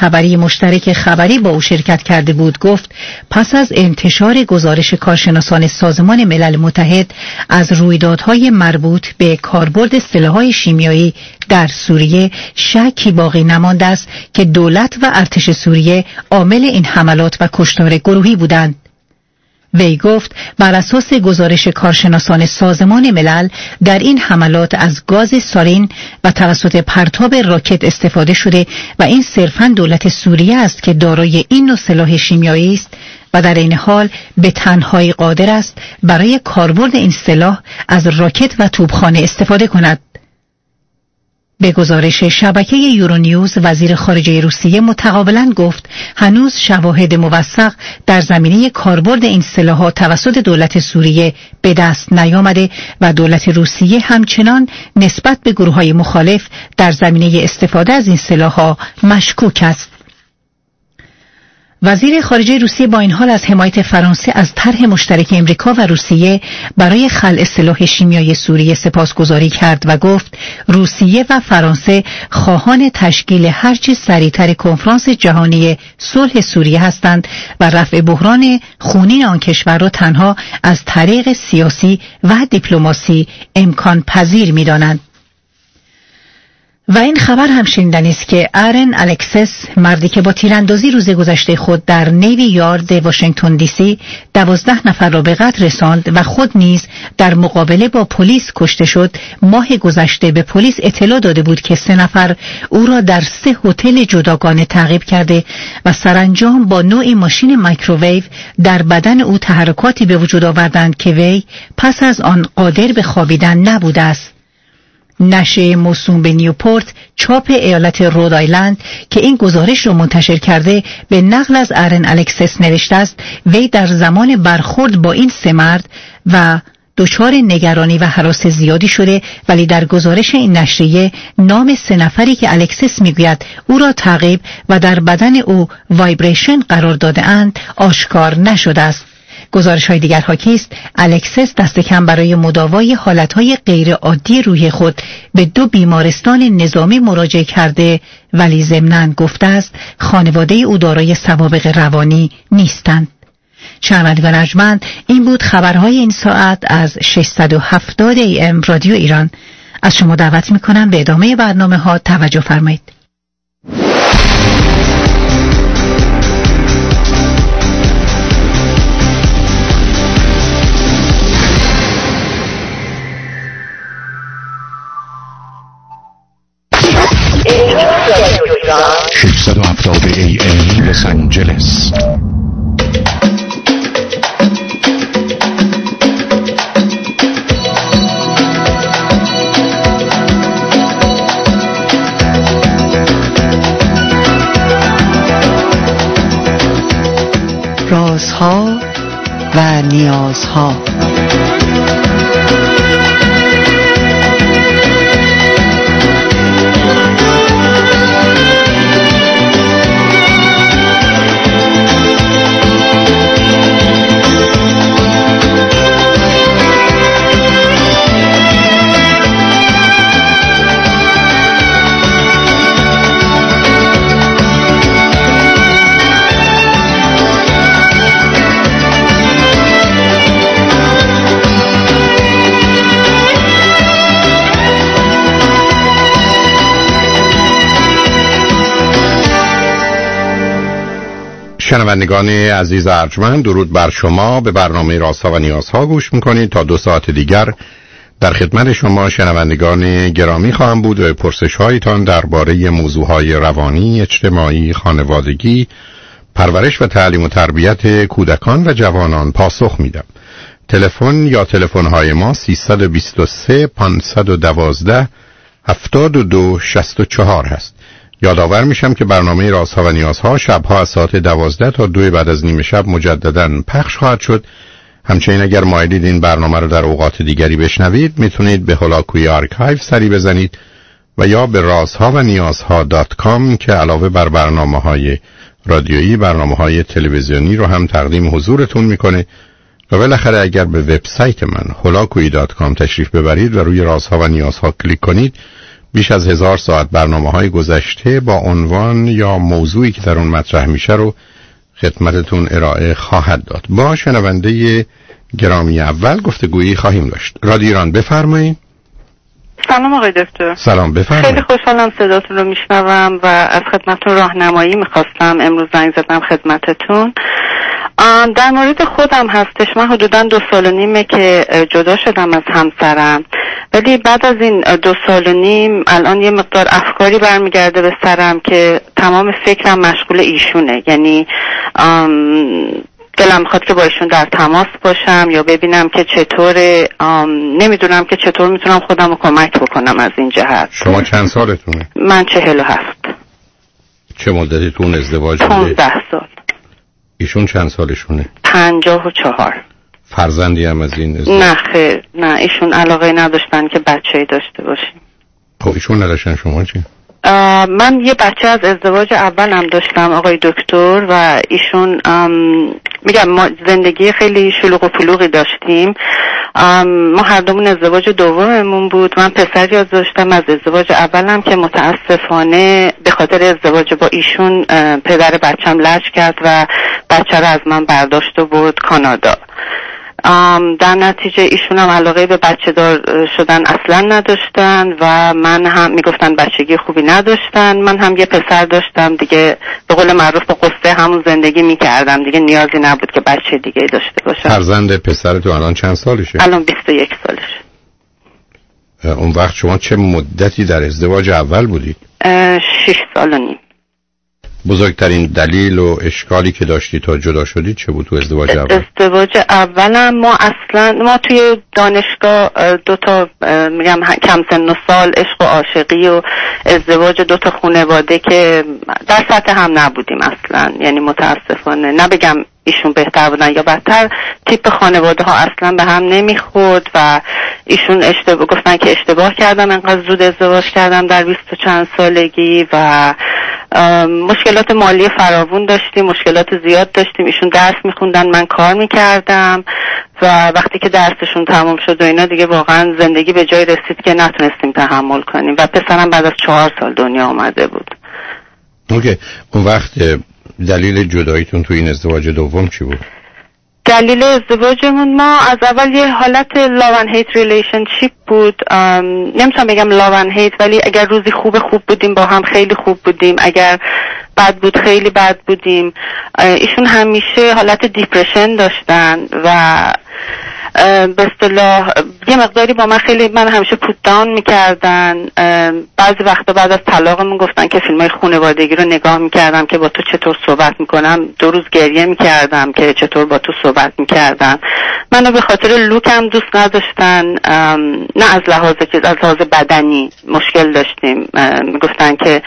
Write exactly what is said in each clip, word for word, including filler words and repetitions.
خبری مشترک خبری با او شرکت کرده بود گفت پس از انتشار گزارش کارشناسان سازمان ملل متحد از رویدادهای مربوط به کاربرد سلاح‌های شیمیایی در سوریه شکی باقی نمانده است که دولت و ارتش سوریه عامل این حملات و کشتار گروهی بودند. وی گفت بر اساس گزارش کارشناسان سازمان ملل در این حملات از گاز سارین و توسط پرتاب راکت استفاده شده و این صرفاً دولت سوریه است که دارای این نوع سلاح شیمیایی است و در این حال به تنهایی قادر است برای کاربرد این سلاح از راکت و توپخانه استفاده کند. به گزارش شبکه یورونیوز وزیر خارجه روسیه متقابلاً گفت هنوز شواهد موثق در زمینه کاربرد این سلاح‌ها توسط دولت سوریه به دست نیامده و دولت روسیه همچنان نسبت به گروه‌های مخالف در زمینه استفاده از این سلاح‌ها مشکوک است. وزیر خارجه روسیه با این حال از حمایت فرانسه از طرح مشترک امریکا و روسیه برای خلع سلاح شیمیایی سوریه سپاسگزاری کرد و گفت روسیه و فرانسه خواهان تشکیل هرچه سریعتر کنفرانس جهانی صلح سوریه هستند و رفع بحران خونین آن کشور را تنها از طریق سیاسی و دیپلماسی امکان پذیر می‌دانند. و این خبر هم شنیدنی است که آرن الکسس، مردی که با تیراندازی روز گذشته خود در نیوی یارد واشنگتن دی سی دوازده نفر را به قتل رساند و خود نیز در مقابله با پلیس کشته شد، ماه گذشته به پلیس اطلاع داده بود که سه نفر او را در سه هتل جداگانه تعقیب کرده و سرانجام با نوعی ماشین مایکروویو در بدن او تحرکاتی به وجود آوردند که وی پس از آن قادر به خوابیدن نبوده است. نشریه موسوم به نیوپورت چاپ ایالت رود آیلند که این گزارش را منتشر کرده به نقل از آرن الکسس نوشته است وی در زمان برخورد با این سه مرد و دچار نگرانی و هراس زیادی شده، ولی در گزارش این نشریه نام سه نفری که الکسس میگوید او را تعقیب و در بدن او وایبریشن قرار داده اند آشکار نشده است. گزارش های دیگر حاکی است الکسس دست کم برای مداوای حالتهای غیر عادی روحی خود به دو بیمارستان نظامی مراجعه کرده، ولی ضمناً گفته است خانواده او دارای سوابق روانی نیستند. شنوندگان ارجمند، این بود خبرهای این ساعت از ششصد و هفتاد ای ام رادیو ایران. از شما دعوت میکنم به ادامه برنامه ها توجه فرمایید. ششصد و هفتاد ای ام لس آنجلس. رازها و نیازها. شنوندگان عزیز ارجمند، درود بر شما. به برنامه رازها و نیازها گوش میکنید. تا دو ساعت دیگر در خدمت شما شنوندگان گرامی خواهم بود و پرسش هایتان درباره موضوعهای روانی، اجتماعی، خانوادگی، پرورش و تعلیم و تربیت کودکان و جوانان پاسخ میدم. تلفن یا تلفن های ما سیصد و بیست و سه پانصد و دوازده هفتاد و دو شصت و چهار هست. یادآور میشم که برنامه رازها و نیازها شبها از ساعت دوازده تا دو بعد از نیمه شب مجدداً پخش خواهد شد. همچنین اگر مایلید این برنامه رو در اوقات دیگری بشنوید میتونید به هولاکوی آرکایو سری بزنید و یا به رازها و نیازها دات کام که علاوه بر برنامه‌های رادیویی برنامه‌های تلویزیونی رو هم تقدیم حضورتون میکنه. و بالاخره اگر به وبسایت من هولاکوی دات کام تشریف ببرید و روی رازها و نیازها کلیک کنید بیش از هزار ساعت برنامه‌های گذشته با عنوان یا موضوعی که در اون مطرح میشه رو خدمتتون ارائه خواهد داد. با شنونده گرامی اول گفتگویی خواهیم داشت. رادیو ایران بفرمایید. سلام آقای دکتر. سلام بفرمایید. خیلی خوشحالم صداتون رو میشنوم و از خدمتتون راهنمایی میخواستم. امروز زنگ زدم خدمتتون. در مورد خودم هستش. من حدوداً دو سال و نیمه که جدا شدم از همسرم، ولی بعد از این دو سال و نیم الان یه مقدار افکاری برمیگرده به سرم که تمام فکرم مشغول ایشونه. یعنی دلم میخواد که با ایشون در تماس باشم یا ببینم که چطور، نمیدونم که چطور میتونم خودم رو کمک بکنم از این جهت. شما چند سالتونه؟ من چهل و هفت. چه مدتی تو اون ازدواج بوده؟ پانزده سال. ایشون چند سالشونه؟ پنجاه و چهار. فرزندی هم از این ازدواج؟ نه خیر، نه ایشون علاقه نداشتن که بچه‌ای داشته باشیم. خب ایشون نداشتن، شما چی؟ من یه بچه از ازدواج اولم داشتم آقای دکتر و ایشون میگم ما زندگی خیلی شلوغ و پلوغی داشتیم. ما هر دومون ازدواج دوممون بود. من پسری از داشتم از ازدواج اولم که متاسفانه به خاطر ازدواج با ایشون پدر بچم لج کرد و بچه رو از من برداشت و برد کانادا. در نتیجه ایشون هم علاقه به بچه دار شدن اصلا نداشتن و من هم میگفتن بچگی خوبی نداشتن. من هم یه پسر داشتم دیگه، به قول معروف با قصه همون زندگی میکردم دیگه، نیازی نبود که بچه دیگه داشته باشم. فرزند پسرتون الان چند سالشه؟ الان بیست و یک سالشه. اون وقت شما چه مدتی در ازدواج اول بودید؟ شش سال و نیم. بزرگترین دلیل و اشکالی که داشتی تا جدا شدید چه بود تو ازدواج اول؟ ازدواج اولم ما اصلا ما توی دانشگاه دو تا میگم کم سن و سال عشق و عاشقی و ازدواج دو تا خانواده که در سطح هم نبودیم اصلا. یعنی متاسفانه نبگم ایشون بهتر بودن یا بدتر، تیپ خانواده ها اصلا به هم نمیخورد و ایشون اشتباه گفتن که اشتباه کردم انقدر زود ازدواج کردم در بیست و چند سالگی و مشکلات مالی فراوون داشتیم، مشکلات زیاد داشتیم. ایشون درس میخوندن، من کار میکردم و وقتی که درسشون تمام شد و اینا دیگه واقعا زندگی به جای رسید که نتونستیم تحمل کنیم و پسرم بعد از چهار سال دنیا آمده بود. اوکی. اون وقت دلیل جداییتون تو این ازدواج دوم چی بود؟ دلیل ازدواجمون ما از اول یه حالت love and hate relationship بود. نمیتونم بگم love and hate، ولی اگر روزی خوب خوب بودیم با هم خیلی خوب بودیم، اگر بد بود خیلی بد بودیم. ایشون همیشه حالت دیپرشن داشتن و به اصطلاح یه مقداری با من خیلی من همیشه پوت داون میکردن. بعضی وقتا بعد از طلاقمون گفتن که فیلمای خانوادگی رو نگاه میکردم که با تو چطور صحبت میکنم، دو روز گریه میکردم که چطور با تو صحبت میکردم. منو به خاطر لوکم دوست نداشتن، نه از لحاظ چیز، از لحاظ بدنی مشکل داشتیم. میگفتن که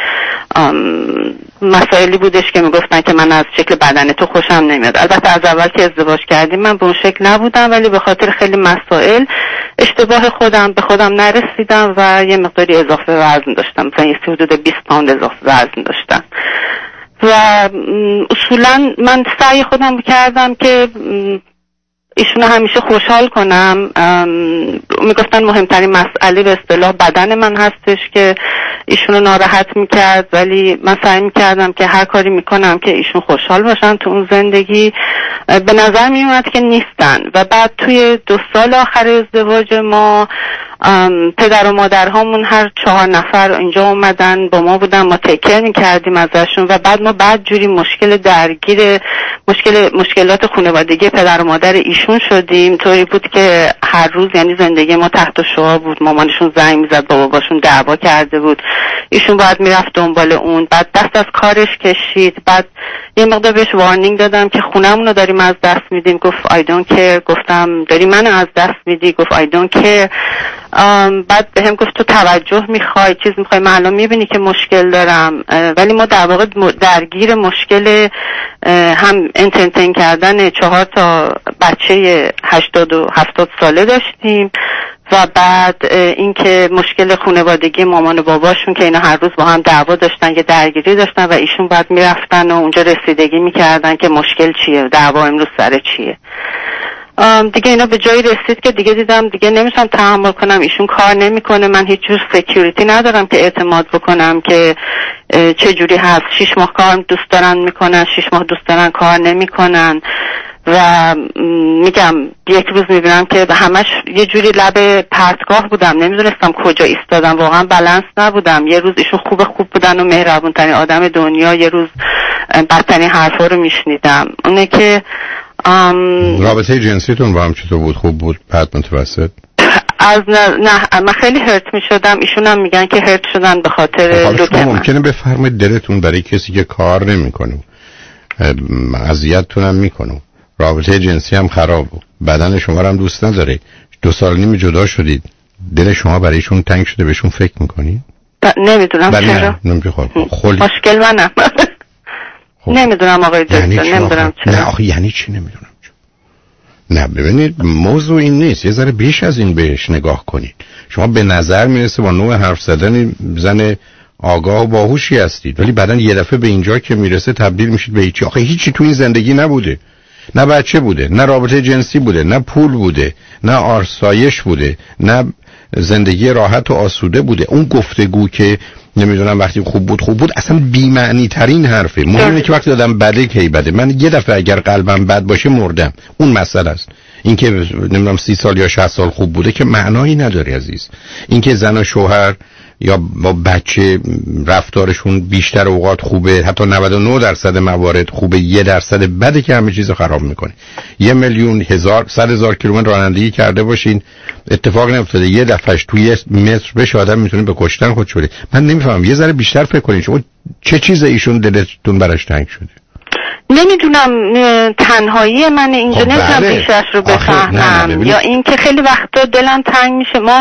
مسائلی بودش که میگفتن که من از شکل بدن تو خوشم نمیاد. البته از اول که ازدواج کردیم من به اون شکل نبودم، ولی به خاطر خیلی مسائل اشتباه خودم به خودم نرسیدم و یه مقداری اضافه وزن داشتم، مثلا یه حدود بیست پوند اضافه وزن داشتم و اصولا من سعی خودم کردم که ایشونو همیشه خوشحال کنم. میگفتن مهمترین مسئله به اصطلاح بدن من هستش که ایشونو ناراحت میکرد، ولی من سعی میکردم که هر کاری میکنم که ایشون خوشحال باشن تو اون زندگی. به نظر میومد که نیستن و بعد توی دو سال آخر ازدواج ما پدر و مادرهامون هر چهار نفر اینجا اومدن با ما بودن، ما تکر میکردیم ازشون و بعد ما بعد جوری مشکل درگیر مشکل مشکلات خانوادگی پدر و مادر ایشون شدیم. طوری بود که هر روز یعنی زندگی ما تحت شعاع بود. مامانشون زنگ میزد با باباشون دعوا کرده بود، ایشون باید میرفت دنبال اون، بعد دست از کارش کشید. بعد یه مقدار بهش وارنینگ دادم که خونمون رو داریم از دست میدیم. گفت I don't care. گفتم داری منو از دست میدی؟ گفت I don't care. بعد به هم گفت تو توجه میخوای، چیز میخوای، من الان میبینی که مشکل دارم. ولی ما در واقع درگیر مشکل هم انترتین کردن چهار تا بچه هشتاد و هفتاد ساله داشتیم و بعد اینکه مشکل خانوادگی مامان و باباشون که اینا هر روز با هم دعوا داشتن، یه درگیری داشتن و ایشون بعد میرفتن و اونجا رسیدگی میکردن که مشکل چیه، دعوا امروز سر چیه. دیگه اینا به جایی رسید که دیگه دیدم دیگه نمیشم تحمل کنم، ایشون کار نمیکنه، من هیچ جور سکیوریتی ندارم که اعتماد بکنم که چه جوری هست. شش ماه کار دوست دارن میکنن، شش ماه دوست دارن کار نمیکنن و میگم یک روز میبینم که همش یه جوری لب پرتگاه بودم، نمیدونستم کجا ایستادم، واقعا بالانس نبودم. یه روز ایشون خوب خوب بودن و مهربون ترین آدم دنیا، یه روز بدترین حرفا رو میشنیدم. اونه که ام... رابطه جنسیتون با هم چطور بود؟ خوب بود؟ بعد متوسط؟ از نه, نه من خیلی هرت میشدم، ایشون هم میگن که هرت شدن به خاطر لوک من. ممکنه بفرمایید دلتون برای کسی که کار نمیکنه اذیتتون هم میکنه، رابطه جنسی هم خراب بود، بدن شما رو هم دوست نداره، دو سال نیم جدا شدید، دل شما برایشون تنگ شده، بهشون فکر میکنی؟ نمیدونم چرا. نمیخواد خلی مشکل منم. نمیدونم آقای دکتر، نمیدونم چرا. نه آخه یعنی چی نمیدونم چرا؟ نه ببینید موضوع این نیست، یه ذره بیش از این بهش نگاه کنید. شما به نظر میرسه با نوع حرف زدن زن آگاه و باهوشی هستید، ولی بعدن یه دفعه به اینجا که میرسه تبدیل میشید به هیچی. آخه هیچی تو این زندگی نبوده، نه بچه بوده، نه رابطه جنسی بوده، نه پول بوده، نه آسایش بوده، نه زندگی راحت و آسوده بوده. اون گفتگو که نمیدونم وقتی خوب بود خوب بود اصلا بی‌معنی ترین حرفه. مهمه که وقتی آدم بده کی بده. من یه دفعه اگر قلبم بد باشه مردم، اون مسئله است. این که نمیدونم سی سال یا شصت سال خوب بوده که معنایی نداره عزیز. این که زن و شوهر یا با بچه رفتارشون بیشتر اوقات خوبه، حتی نود و نه درصد موارد خوبه، یه درصد بده که همه چیز خراب میکنه. یه میلیون هزار صد هزار کیلومتر رانندگی کرده باشین اتفاق نیفتاده، یه دفعهش توی متر بشه آدم میتونه به کشتن خودش بره. من نمیفهمم، یه ذره بیشتر فکر کنین شما چه چیز ایشون دلتون براش تنگ شده. نمیدونم تنهایی من اینجا نمیتونم بیشترش رو بفهمم، یا این که خیلی وقتا دلم تنگ میشه. ما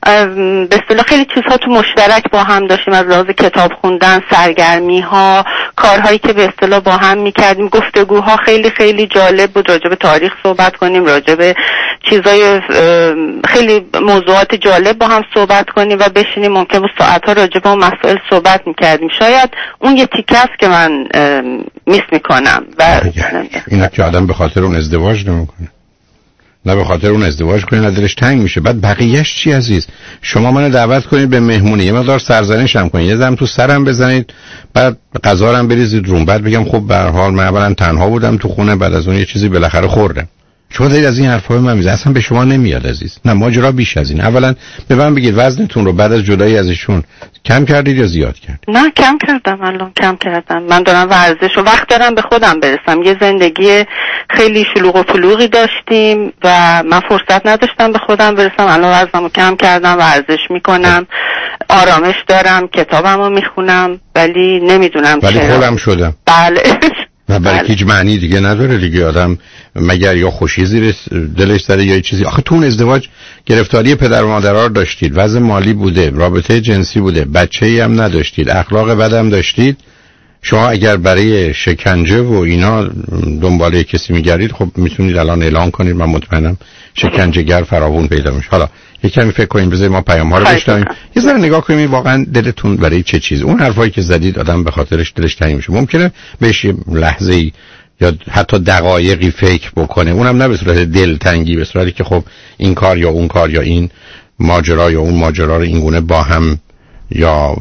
به اصطلاح خیلی چیزها تو مشترک با هم داشتیم، از لحاظ کتاب خوندن، سرگرمی ها، کارهایی که به اصطلاح با هم میکردیم، گفتگوها خیلی خیلی جالب بود، راجع به تاریخ صحبت کنیم، راجع به چیزای خیلی موضوعات جالب با هم صحبت کنیم و بشینیم ممکن بود ساعتها راجع به اون مسائل صحبت میکردیم. شاید اون یه تیکه است که من میس میکنم. و اینا که آدم به خاطر اون ازدواج نمیکنه، نه به خاطر اون ازدواج کنه نه دلش تنگ میشه. بعد بقیهش چی عزیز؟ شما منو دعوت کنید به مهمونی، یه مقدار سرزنشم کنید، یه زدم تو سرم بزنید، بعد غذا رو بریزید روم، بعد بگم خب به هر حال من اولا تنها بودم تو خونه، بعد از اون یه چیزی بالاخره خوردم. شما دارید از این حرفا من میزنید، اصلا به شما نمیاد عزیز. نه ماجرا بیش از این. اولا به من بگید وزنتون رو بعد از جدایی از ایشون کم کردید یا زیاد کردید؟ نه کم کردم، الان کم کردم. من دارم ورزش و وقت دارم به خودم برسم. یه زندگی خیلی شلوغ و پلوغی داشتیم و من فرصت نداشتم به خودم برسم. الان وزنمو کم کردم، ورزش میکنم، آرامش دارم، کتابمو میخونم، ولی نمیدونم ولی چرا. خودم شدم. بله. و برای هیچ معنی دیگه نداره دیگه. آدم مگر یا خوشی زیر دلش داره یا چیزی. آخه تو اون ازدواج گرفتاری پدر و مادرها رو داشتید، وضع مالی بوده، رابطه جنسی بوده، بچه‌ای هم نداشتید، اخلاق بد هم داشتید. شما اگر برای شکنجه و اینا دنباله کسی میگردید خب میتونید الان اعلان کنید، من مطمئنم شکنجهگر فراوون پیدا میشه. حالا یک کمی فکر کنیم، بذارید ما پیام ها رو بشنویم، یه ذره نگاه کنیم واقعا دلتون برای چه چیز. اون حرفایی که زدید آدم به خاطرش دلش تنگ میشه، ممکنه بهش لحظه‌ای یا حتی دقایقی فکر بکنه، اونم نه به صورت دلتنگی، به صورتی که خب این کار یا اون کار یا این ماجرا یا اون ماجرا رو این گونه با هم یا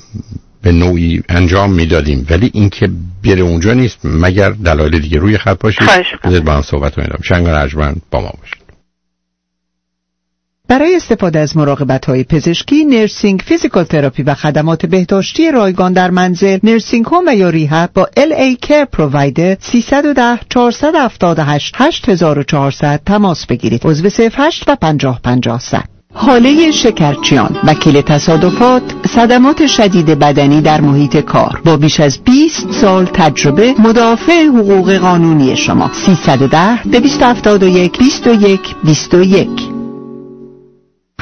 به نوعی انجام میدادیم، ولی این که بیره اونجا نیست مگر دلایل دیگه. روی خط باشید، بذارید با هم صحبت کنیم. شنگان ارجمند با ما باشید. برای استفاده از مراقبت‌های پزشکی، نرسینگ، فیزیکال تراپی و خدمات بهداشتی رایگان در منزل، نرسینگ هوم و یا ریهاب با ال ای Care Provider سیصد و ده چهارصد و هفتاد و هشت هشت هزار و چهارصد تماس بگیرید. عضو صفر هشت و پنجاه پنجاه صد. حاله شکرچیان، وکیل تصادفات، صدمات شدید بدنی در محیط کار، با بیش از بیست سال تجربه، مدافع حقوق قانونی شما. سیصد و ده دویست هفتاد و یک بیست و یک بیست و یک.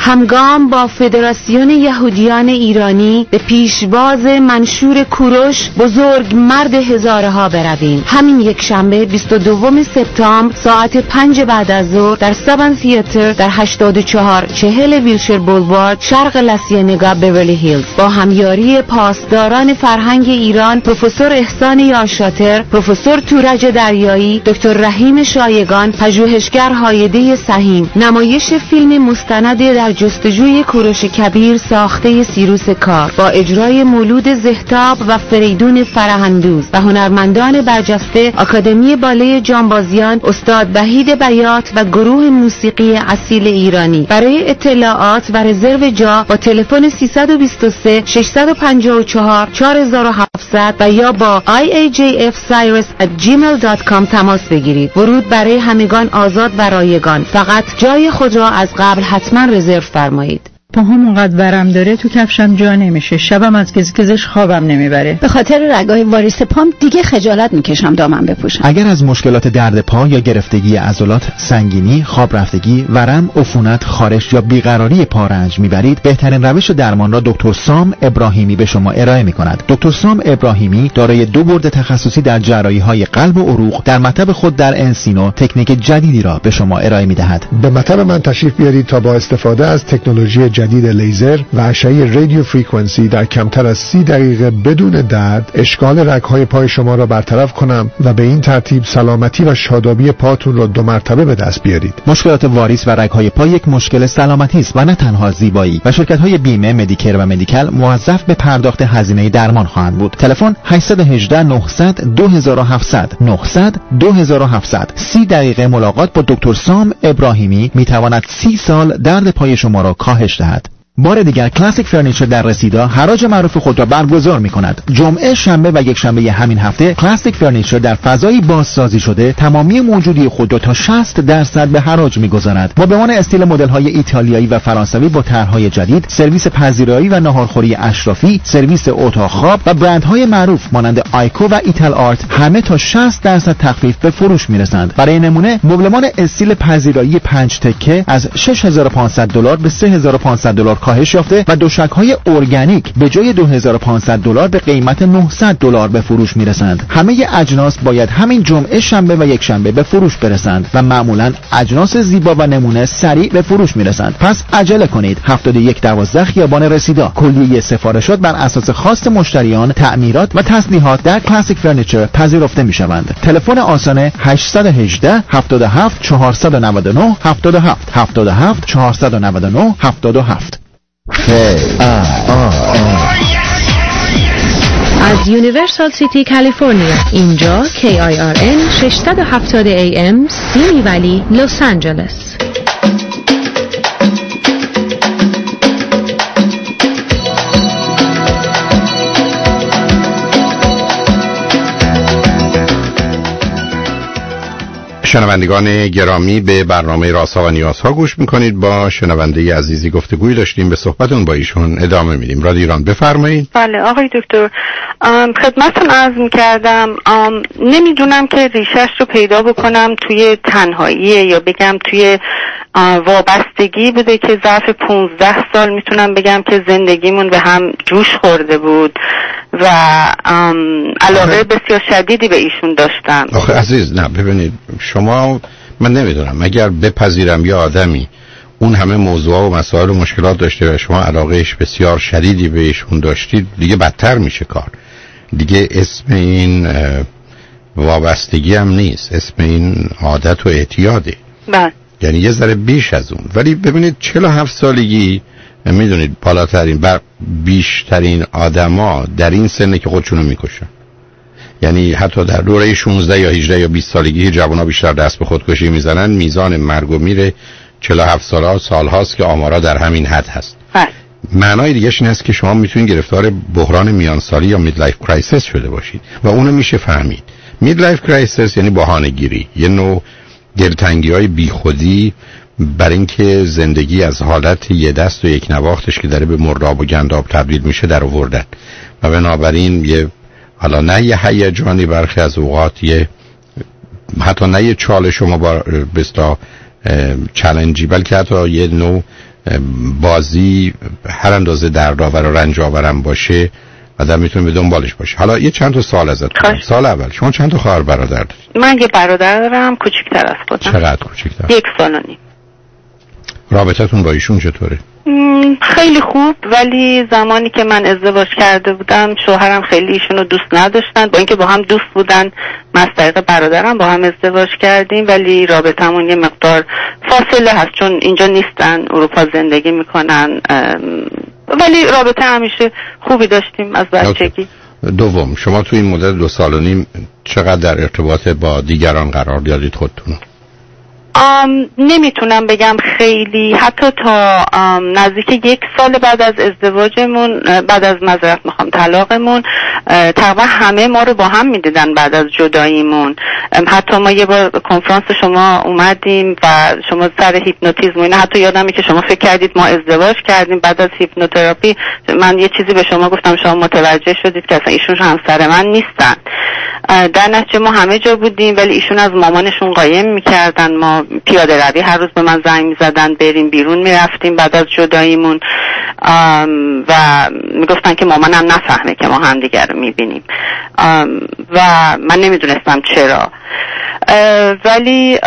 همگام با فدراسیون یهودیان ایرانی به پیشواز منشور کوروش بزرگ مرد هزاره ها برویم. همین یک شنبه بیست و دوم سپتامبر ساعت پنج بعد از ظهر در سبن تیاتر در هشتاد و چهار چهل ویلشر بولوارد شرق لاسیانگا بیورلی هیلز با همیاری پاسداران فرهنگ ایران پروفسور احسان یارشاتر، پروفسور تورج دریایی، دکتر رحیم شایگان، پژوهشگر هایده سهیم. نمایش فیلم مستند در جستجوی کوروش کبیر ساخته سیروس کار با اجرای مولود زهتاب و فریدون فرهندوز و هنرمندان برجسته آکادمی باله جانبازیان، استاد وحید بیات و گروه موسیقی اصیل ایرانی. برای اطلاعات و رزرو جا با تلفن سیصد و بیست و سه ششصد و پنجاه و چهار چهار هفتصد و یا با آی ای جی اف سایرس ات جیمیل دات کام تماس بگیرید. ورود برای همگان آزاد و رایگان. فقط جای خود را از قبل حتما رزرو فرمایید. پاهام اونقدر ورم داره تو کفشم جا نمیشه. شبم از گزگزش خوابم نمیبره. به خاطر رگای واریس پام دیگه خجالت میکشم دامن بپوشم. اگر از مشکلات درد پا یا گرفتگی عضلات، سنگینی، خواب رفتگی، ورم، عفونت، خارش یا بیقراری پا رنج میبرید، بهترین روش درمان را دکتر سام ابراهیمی به شما ارائه میکند. دکتر سام ابراهیمی دارای دو برد تخصصی در جراحی‌های قلب و عروق در مطب خود در انسینو تکنیک جدیدی را به شما ارائه میدهد. به مطب من تشریف بیارید تا با استفاده از تکنولوژی جدید لیزر و اشعه رادیو فرکانسی در کمتر از سی دقیقه بدون درد اشکال رگ‌های پای شما را برطرف کنم و به این ترتیب سلامتی و شادابی پاتون را دو مرتبه به دست بیارید. مشکلات واریس و رگ‌های پا یک مشکل سلامتی است و نه تنها زیبایی و شرکت‌های بیمه، مدیکر و مدیکال موظف به پرداخت هزینه درمان خواهند بود. تلفن هشت یک هشت نه صفر صفر دو هفت صفر صفر نه صفر صفر دو هفت صفر صفر. سی دقیقه ملاقات با دکتر سام ابراهیمی میتواند سی سال درد پای شما را کاهش دهد. بار دیگر کلاسیک فرنیچر در رسیدا حراج معروف خود را برگزار می کند. جمعه، شنبه و یک شنبه همین هفته کلاسیک فرنیچر در فضایی بازسازی شده تمامی موجودی خود را تا شصت درصد به حراج می گذارد. با بمان استیل مدل های ایتالیایی و فرانسوی با طرحهای جدید، سرویس پذیرایی و ناهارخوری اشرافی، سرویس اتاق خواب و برندهای معروف مانند آیکو و ایتال آرت همه تا شصت درصد تخفیف به فروش می رسند. برای نمونه مبلمان استیل پذیرایی پنج تکه از شش هزار و پانصد دلار به سه هزار و پانصد دلار کاهش یافته و دوشک‌های ارگانیک به جای دو هزار و پانصد دلار به قیمت نهصد دلار به فروش میرسند. همه اجناس باید همین جمعه، شنبه و یک شنبه به فروش برسند و معمولاً اجناس زیبا و نمونه سریع به فروش میرسند. پس عجله کنید. هفتاد و یک دوازده خیابان رسیدا. کلیه سفارشات بر اساس خواست مشتریان، تعمیرات و تصلیحات در کلاسیک فرنیچر پذیرفته میشوند. تلفن آسان هشت یک هشت هفت هفت چهار نه نه هفت هفت هفت هفت چهار نه نه هفت هفت. از یونیورسال سیتی کالیفرنیا، اینجا کی آی آر ان ششصد و هفتاد ای ام سیمی ولی لس آنجلس. شنوندگان گرامی، به برنامه رازها و نیازها گوش میکنید. با شنونده عزیزی گفتگوی داشتیم، به صحبتون با ایشون ادامه میدیم. رادیو ایران، بفرمایید. بله آقای دکتر، خدمتتون عرض میکردم نمیدونم که ریشش رو پیدا بکنم توی تنهاییه یا بگم توی وابستگی بوده که ظرف پونزده سال میتونم بگم که زندگیمون به هم جوش خورده بود و علاقه بسیار شدیدی به ایشون داشتم. آخه عزیز، نه ببینید، شما، من نمیدونم، اگر بپذیرم یه آدمی اون همه موضوع و مسائل و مشکلات داشته و شما علاقهش بسیار شدیدی به ایشون داشتید، دیگه بدتر میشه کار. دیگه اسم این وابستگی هم نیست، اسم این عادت و اعتیاده. بله. یعنی یه ذره بیش از اون. ولی ببینید چهل و هفت سالگی، میدونید بالاترین بر بیشترین آدما در این سنه که خودشونو میکشن. یعنی حتی در دوره شانزده یا هجده یا بیست سالگی جوونا بیشتر دست به خودکشی میزنن. میزان مرگ و میر چهل و هفت ساله سالهاست که آمارا در همین حد هست. بله. معنای دیگهش این است که شما میتونید گرفتار بحران میانسالی یا میدلایف کرایسیس شده باشید و اونو میشه فهمید. میدلایف کرایسیس یعنی بهانه‌گیری، یه نوع دلتنگی‌های بیخودی بر اینکه زندگی از حالت یه دست و یک نواختش که داره به مرداب و گنداب تبدیل میشه در آوردن و بنابراین یه، حالا نه یه هیجانی، برخی از اوقات یه حتی نه یه چالش شما با بستا چالنجی، بلکه حتی یه نوع بازی هر اندازه دردآور و رنج آورم باشه آدم میتونه به دنبالش باشه. حالا یه چند تا سوال ازت کنم. سال اول شما چند تا خواهر برادر دارید؟ من یه برادر دارم، کوچیک‌تر از خودم. چقدر کوچیک‌تر؟ یک سال و نیم. رابطتون با ایشون چطوره؟ خیلی خوب، ولی زمانی که من ازدواج کرده بودم شوهرم خیلی ایشونو دوست نداشتن، با اینکه با هم دوست بودن. من از طریق برادرم با هم ازدواج کردیم، ولی رابطمون یه مقدار فاصله هست چون اینجا نیستن، اروپا زندگی میکنن، ولی رابطه همیشه خوبی داشتیم از بچگی. دوم، شما تو این مدت دو سال و نیم چقدر در ارتباط با دیگران قرار دادید خودتون؟ آم نمیتونم بگم خیلی، حتی تا نزدیک یک سال بعد از ازدواجمون، بعد از معذرت میخوام طلاقمون، تقریبا همه ما رو با هم میدیدن بعد از جداییمون. حتی ما یه بار کنفرانس شما اومدیم و شما سر هیپنوتیزم و اینا، حتی یادمه که شما فکر کردید ما ازدواج کردیم. بعد از هیپنوتراپی من یه چیزی به شما گفتم، شما متوجه شدید که اصلا ایشون همسر من نیستن. در نتیجه ما همه جا بودیم، ولی ایشون از مامانشون قایم میکردن. ما پیاده روی هر روز به من زنگ میزدن بریم بیرون میرفتیم بعد از جداییمون و میگفتن که مامانم نفهمه که ما هم دیگر رو میبینیم و من نمیدونستم چرا، ولی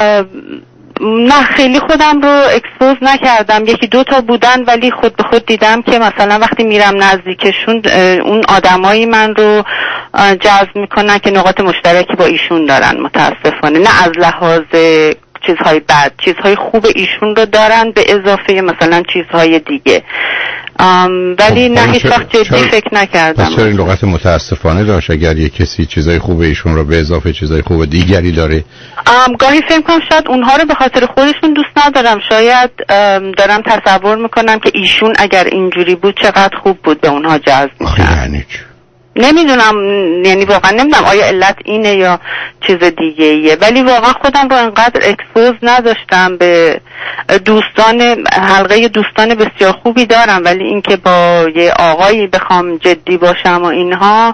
نه خیلی خودم رو اکسپوز نکردم. یکی دو تا بودن، ولی خود به خود دیدم که مثلا وقتی میرم نزدیکشون اون آدمایی من رو جذب میکنن که نقاط مشترکی با ایشون دارن. متاسفانه نه از لحاظ چیزهای بد، چیزهای خوب ایشون رو دارن به اضافه مثلا چیزهای دیگه، ولی نه هیچ وقت جدی فکر نکردم. پس چرا این لغت متاسفانه داشت؟ اگر یک کسی چیزهای خوب ایشون رو به اضافه چیزهای خوب دیگری داره، گاهی فکر کنم شاید اونها رو به خاطر خودشون دوست ندارم. شاید دارم تصور میکنم که ایشون اگر اینجوری بود چقدر خوب بود، به اونها جذب میشن. یعنی نمیدونم، یعنی واقعا نمیدونم آیا علت اینه یا چیز دیگه ایه، ولی واقعا خودم رو انقدر اکسپوز نداشتم به دوستان. حلقه دوستان بسیار خوبی دارم، ولی اینکه با یه آقایی بخوام جدی باشم و اینها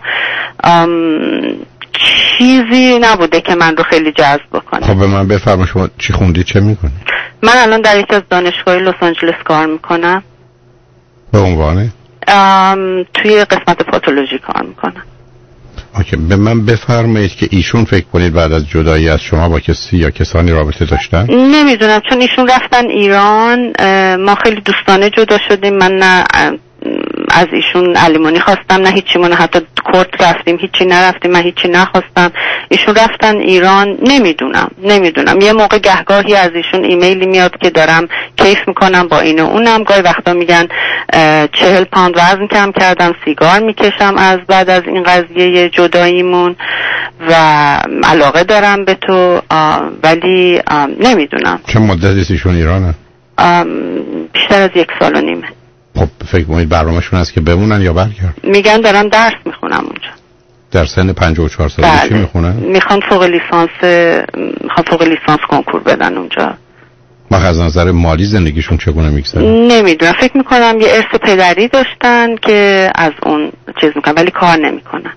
چیزی نبوده که من رو خیلی جذب بکنه. خب به من بفرما شما چی خوندی، چه میکنی؟ من الان در یکی از دانشگاه لس آنجلس کار میکنم. به عنوان ام، توی قسمت پاتولوژی کار میکنم. اوکی، به من بفرمایید که ایشون فکر کنید بعد از جدایی از شما با کسی یا کسانی رابطه داشتن؟ نمیدونم، چون ایشون رفتن ایران، ما خیلی دوستانه جدا شدیم. من نه از ایشون الیمونی خواستم نه هیچی، من حتی کورت رفتیم هیچی نرفتیم، من هیچی نخواستم. ایشون رفتن ایران. نمیدونم نمیدونم یه موقع گهگاهی از ایشون ایمیلی میاد که دارم کیف میکنم با این و اونم. گاهی وقتا میگن چهل پوند وزن کم کردم، سیگار میکشم از بعد از این قضیه جداییمون و علاقه دارم به تو، ولی نمیدونم. چه مدتی ایشون ایرانه؟ بیشتر از یک سال و نیمه. خب فکر کنید برنامه‌شون هست که بمونن یا برگردن؟ میگن دارم درس میخونم اونجا. در سن پنجاه و چهار سالگی بله. چی میخونن؟ میخوان فوق لیسانس میخوان فوق لیسانس کنکور بدن اونجا. ما از نظر مالی زندگیشون چگونه میگذره؟ نمیدونم، فکر میکنم یه ارث پدری داشتن که از اون چیز میکنن، ولی کار نمیکنن.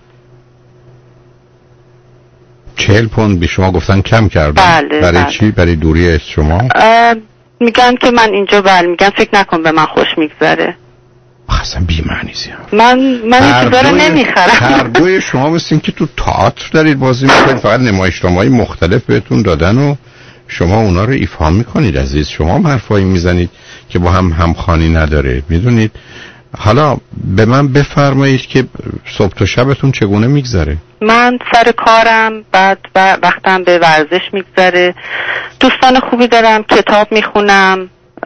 چهل پوند به شما گفتن کم کردن؟ بله. برای بله. چی؟ برای دوری از شما؟ میگن که من اینجا بله میگن فکر نکن به من خوش میگذره. اصلا بی‌معنی زیاد. من من این چیزا رو نمیخرم. هر دوی شما مثل این که تو تئاتر دارید بازی میکنید، فقط نمایشنامه‌های مختلف بهتون دادن و شما اونا رو ایفا میکنید. عزیز شما هم حرفایی میزنید که با هم همخوانی نداره. میدونید حالا به من بفرمایید که صبح تا شبتون چگونه میگذره؟ من سر کارم، بعد وقتم به ورزش میگذره. دوستان خوبی دارم، کتاب میخونم.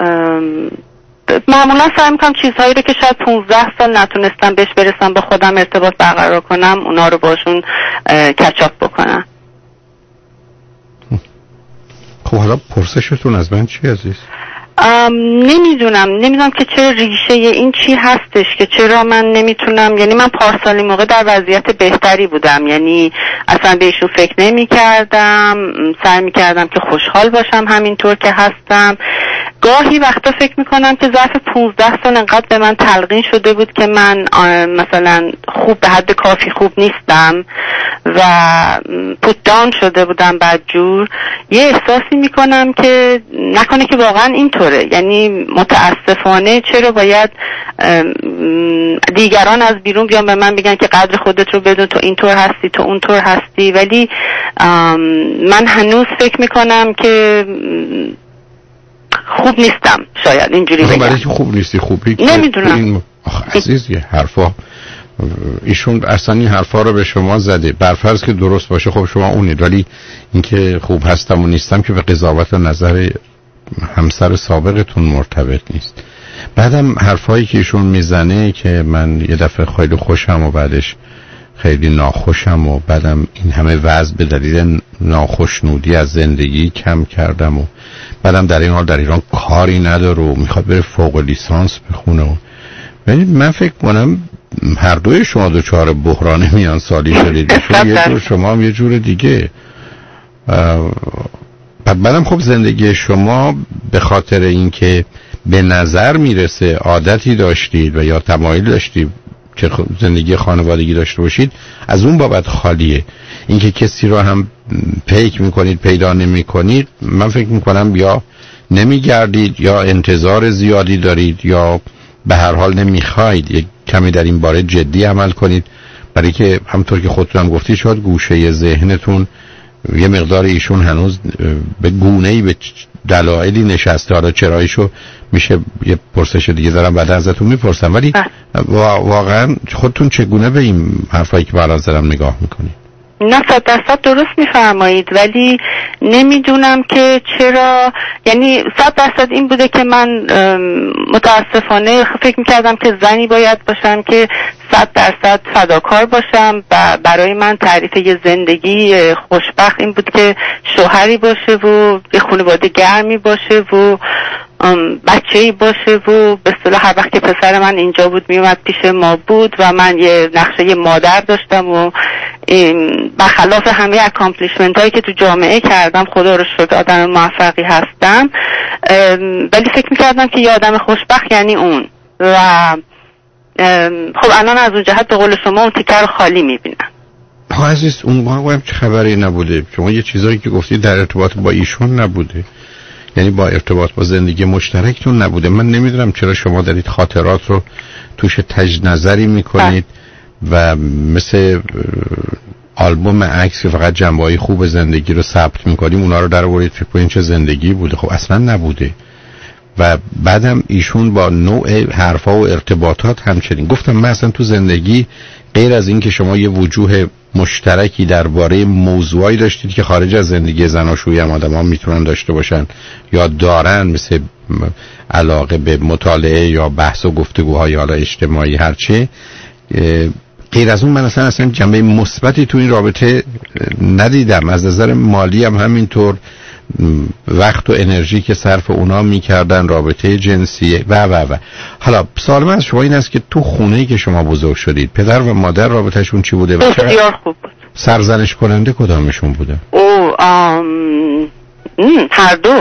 معمولا سعی میکنم چیزهایی رو که شاید پونزده سال نتونستم بهش برسم با خودم ارتباط برقرار کنم، اونا رو باشون کچاپ بکنم. خب حالا پرسشتون از من چی عزیز؟ نمیدونم نمیدونم که چرا ریشه این چی هستش که چرا من نمیتونم. یعنی من پارسالی موقع در وضعیت بهتری بودم، یعنی اصلا به ایشون فکر نمی کردم، سعی می کردم که خوشحال باشم همینطور که هستم. گاهی وقتا فکر میکنم که ظرف پونزده سال انقدر به من تلقین شده بود که من مثلا خوب به حد کافی خوب نیستم و پوت داون شده بودم بدجور. یه احساسی میکنم که نکنه که واقعا اینطوره، یعنی متاسفانه چرا باید دیگران از بیرون بیان به من بگن که قدر خودت رو بدون، تو اینطور هستی، تو اونطور هستی، ولی من هنوز فکر میکنم که خوب نیستم. شاید اینجوری بگم. برای خوب نیستی خوبی نمیدونم. این آخ عزیز یه حرفا ایشون اصلا این حرفا رو به شما زده، برفرض که درست باشه خب شما اونید، ولی اینکه خوب هستم و نیستم که به قضاوت و نظر همسر سابقتون مرتبط نیست. بعدم حرفایی که ایشون میزنه که من یه دفعه خیلی خوشم و بعدش خیلی ناخوشم و بعدم این همه وضع به دلیل ناخوشنودی از زندگی کم کردم و بعدم در این حال در ایران کاری نداره و میخواد بره فوق لیسانس بخونه و من فکر کنم هر دوی شما دوچار بحران میان سالی شدید، یه جور شما هم یه جور دیگه. بعدم خب زندگی شما به خاطر اینکه به نظر میرسه عادتی داشتید و یا تمایل داشتید که زندگی خانوادگی داشته باشید، از اون بابت خالیه. اینکه کسی رو هم پیک میکنید پیدا نمیکنید، من فکر میکنم یا نمیگردید یا انتظار زیادی دارید یا به هر حال نمیخواید یک کمی در این باره جدی عمل کنید، برای که همونطور که خودتون هم گفتید شاید گوشه ذهنتون یه مقدار ایشون هنوز به گونه‌ای به دلایلی نشسته. حالا چرایشو میشه یه پرسش دیگه دارم بعد ازتون میپرسم، ولی واقعا خودتون چگونه به این حرفایی که برای دارم نگاه میکنید؟ نه صد درصد درست میفرمایید، ولی نمیدونم که چرا، یعنی صد درصد این بوده که من متاسفانه فکر میکردم که زنی باید باشم که صد درصد فداکار باشم و برای من تعریف یه زندگی خوشبخت این بود که شوهری باشه و یه خانواده گرمی باشه و بچه‌ای باشه و به اصطلاح هر وقت که پسر من اینجا بود میومد پیش ما بود و من یه نقشه یه مادر داشتم و برخلاف همه اکامپلیشمنت هایی که تو جامعه کردم خدا رو شکر آدم موفقی هستم، ولی فکر میکردم که یه آدم خوشبخت یعنی اون و خب الان از اون جهت به قول شما اون تیکه رو خالی میبینم. آقا عزیز اون موقع چه خبری نبوده؟ شما یه چیزایی که گفتید در ارتباط با ایشون نبوده، یعنی با ارتباط با زندگی مشترکتون نبوده. من نمیدونم چرا شما دارید خاطرات رو توش تجنظری میکنید و مثل آلبوم عکس که فقط جنبه‌های خوب زندگی رو ثبت میکنیم اونا رو در آورید فکر کنید چه زندگی بوده. خب اصلا نبوده. و بعدم ایشون با نوع حرفا و ارتباطات همچنین. گفتم من اصلا تو زندگی غیر از این که شما یه وجوه مشترکی درباره موضوعی داشتید که خارج از زندگی زناشویی هم آدم ها میتونن داشته باشن یا دارن، مثل علاقه به مطالعه یا بحث و گفتگوهای حالا اجتماعی هرچه، غیر از اون من اصلا اصلا جنبه مثبتی تو این رابطه ندیدم. از نظر مالی هم همینطور، وقت و انرژی که صرف اونا میکردن، رابطه جنسی و و و حالا سوال من از شما این است که تو خونه‌ای که شما بزرگ شدید پدر و مادر رابطهشون چی بوده؟ بسیار خوب بود. سرزنش کننده کدامشون بوده؟ او آم... هر دو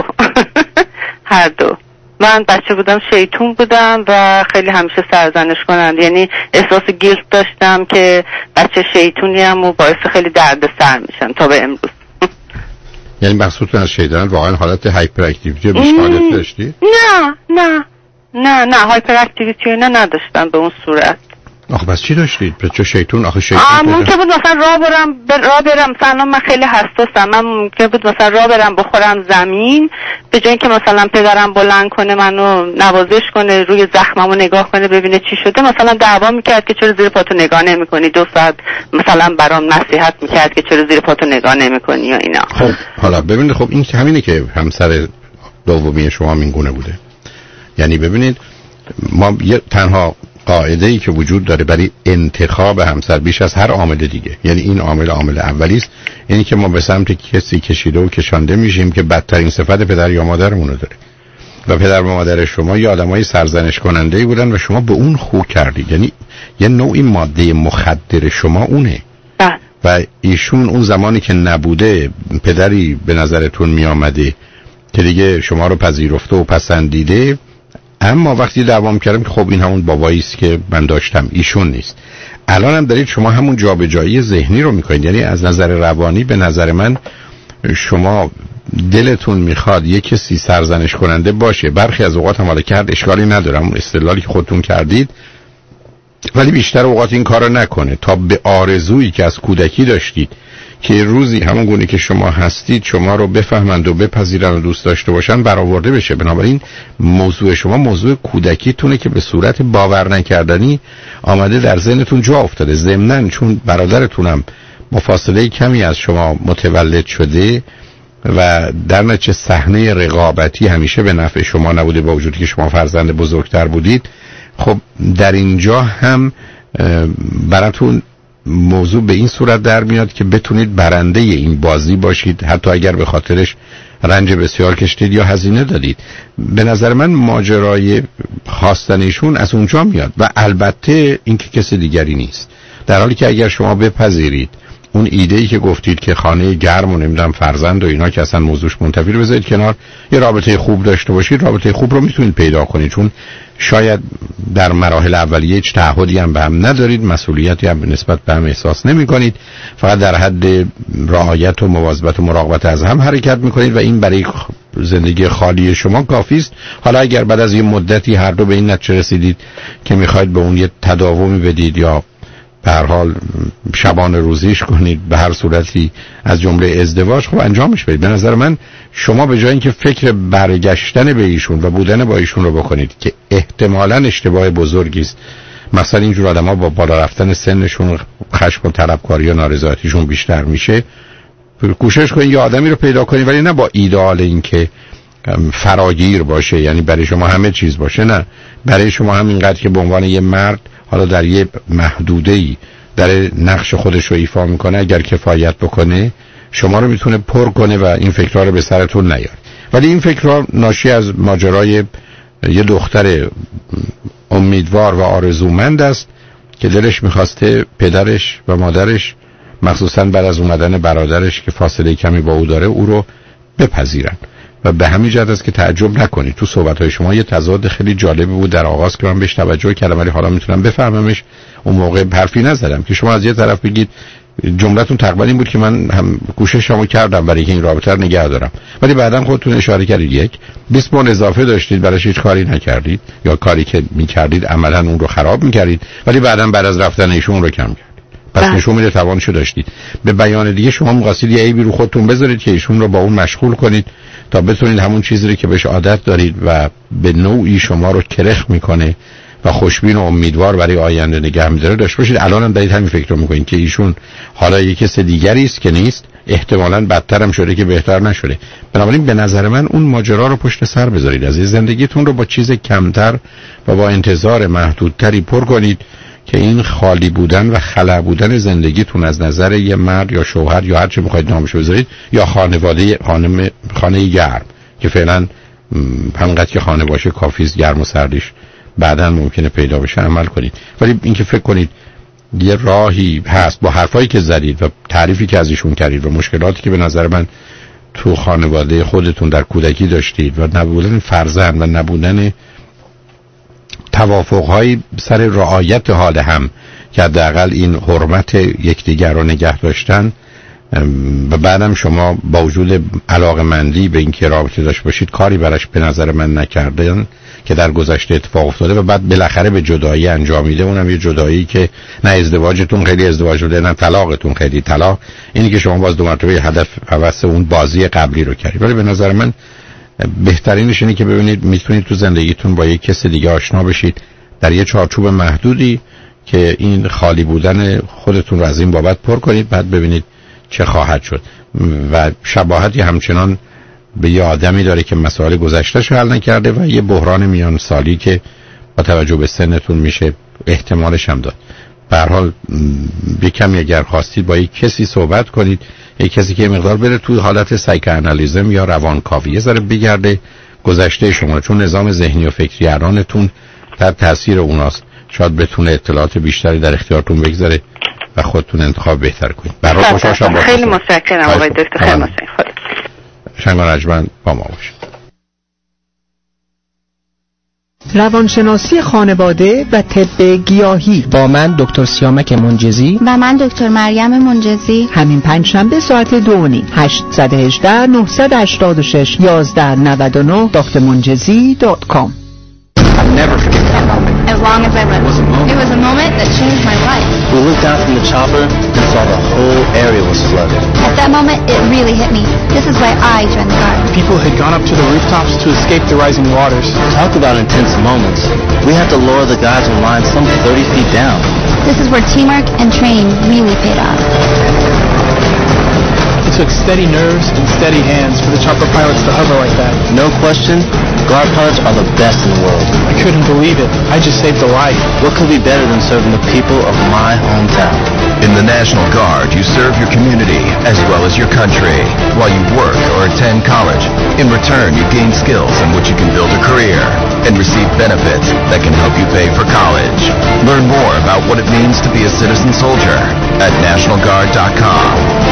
هر دو. من بچه بودم شیطون بودم و خیلی همیشه سرزنش کنند، یعنی احساس گیلت داشتم که بچه شیطونیم و باعث خیلی درد سر میشم تا به امروز. یعنی مقصودتون از شیطان واقعا حالت هایپر اکتیویتی بیشتر داشتی؟ نه نه نه نه هایپر اکتیویتی نه نداشتم به اون صورت. آخه بس چی داشتید؟ چه شیطون؟ آخه شیطون ممکن بود مثلا راه برم راه برم مثلا من خیلی حساسم، من ممکن بود مثلا راه برم بخورم زمین، به جای اینکه مثلا پدرم بلند کنه منو نوازش کنه روی زخممو نگاه کنه ببینه چی شده، مثلا دعوا میکرد که چرا زیر پاتو نگاه نمیکنی، دو ساعت مثلا برام نصیحت میکرد که چرا زیر پاتو نگاه نمیکنی یا اینا. خب حالا ببینید، خب این همینه که همسر دومی شما این گونه بوده. یعنی ببینید ما یه تنها قاعده ای که وجود داره برای انتخاب همسر بیش از هر عامل دیگه، یعنی این عامل عامل اولی است، یعنی که ما به سمت کسی کشیده و کشانده میشیم که بدترین صفت پدر یا مادرمون رو داره و پدر و مادر شما یا آدمای سرزنش کننده‌ای بودن و شما به اون خو کردید. یعنی یه نوعی ماده مخدر شما اونه ده. و ایشون اون زمانی که نبوده پدری به نظرتون می آمده که دیگه شما رو پذیرفته و پسندیده. اما وقتی دعوام کردم که خب این همون بابایی است که من داشتم، ایشون نیست. الان هم دارید شما همون جابجایی ذهنی رو میکنید. یعنی از نظر روانی به نظر من شما دلتون میخواد یک کسی سرزنش کننده باشه. برخی از اوقات هم حالا کرد، اشکالی ندارم، استدلالی که خودتون کردید، ولی بیشتر اوقات این کارو نکنه تا به آرزویی که از کودکی داشتید که روزی همون گونه که شما هستید شما رو بفهمند و بپذیرن و دوست داشته باشن برآورده بشه. بنابراین موضوع شما موضوع کودکیتونه که به صورت باور نکردنی آمده در ذهنتون جا افتاده. ضمناً چون برادرتونم با فاصله کمی از شما متولد شده و در نتیجه صحنه رقابتی همیشه به نفع شما نبوده با وجودی که شما فرزند بزرگتر بودید، خب در اینجا هم براتون موضوع به این صورت در میاد که بتونید برنده این بازی باشید، حتی اگر به خاطرش رنج بسیار کشیدید یا هزینه دادید. به نظر من ماجرای خواستنشون از اونجا میاد و البته اینکه کسی دیگری نیست. در حالی که اگر شما بپذیرید اون ایده‌ای که گفتید که خانه گرم و نمیدونم فرزند و اینا که اصلا موضوعش منتفی رو بذارید کنار، یه رابطه خوب داشته باشید، رابطه خوب رو میتونید پیدا کنید، چون شاید در مراحل اولیه هیچ تعهدی هم به هم ندارید، مسئولیتی هم نسبت به هم احساس نمی کنید، فقط در حد رعایت و مواظبت و مراقبت از هم حرکت میکنید و این برای زندگی خالی شما کافی است. حالا اگر بعد از یه مدتی هر دو به این نتیجه رسیدید که میخواید به اون یه تداومی بدید یا به هر حال شبانه روزیش کنید، به هر صورتی از جمله ازدواج، خب انجامش بدید. به نظر من شما به جای اینکه فکر برگشتن به ایشون و بودن با ایشون رو بکنید که احتمالاً اشتباه بزرگی است، مثلا اینجور آدم‌ها با بالا رفتن سنشون خشم و طلبکاری و نارضایتیشون بیشتر میشه، کوشش کنید یه آدمی رو پیدا کنید، ولی نه با ایدئال اینکه فراگیر باشه، یعنی برای شما همه چیز باشه، نه، برای شما همینقدر که به عنوان یه مرد حالا در یه محدوده‌ای در نقش خودش رو ایفا میکنه، اگر کفایت بکنه شما رو میتونه پر کنه و این فکرها رو به سرتون نیاره. ولی این فکرها ناشی از ماجرای یه دختر امیدوار و آرزومند است که دلش میخواسته پدرش و مادرش مخصوصا بعد از اومدن برادرش که فاصله کمی با او داره او رو بپذیرن. و به همین جهت است که تعجب نکنید تو صحبت‌های شما یه تضاد خیلی جالبی بود در آغاز که من بهش توجه کردم، ولی حالا میتونم بفهممش. اون موقع حرفی نزدم که شما از یه طرف بگید، جملتون تقریبا این بود که من هم کوششمو کردم برای اینکه این رابطه رو نگه دارم، ولی بعداً خودتون اشاره کردید یک بیست پوند اضافه داشتید، براش هیچ کاری نکردید یا کاری که میکردید عملاً اون رو خراب میکردید، ولی بعداً بعد از رفتن ایشون رو کم کردید. پس نشون میده توانشو داشتید. به بیان دیگه شما می‌خواستید یه عیبی رو خودتون بذارید که ایشون رو با اون مشغول کنید تا بتونید همون چیزی رو که بهش عادت دارید و به نوعی شما رو کرخ میکنه و خوشبین و امیدوار برای آینده نگه می‌داره داشته باشید. الان هم دارید همین فکر رو میکنید که ایشون حالا یک کس دیگری است که نیست، احتمالاً بدتر هم شده که بهتر نشده. بنابراین به نظر من اون ماجرا رو پشت سر بذارید، از زندگیتون رو با چیز کمتر و با انتظار محدودتری پر کنید که این خالی بودن و خلا بودن زندگیتون از نظر یه مرد یا شوهر یا هر چه بخواید نامش بذارید یا خانواده خانم خانه گرم که فعلا همینقدر که خانه باشه کافی است، گرم و سردیش بعداً ممکنه پیدا بشه عمل کنید. ولی اینکه فکر کنید یه راهی هست با حرفایی که زدید و تعریفی که از ایشون کردید و مشکلاتی که به نظر من تو خانواده خودتون در کودکی داشتید و نبودن فرزند و نبودن توافق‌های سر رعایت حال هم که حداقل این حرمت یکدیگر رو نگه داشتن و بعدم شما با وجود علاقه‌مندی به این که رابطه داشته باشید کاری براش به نظر من نکردن که در گذشته اتفاق افتاده و بعد بالاخره به جدایی انجامیده، اونم یه جدایی که نه ازدواجتون خیلی ازدواج شده نه طلاقتون خیلی طلاق، اینی که شما باز دو مرتبه هدف عوض اون بازی قبلی رو کردید. ولی به نظر من بهترینش اینه که ببینید میتونید تو زندگیتون با یک کس دیگه آشنا بشید در یه چارچوب محدودی که این خالی بودن خودتون رو از این بابت پر کنید، بعد ببینید چه خواهد شد. و شباهتی همچنان به یه آدمی داره که مسائل گذشته‌اش حل نکرده و یه بحران میان سالی که با توجه به سنتون میشه احتمالش هم داد. به هر حال یکم اگر خواستید با یک کسی صحبت کنید، یک کسی که مقدار بره توی حالت سایکوآنالیزم یا روانکاوی یه ذره بگرده گذشته شما، چون نظام ذهنی و فکری الانتون در تاثیر اوناست، شاید بتونه اطلاعات بیشتری در اختیارتون بگذاره و خودتون انتخاب بهتر کنید. برای خوشحال شدم. خیلی متشکرم آقای دکتر. خیلی متشکرم. شنگ و رجمن با ما باشید. روانشناسی خانواده و طب گیاهی با من دکتر سیامک منجزی و من دکتر مریم منجزی. همین پنجشنبه ساعت دو و نیم. هشت یک هشت نه هشت شش یک یک نه نه دکتر منجزی دات کام. Never forget that moment. As long as I live. It was a moment. It was a moment that changed my life. We looked down from the chopper and saw the whole area was flooded. At that moment, it really hit me. This is why I joined the Guard. People had gone up to the rooftops to escape the rising waters. Talk about intense moments. We had to lower the guys in line some thirty feet down. This is where teamwork and training really paid off. It took steady nerves and steady hands for the chopper pilots to hover like that. No question, Guard pilots are the best in the world. I couldn't believe it. I just saved a life. What could be better than serving the people of my hometown? In the National Guard, you serve your community as well as your country while you work or attend college. In return, you gain skills in which you can build a career and receive benefits that can help you pay for college. Learn more about what it means to be a citizen soldier at national guard dot com.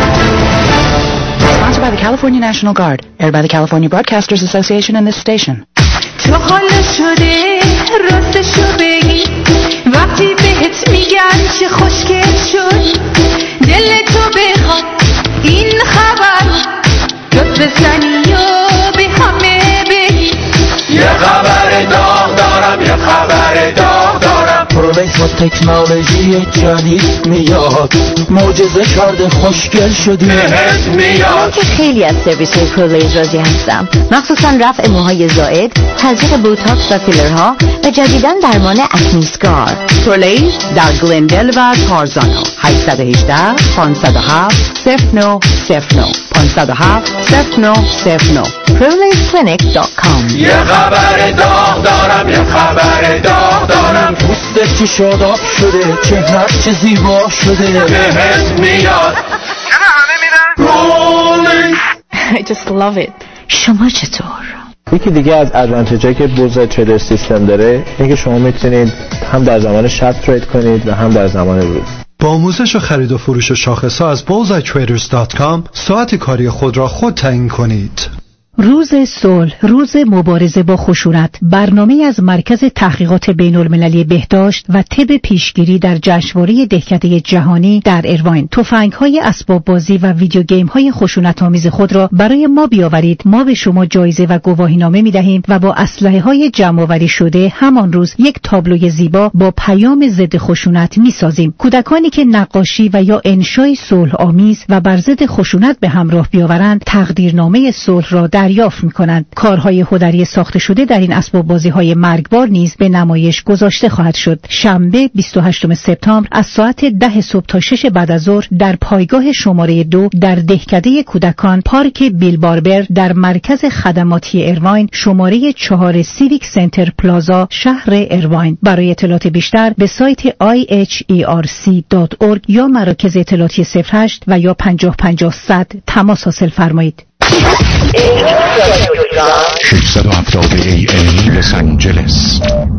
Sponsored by the California National Guard, aired by the California Broadcasters Association and this station. تو حالا شده راستشو بگی وقتی بهت میگن چه خوشگل شد دل تو بخواد این خبر داد بزنی و به همه بگی یه خبر داغ دارم یه خبر داغ دارم پرولیس با تکنولوژی جدید میاد معجزه کرده خوشگل شدی بهت میاد که خیلی از سرویس های پرولیس راضی هستم مخصوصا رفع موهای زائد تزریق بوتاکس و فیلرها و جدیداً درمان اکنی اسکار. پرولیس در گلندل و تارزانا. هشت یک هشت پانصد و هفت صفر نه صفر نه پانصد و هفت صفر نه صفر نه پرولیس کلینیک دات کام. یه خبر داغ دارم یه خبر داغ دارم پوستت چه شاداب شده چهرت چه زیبا شده بهت میاد چرا همه میرن پرولیس. I just love it. شما چطور؟ یکی دیگه از ادوانتیجایی که بولزای تریدر سیستم داره اینه که شما میتونید هم در زمان شب ترید کنید و هم در زمان روز. با آموزش و خرید و فروش شاخص‌ها از bullseye traders dot com ساعت کاری خود را خود تعیین کنید. روز صلح، روز مبارزه با خشونت، برنامه از مرکز تحقیقات بین المللی بهداشت و طب پیشگیری در جشنواره دهکده جهانی در ایرواین. تفنگ‌های اسباب بازی و ویدیو گیم‌های خشونت‌آمیز خود را برای ما بیاورید. ما به شما جایزه و گواهینامه می‌دهیم و با اسلحه‌های جمع‌آوری شده همان روز یک تابلوی زیبا با پیام ضد خشونت می‌سازیم. کودکانی که نقاشی و یا انشای صلح‌آمیز و بر ضد خشونت به همراه بیاورند، تقدیرنامه صلح را دریافت می‌کنند. کارهای هنری ساخته شده در این اسباب بازی‌های مرگبار نیز به نمایش گذاشته خواهد شد. شنبه بیست و هشتم سپتامبر از ساعت ده صبح تا شش بعد از ظهر در پایگاه شماره دو در دهکده کودکان پارک بیل باربر در مرکز خدماتی ایرواین شماره چهار سیویک سنتر پلازا شهر ایرواین. برای اطلاعات بیشتر به سایت آی اچ ای آر سی دات اورگ یا مراکز اطلاعاتی صفر هشت و یا پنجاه پنجاه صد تماس حاصل فرمایید. ششصد و هفتاد ای ام لس آنجلس.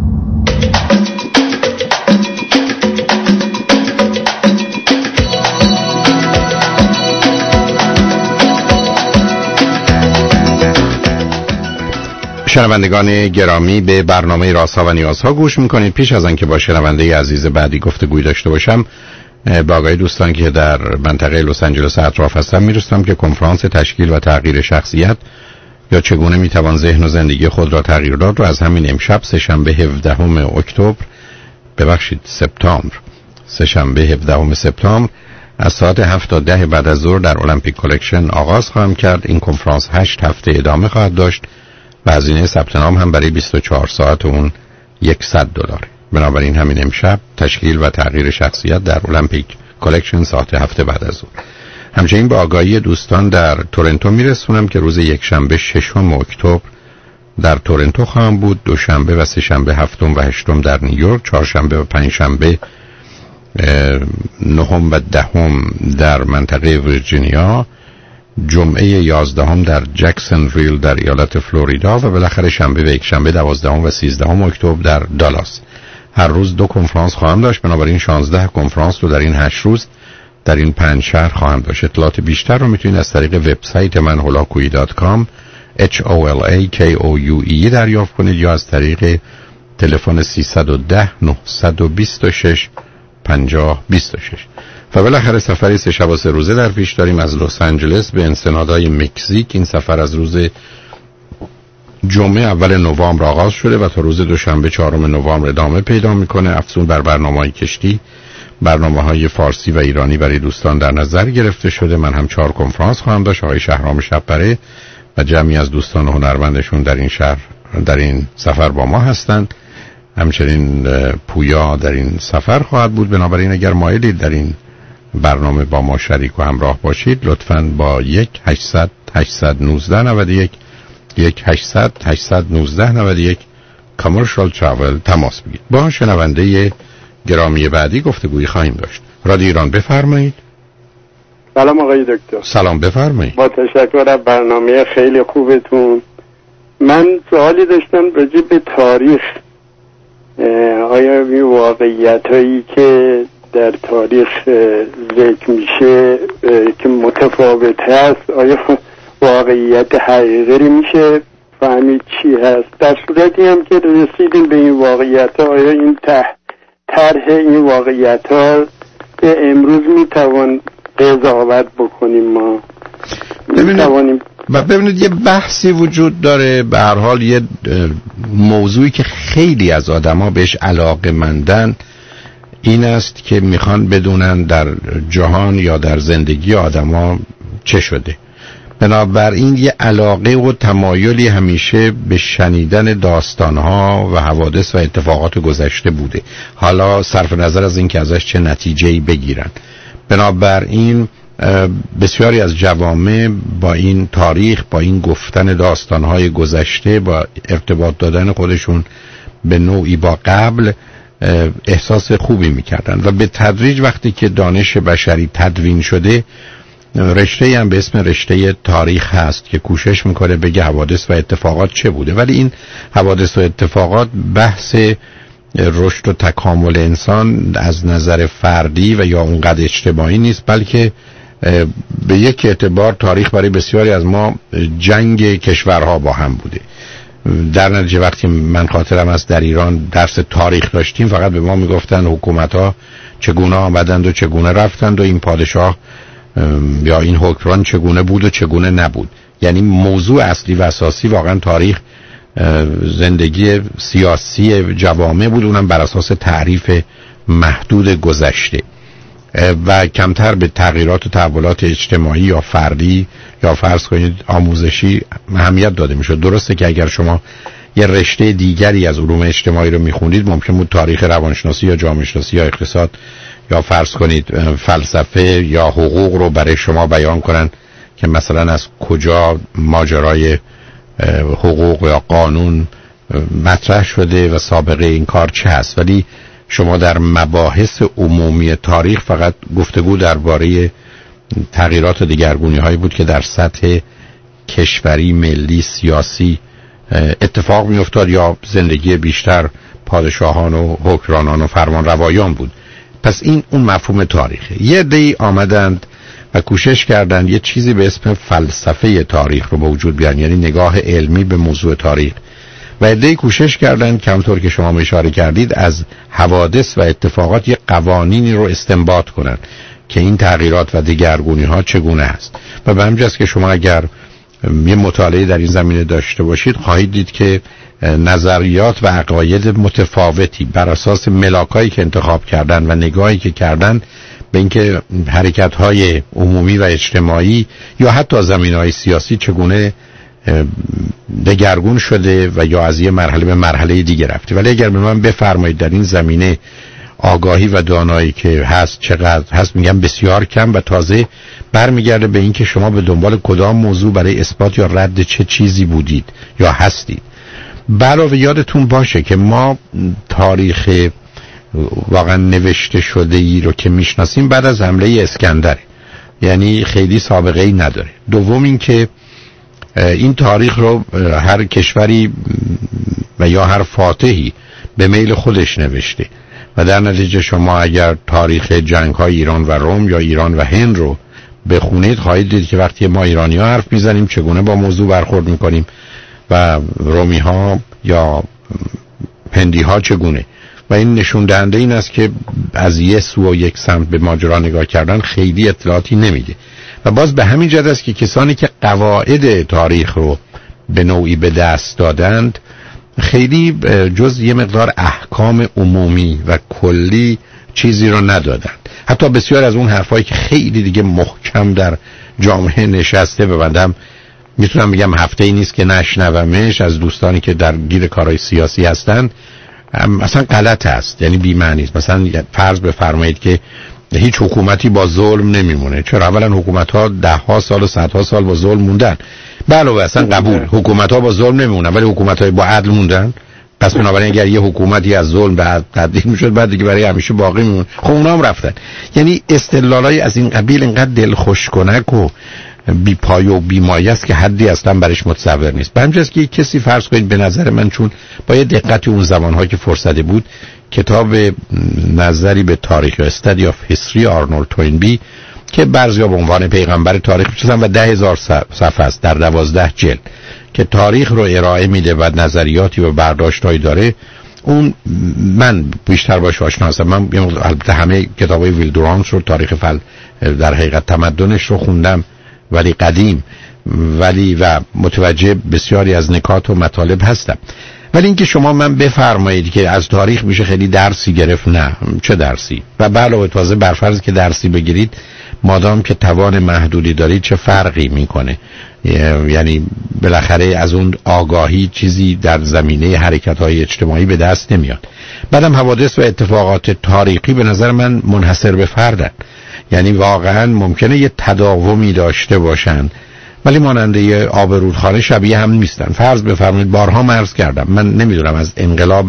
شنوندگان گرامی، به برنامه رازها و نیازها گوش میکنید. پیش از آنکه با شنونده عزیز بعدی گفتگوی داشته باشم، با آقای دوستان که در منطقه لس آنجلس اطراف هستم میرسم که کنفرانس تشکیل و تغییر شخصیت یا چگونه میتوان ذهن و زندگی خود را تغییر داد رو از همین امشب سه‌شنبه هفدهم اکتبر ببخشید سپتامبر سه‌شنبه هفدهم سپتامبر از ساعت هفت تا ده بعد از ظهر در المپیک کلکشن آغاز خواهم کرد. این کنفرانس هشت هفته ادامه خواهد داشت و هزینه ثبت نام هم برای بیست و چهار ساعت اون صد دلاره. بنابراین همین امشب تشکیل و تغییر شخصیت در المپیک کلکشن ساعت هفته بعد از ظهر. همچنین به آگاهی دوستان در تورنتو میرسونم که روز یک شنبه ششم اکتبر در تورنتو خواهم بود. دوشنبه و سه شنبه هفتم و هشتم در نیویورک، چهارشنبه و پنج شنبه نهم و دهم در منطقه ویرجینیا، جمعه یازدهم در جکسونویل در ایالت فلوریدا و بالاخره شنبه و یک شنبه دوازدهم و سیزدهم اکتبر در دالاس. هر روز دو کنفرانس خواهم داشت، بنابراین شانزده کنفرانس رو در این هشت روز در این پنج شهر خواهم داشت. اطلاعات بیشتر رو میتونید از طریق وبسایت من هولاکویی دات کام اچ او ال ای کی او یو ای دریافت کنید یا از طریق تلفن سیصد و ده نهصد و بیست و شش پنجاه بیست و شش. و بالاخره سفری سه شب و سه روزه در پیش داریم از لس آنجلس به انسنادای مکزیک. این سفر از روز جمعه اول نوامبر آغاز شده و تا روز دوشنبه چهارم نوامبر ادامه پیدا میکنه. افزون بر برنامه‌های کشتی برنامه‌های فارسی و ایرانی برای دوستان در نظر گرفته شده. من هم چهار کنفرانس خواهم داشت. آقای شهرام شب‌پره و جمعی از دوستان هنرمندشون در این شهر در این سفر با ما هستند. همچنین پویا در این سفر خواهد بود. بنابراین اگر مایلید در این برنامه با ما شریک و همراه باشید لطفاً با یک هشتصد هشتصد و نوزده نود و یک یک هشتصد هشتصد و نوزده نود و یک کامرشال تراول تماس بگیرید. با شنونده گرامی بعدی گفتگویی خواهیم داشت. رادیو ایران بفرمایید. سلام آقای دکتر. سلام بفرمایید. با تشکر از برنامه خیلی خوبتون. من سوالی داشتم راجع به تاریخ. آیا این واقعیت هایی که در تاریخ ذکر میشه که متفاوت هست آیا واقعیت حقیقی میشه فهمید چی هست؟ در صورتی هم که رسیدیم به این واقعیت ها آیا این طرح این واقعیت ها امروز میتوان قضاوت بکنیم ما میتوانیم؟ ببینید یه بحثی وجود داره. به هر حال یه موضوعی که خیلی از آدما بهش علاقه مندن این است که میخوان بدونن در جهان یا در زندگی آدما چه شده. بنابراین یه علاقه و تمایلی همیشه به شنیدن داستانها و حوادث و اتفاقات گذشته بوده، حالا صرف نظر از این که ازش چه نتیجه‌ای بگیرن. بنابراین بسیاری از جوامع با این تاریخ، با این گفتن داستانهای گذشته، با ارتباط دادن خودشون به نوعی با قبل احساس خوبی میکردن و به تدریج وقتی که دانش بشری تدوین شده رشته هم به اسم رشته تاریخ هست که کوشش میکنه بگه حوادث و اتفاقات چه بوده، ولی این حوادث و اتفاقات بحث رشد و تکامل انسان از نظر فردی و یا اونقدر اجتماعی نیست، بلکه به یک اعتبار تاریخ برای بسیاری از ما جنگ کشورها با هم بوده. در نتیجه وقتی من خاطرم است در ایران درس تاریخ داشتیم فقط به ما میگفتن حکومت‌ها چگونه آمدند و چگونه رفتند و این پادشاه یا این حکمران چگونه بود و چگونه نبود. یعنی موضوع اصلی و اساسی واقعا تاریخ زندگی سیاسی جوامع بود، اونم بر اساس تعریف محدود گذشته و کمتر به تغییرات و تحولات اجتماعی یا فردی یا فرض کنید آموزشی اهمیت داده میشد. درسته که اگر شما یه رشته دیگری از علوم اجتماعی رو میخوندید ممکن بود تاریخ روانشناسی یا جامعه شناسی یا اقتصاد یا فرض کنید فلسفه یا حقوق رو برای شما بیان کنن که مثلا از کجا ماجرای حقوق یا قانون مطرح شده و سابقه این کار چه هست، ولی شما در مباحث عمومی تاریخ فقط گفتگو درباره تغییرات و دگرگونی هایی بود که در سطح کشوری، ملی، سیاسی اتفاق می افتاد یا زندگی بیشتر پادشاهان و حکمرانان و فرمانروایان بود. پس این اون مفهوم تاریخه. یه عده‌ای آمدند و کوشش کردند یه چیزی به اسم فلسفه تاریخ رو به وجود بیارن، یعنی نگاه علمی به موضوع تاریخ، و عده‌ای کوشش کردند کمطور که شما اشاره کردید از حوادث و اتفاقات یه قوانینی رو استنباط کنند که این تغییرات و دگرگونی ها چگونه است. و به همین جاست که شما اگر یه مطالعه در این زمینه داشته باشید خواهید دید که نظریات و عقاید متفاوتی بر اساس ملاکایی که انتخاب کردن و نگاهی که کردن به اینکه حرکت‌های عمومی و اجتماعی یا حتی زمینه‌های سیاسی چگونه دگرگون شده و یا از یه مرحله به مرحله دیگه رفته. ولی اگر به من بفرمایید در این زمینه آگاهی و دانایی که هست چقدر هست، میگم بسیار کم و تازه برمیگرده به این که شما به دنبال کدام موضوع برای اثبات یا رد چه چیزی بودید یا هستید. علاوه یادتون باشه که ما تاریخ واقعا نوشته شده ای رو که میشناسیم بعد از حمله اسکندر، یعنی خیلی سابقه ای نداره. دوم این که این تاریخ رو هر کشوری و یا هر فاتحی به میل خودش نوشته و در نتیجه شما اگر تاریخ جنگ های ایران و روم یا ایران و هند رو بخونید خواهید دید که وقتی ما ایرانی ها حرف میزنیم چگونه با موضوع برخورد میکنیم و رومی ها یا هندی ها چگونه. و این نشون دهنده این است که از یه سو و یک سمت به ماجرا نگاه کردن خیلی اطلاعاتی نمیده. و باز به همین جهت است که کسانی که قواعد تاریخ رو به نوعی به دست دادند خیلی جز یه مقدار احکام عمومی و کلی چیزی رو ندادند. حتی بسیار از اون حرفایی که خیلی دیگه محکم در جامعه نشسته ببندم میتونم بگم هفته ای نیست که نشنومش از دوستانی که در گیر کارهای سیاسی هستند اصلا غلط است، یعنی بی معنی است. مثلا فرض بفرمایید که هیچ حکومتی با ظلم نمیمونه. چرا؟ اولا حکومت ها ده ها سال و صدها سال با ظلم موندن. بله اصلا قبول، حکومت ها با ظلم نمیمونن ولی حکومت های با عدل موندن. پس بنابراین اگر یه حکومتی از ظلم به عدل تبدیل میشد بعد دیگه برای همیشه باقی میمون. خب اونا هم رفتن. یعنی استدلالای از این قبیل اینقدر دلخوش کنک و بی پای و بی مایه است که حدی اصلا برش متصور نیست. به همین جاست که کسی فرض کنید به نظر من چون با یه دقت اون زمان‌ها که فرصت بود کتاب نظری به تاریخ یا استادی آف هیستوری آرنولد توینبی که بعضیا به عنوان پیغمبر تاریخ می‌شناسن و ده هزار صفحه است در دوازده جلد که تاریخ رو ارائه میده و نظریاتی و برداشتایی داره، اون من بیشتر باش آشنا هستم. من البته همه کتابای ویل دورانس رو تاریخ فل در حقیقت تمدنش رو خوندم ولی قدیم، ولی و متوجه بسیاری از نکات و مطالب هستم. ولی اینکه شما من بفرمایید که از تاریخ میشه خیلی درسی گرفت، نه. چه درسی؟ و علاوه تازه برفرض که درسی بگیرید مادام که توان محدودی دارید چه فرقی میکنه؟ یعنی بالاخره از اون آگاهی چیزی در زمینه حرکت‌های اجتماعی به دست نمیاد. بعدم حوادث و اتفاقات تاریخی به نظر من منحصر به فردن، یعنی واقعا ممکنه یه تداومی داشته باشن ولی ماننده یه آب رودخانه شبیه هم نیستن. فرض بفرمایید بارها مرز کردم من نمیدونم از انقلاب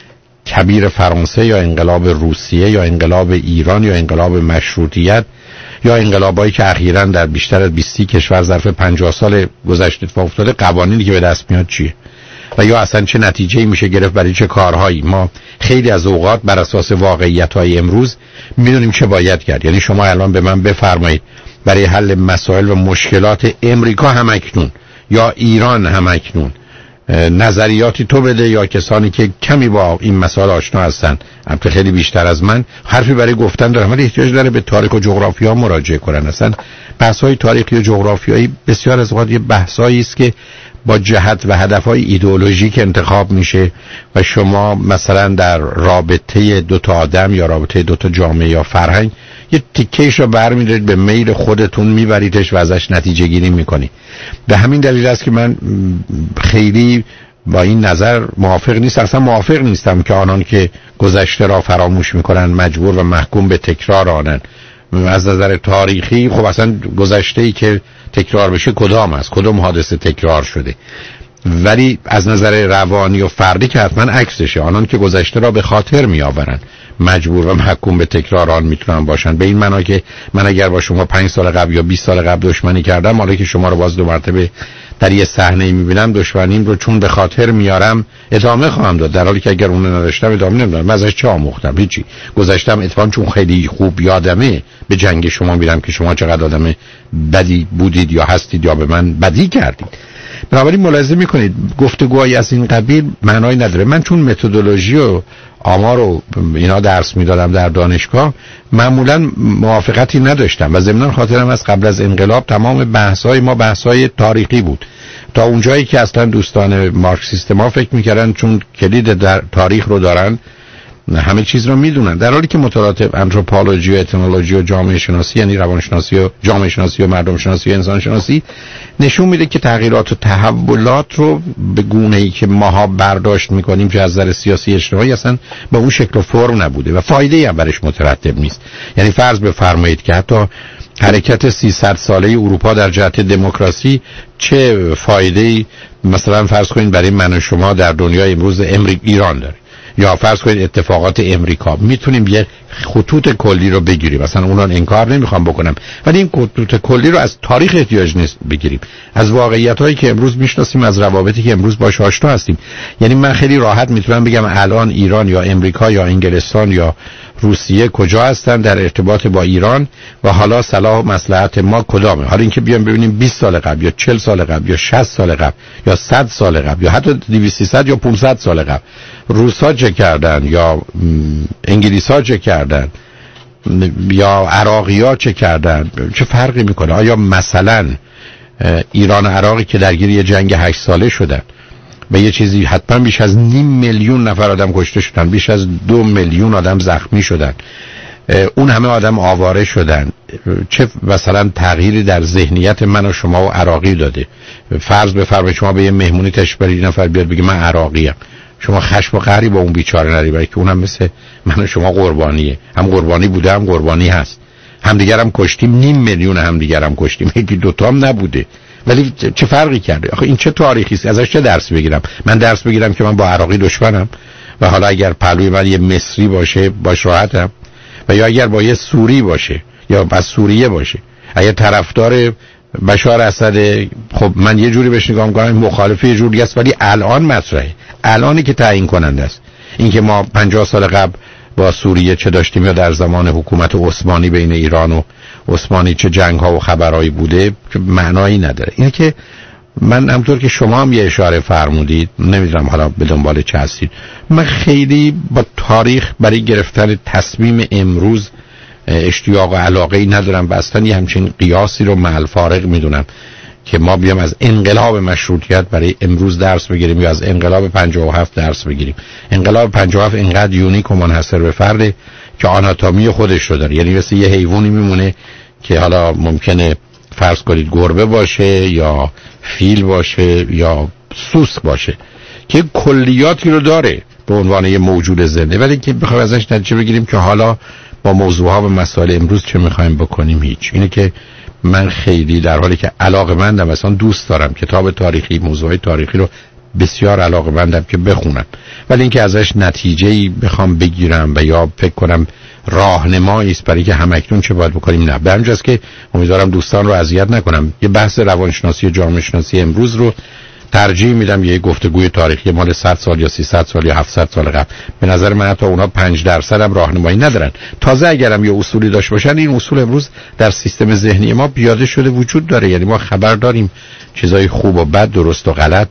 کبیر فرانسه یا انقلاب روسیه یا انقلاب ایران یا انقلاب مشروطیت یا انقلابایی که اخیراً در بیشتر از بیست کشور ظرف پنجاه سال گذشته اتفاق افتاده قوانینی که به دست میاد چیه و یا اصلا چه نتیجه‌ای میشه گرفت برای چه کارهایی. ما خیلی از اوقات بر اساس واقعیت‌های امروز میدونیم چه باید کرد. یعنی شما الان به من بفرمایید برای حل مسائل و مشکلات امریکا همکنون یا ایران همکنون نظریاتی تو بده یا کسانی که کمی با این مسائل آشنا هستن البته خیلی بیشتر از من حرفی برای گفتن دارن ولی احتیاج داره به تاریخ و جغرافیا مراجعه کنن. اصلا بحث‌های تاریخی و جغرافیایی بسیار از اوقات یه بحثایی است که با جهت و هدفهای ایدئولوژیک انتخاب میشه و شما مثلا در رابطه دو تا آدم یا رابطه دو تا جامعه یا فرهنگ یه تیکه‌اش رو برمی‌دارید به میل خودتون میبریدش و ازش نتیجه گیری میکنید. به همین دلیل است که من خیلی با این نظر موافق نیستم. اصلا موافق نیستم که آنان که گذشته را فراموش میکنن مجبور و محکوم به تکرار آنن. از نظر تاریخی خب اصلا گذشته‌ای که تکرار بشه کدام است؟ کدام حادثه تکرار شده؟ ولی از نظر روانی و فردی که حتما عکسشه. آنان که گذشته را به خاطر میآورن مجبور و محکوم به تکرار آن میتونن باشن. به این معنا که من اگر با شما پنج سال قبل یا بیست سال قبل دشمنی کردم حالا که شما رو باز دو مرتبه در یه صحنه میبینم دشمنیم رو چون به خاطر میارم ادامه خواهم داد، در حالی که اگر اون نداشتم ادامه نمیدادم. من ازش چه آموختم؟ هیچی. گذشتم اتفاقا چون خیلی خوب یادمه به جنگ شما میرم که شما چقدر آدم بدی بودید یا هستید یا به من بدی کردید. بنابراین ملاحظه میکنید گفتگوهای از این قبیل معنایی نداره. من چون متدولوژی و آمار و اینا درس میدادم در دانشگاه معمولا موافقتی نداشتم و ضمن خاطرم از قبل از انقلاب تمام بحث‌های ما بحث‌های تاریخی بود تا اونجایی که اصلا دوستان مارکسیست ما فکر میکردن چون کلید در تاریخ رو دارن همه چیز رو میدونن، در حالی که مطالعات آنتروپولوژی و اتنولوژی و جامعه شناسی یعنی روانشناسی و جامعه شناسی و مردم شناسی و انسان شناسی نشون میده که تغییرات و تحولات رو به گونه‌ای که ماها برداشت میکنیم که از نظر سیاسی اجتماعی اصلا به اون شکل و فرم نبوده و فایده‌ای هم برش مترتب نیست. یعنی فرض بفرمایید که حتی حرکت سیصد ساله اروپا در جهت دموکراسی چه فایده‌ای مثلا فرض کنید برای من و شما در دنیای امروز امریک ایران داره. یا فرض کنید اتفاقات امریکا، میتونیم یه خطوط کلی رو بگیریم، مثلا اونها انکار نمیخوام بکنم، ولی این خطوط کلی رو از تاریخ احتیاج نیست بگیریم، از واقعیت‌هایی که امروز میشناسیم، از روابطی که امروز باهاش آشنا هستیم. یعنی من خیلی راحت میتونم بگم الان ایران یا امریکا یا انگلستان یا روسیه کجا هستن در ارتباط با ایران و حالا صلاح و مصلحت ما کدامه. حالا اینکه بیام ببینیم بیست سال قبل یا چهل سال قبل یا شصت سال قبل یا صد سال قبل یا حتی دویست سیصد یا پانصد سال قبل روسا چه کردن یا انگلیسا چه کردن یا عراقی‌ها چه کردن، چه فرقی میکنه؟ آیا مثلا ایران و عراقی که درگیر یه جنگ هشت ساله شدن و یه چیزی حتما بیش از نیم میلیون نفر آدم کشته شدن، بیش از دو میلیون آدم زخمی شدن، اون همه آدم آواره شدن، چه مثلا تغییری در ذهنیت من و شما و عراقی داده؟ فرض بفرمایید شما به یه مهمونی تشریف بیارید، نفر بیاد بگه من عراقیم، شما خشم و قهری با اون بیچاره نری، برای که اونم مثل من و شما قربانیه، هم قربانی بوده هم قربانی هست، همدیگر هم کشتیم، نیم میلیون همدیگر هم کشتیم، یکی دوتا هم نبوده، ولی چه فرقی کرده؟ آخه این چه تاریخی است؟ ازش چه درس بگیرم؟ من درس بگیرم که من با عراقی دشمنم و حالا اگر پهلوی من یه مصری باشه باش راحتم، و یا اگر با یه سوری باشه یا از سوریه باشه، اگر طرفدار بشار اسد، خب من یه جوری بهش نگاه می‌کنم، مخالف یه جوری است، ولی الان مطرحه، الانی که تعیین کننده است. اینکه ما پنجاه سال قبل با سوریه چه داشتیم یا در زمان حکومت عثمانی بین ایران و عثمانی چه جنگ‌ها و خبرایی بوده که معنایی نداره. اینه که من همونطور که شما هم یه اشاره فرمودید، نمیدونم حالا به دنبال چه هستید، من خیلی با تاریخ برای گرفتن تصمیم امروز اشتیاق و علاقه ای ندارم و اصلا یه همچین قیاسی رو مع الفارق میدونم که ما بیام از انقلاب مشروطیت برای امروز درس بگیریم یا از انقلاب پنجاه و هفت درس بگیریم. انقلاب پنجاه و هفت اینقدر یونیک و منحصر به فرده که آناتومی خودش رو داره، یعنی مثل یه حیوانی میمونه که حالا ممکنه فرض کنید گربه باشه یا فیل باشه یا سوسک باشه که کلیاتی رو داره به عنوان یه موجود زنده، ولی که بخوایم ازش نتیجه بگیریم که حالا با موضوعها و مسائل امروز چه میخوایم بکنیم، هیچ. اینه که من خیلی در حالی که علاقه‌مندم، مثلا دوست دارم کتاب تاریخی، موضوعات تاریخی رو بسیار علاقه‌مندم که بخونم، ولی اینکه ازش نتیجه‌ای بخوام بگیرم و یا فکر کنم راهنمایی است برای که همکنون چه باید بکنیم، نه. به همینجاست که امیدوارم دوستان رو اذیت نکنم. یه بحث روانشناسی و جامعه شناسی امروز رو ترجیح میدم یه گفتگوی تاریخی مال صد سال یا سیصد سال یا هفتصد سال قبل. به نظر من حتی اونا پنج درصد هم راهنمایی ندارن. تازه اگرم یه اصولی داشت باشن، این اصول امروز در سیستم ذهنی ما پیاده شده وجود داره، یعنی ما خبر داریم چیزای خوب و بد، درست و غلط،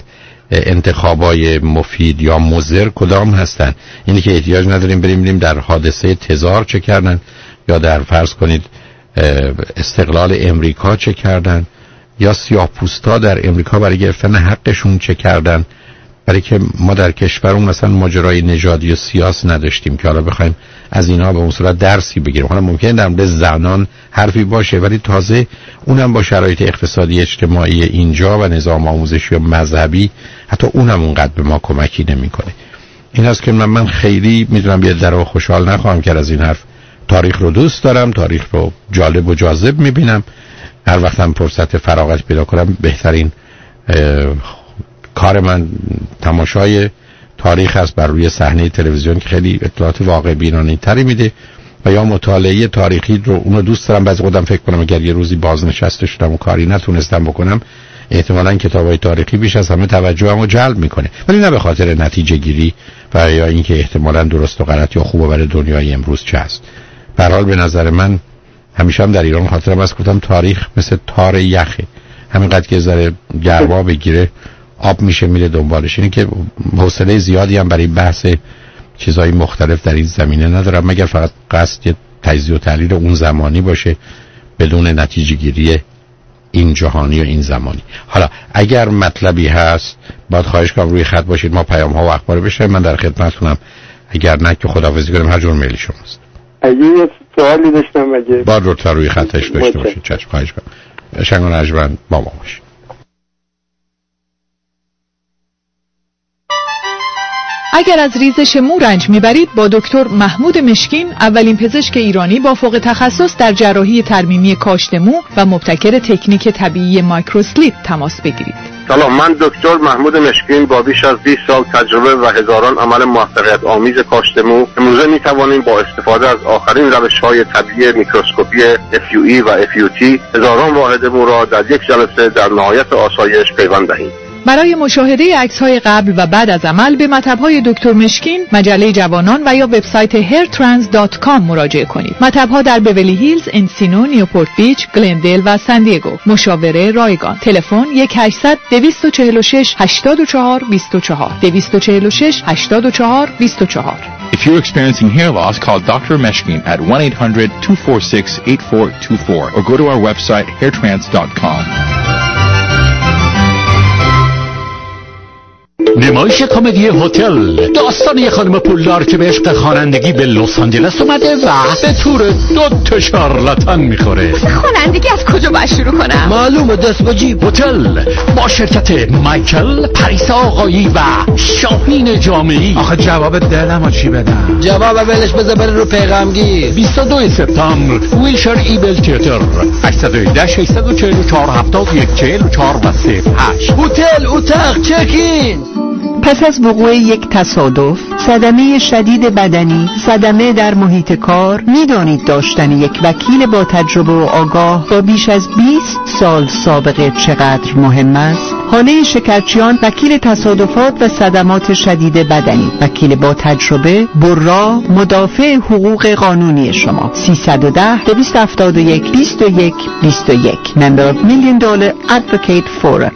انتخابای مفید یا مضر کدام هستن. اینی که احتیاج نداریم بریم ببینیم در حادثه تزار چه کردن یا در فرض کنید استقلال امریکا چه کردن یا سیاه‌پوستا در امریکا برای گرفتن حقشون چه کردن، برای که ما در کشورمون مثلا ماجرای نژادی و سیاسی نداشتیم که حالا بخوایم از اینا به اون صورت درسی بگیریم. حالا ممکنه در مورد زنان حرفی باشه، ولی تازه اونم با شرایط اقتصادی اجتماعی اینجا و نظام آموزشی و مذهبی حتی اونم اونقدر به ما کمکی نمیکنه. این است که من من خیلی میدونم یه درو خوشحال نخواهم کرد از این حرف. تاریخ رو دوست دارم، تاریخ رو جالب و جاذب میبینم، هر وقتم فرصت فراغت پیدا کنم بهترین کار من تماشای تاریخ است بر روی صحنه تلویزیون که خیلی اطلاعات واقع بینانه تری میده، و یا مطالعه تاریخی رو اونو دوست دارم. بعضی خودم فکر کنم اگر یه روزی بازنشسته شدم و کاری نتونستم بکنم، احتمالاً کتابای تاریخی بیش از همه توجهمو جلب میکنه، ولی نه به خاطر نتیجه گیری و یا اینکه احتمالاً درست و غلط یا خوب و بد دنیای امروز چه است. به هر حال به نظر من همیشه هم در ایران خاطرم از گفتم تاریخ مثل تار یخه، همینقدر که ذره گرما بگیره آب میشه میره دنبالش. اینه که حوصله زیادی هم برای بحث چیزهای مختلف در این زمینه ندارم، مگر فقط قصد تجزیه و تحلیل اون زمانی باشه بدون نتیجه گیری این جهانی و این زمانی. حالا اگر مطلبی هست باید خواهش کنم روی خط باشید، ما پیام ها و اخبار بشه، من در خدمتتونم. اگر نه که خداحافظی کنیم، هر جور میلی شماست. اگه یه سوالی داشتم اگه با لطفا روی خطش داشته باشید. چشم، خواهش کنم. شنگان اجبران با ما باشید. اگر از ریزش مو رنج میبرید با دکتر محمود مشکین، اولین پزشک ایرانی با فوق تخصص در جراحی ترمیمی کاشت مو و مبتکر تکنیک طبیعی مایکروسلیپ تماس بگیرید. سلام، من دکتر محمود مشکین با بیش از بیست سال تجربه و هزاران عمل موفقیت آمیز کاشت مو امروزه می توانیم با استفاده از آخرین روش‌های طبیعی میکروسکوپی اف یو ای و اف یو تی هزاران واحد مو را در یک جلسه در نهایت آسایش پیوند دهیم. برای مشاهده عکس‌های قبل و بعد از عمل به مطب‌های دکتر مشکین، مجله جوانان و یا وبسایت هیر ترانس دات کام مراجعه کنید. مطب‌ها در بیولی هیلز، انسینو، نیوپورت بیچ، گلندل و سان دیگو. مشاوره رایگان. تلفن یک هشتصد دویست و چهل و شش هشتاد و چهار بیست و چهار دویست و چهل و شش هشتاد و چهار بیست و چهار. If you're experiencing hair loss, call Doctor Meshkin at one eight hundred two four six eight four two four or go to our website hair trance dot com. نمایش کمدی هتل، داستان یه خانم پولدار که به عشق خوانندگی به لس آنجلس اومده و به تور دو تا شارلاتان میخوره. خوانندگی از کجا باید شروع کنم؟ معلومه، دست با جیب. هتل با شرکت مایکل، پریسا آقایی و شاهین جامعی. آخه جواب دلمو چی بدم؟ جواب ولش بذار بره رو پیغامگی. بیست و دو سپتامبر ویلشر ایبل تئاتر، هشت یک هشت شش چهار چهار هفت یک چهار چهار و صفر هشت. هتل اتاق چکین. پس از وقوع یک تصادف، صدمه شدید بدنی، صدمه در محیط کار، می‌دانید داشتن یک وکیل با تجربه و آگاه با بیش از بیست سال سابقه چقدر مهم است؟ هانه شکرچیان، وکیل تصادفات و صدمات شدید بدنی، وکیل با تجربه، برا، مدافع حقوق قانونی شما. سیصد و ده دویست و هفتاد و یک بیست و یک بیست و یک. Member of Million Dollar Advocate Forum.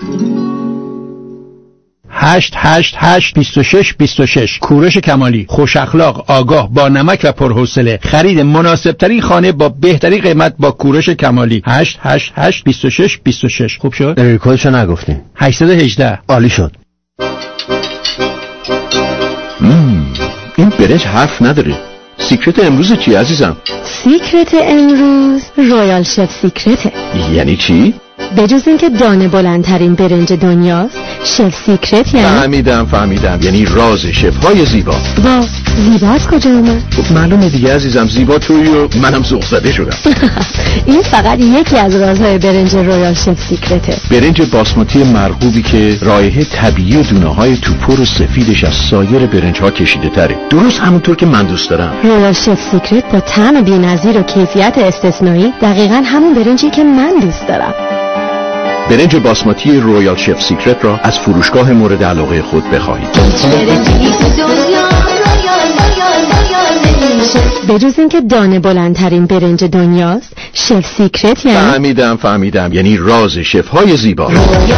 هشت هشت هشت بیست و شش بیست و شش. کوروش کمالی، خوش اخلاق، آگاه، با نمک و پرحوصله. خرید مناسب ترین خانه با بهترین قیمت با کوروش کمالی. هشت هشت هشت بیست و شش بیست و شش. خوب شد؟ ریکودشو نگفتیم. هشتصد و هجده. عالی شد. مم. این برنج حرف نداره. سیکرت امروز چی عزیزم؟ سیکرت امروز رویال شف سیکرته. یعنی چی؟ بجز اینکه دانه بلندترین برنج دنیاست، شف سیکرت یعنی فهمیدم فهمیدم یعنی راز شف‌های زیبا. با زیبا از کجا اومد؟ خب معلومه دیگه عزیزم، زیبا توی و منم ذوق زده شدم. این فقط یکی از رازهای برنج رویال شف سیکرته. برنج باسمتی مرغوبی که رایحه طبیعی و دونه‌های توپر و سفیدش از سایر برنج‌ها کشیده تره، درست همونطور که من دوست دارم. رویال شف سیکرت با طعم بی‌نظیر و کیفیت استثنایی دقیقاً همون برنجی که من دوست دارم. برنج باسمتی رویال شف سیکرت را از فروشگاه مورد علاقه خود بخواهید. بجز اینکه دانه بلندترین برنج دنیاست، شف سیکرت یعنی فهمیدم فهمیدم یعنی راز شف‌های زیبا.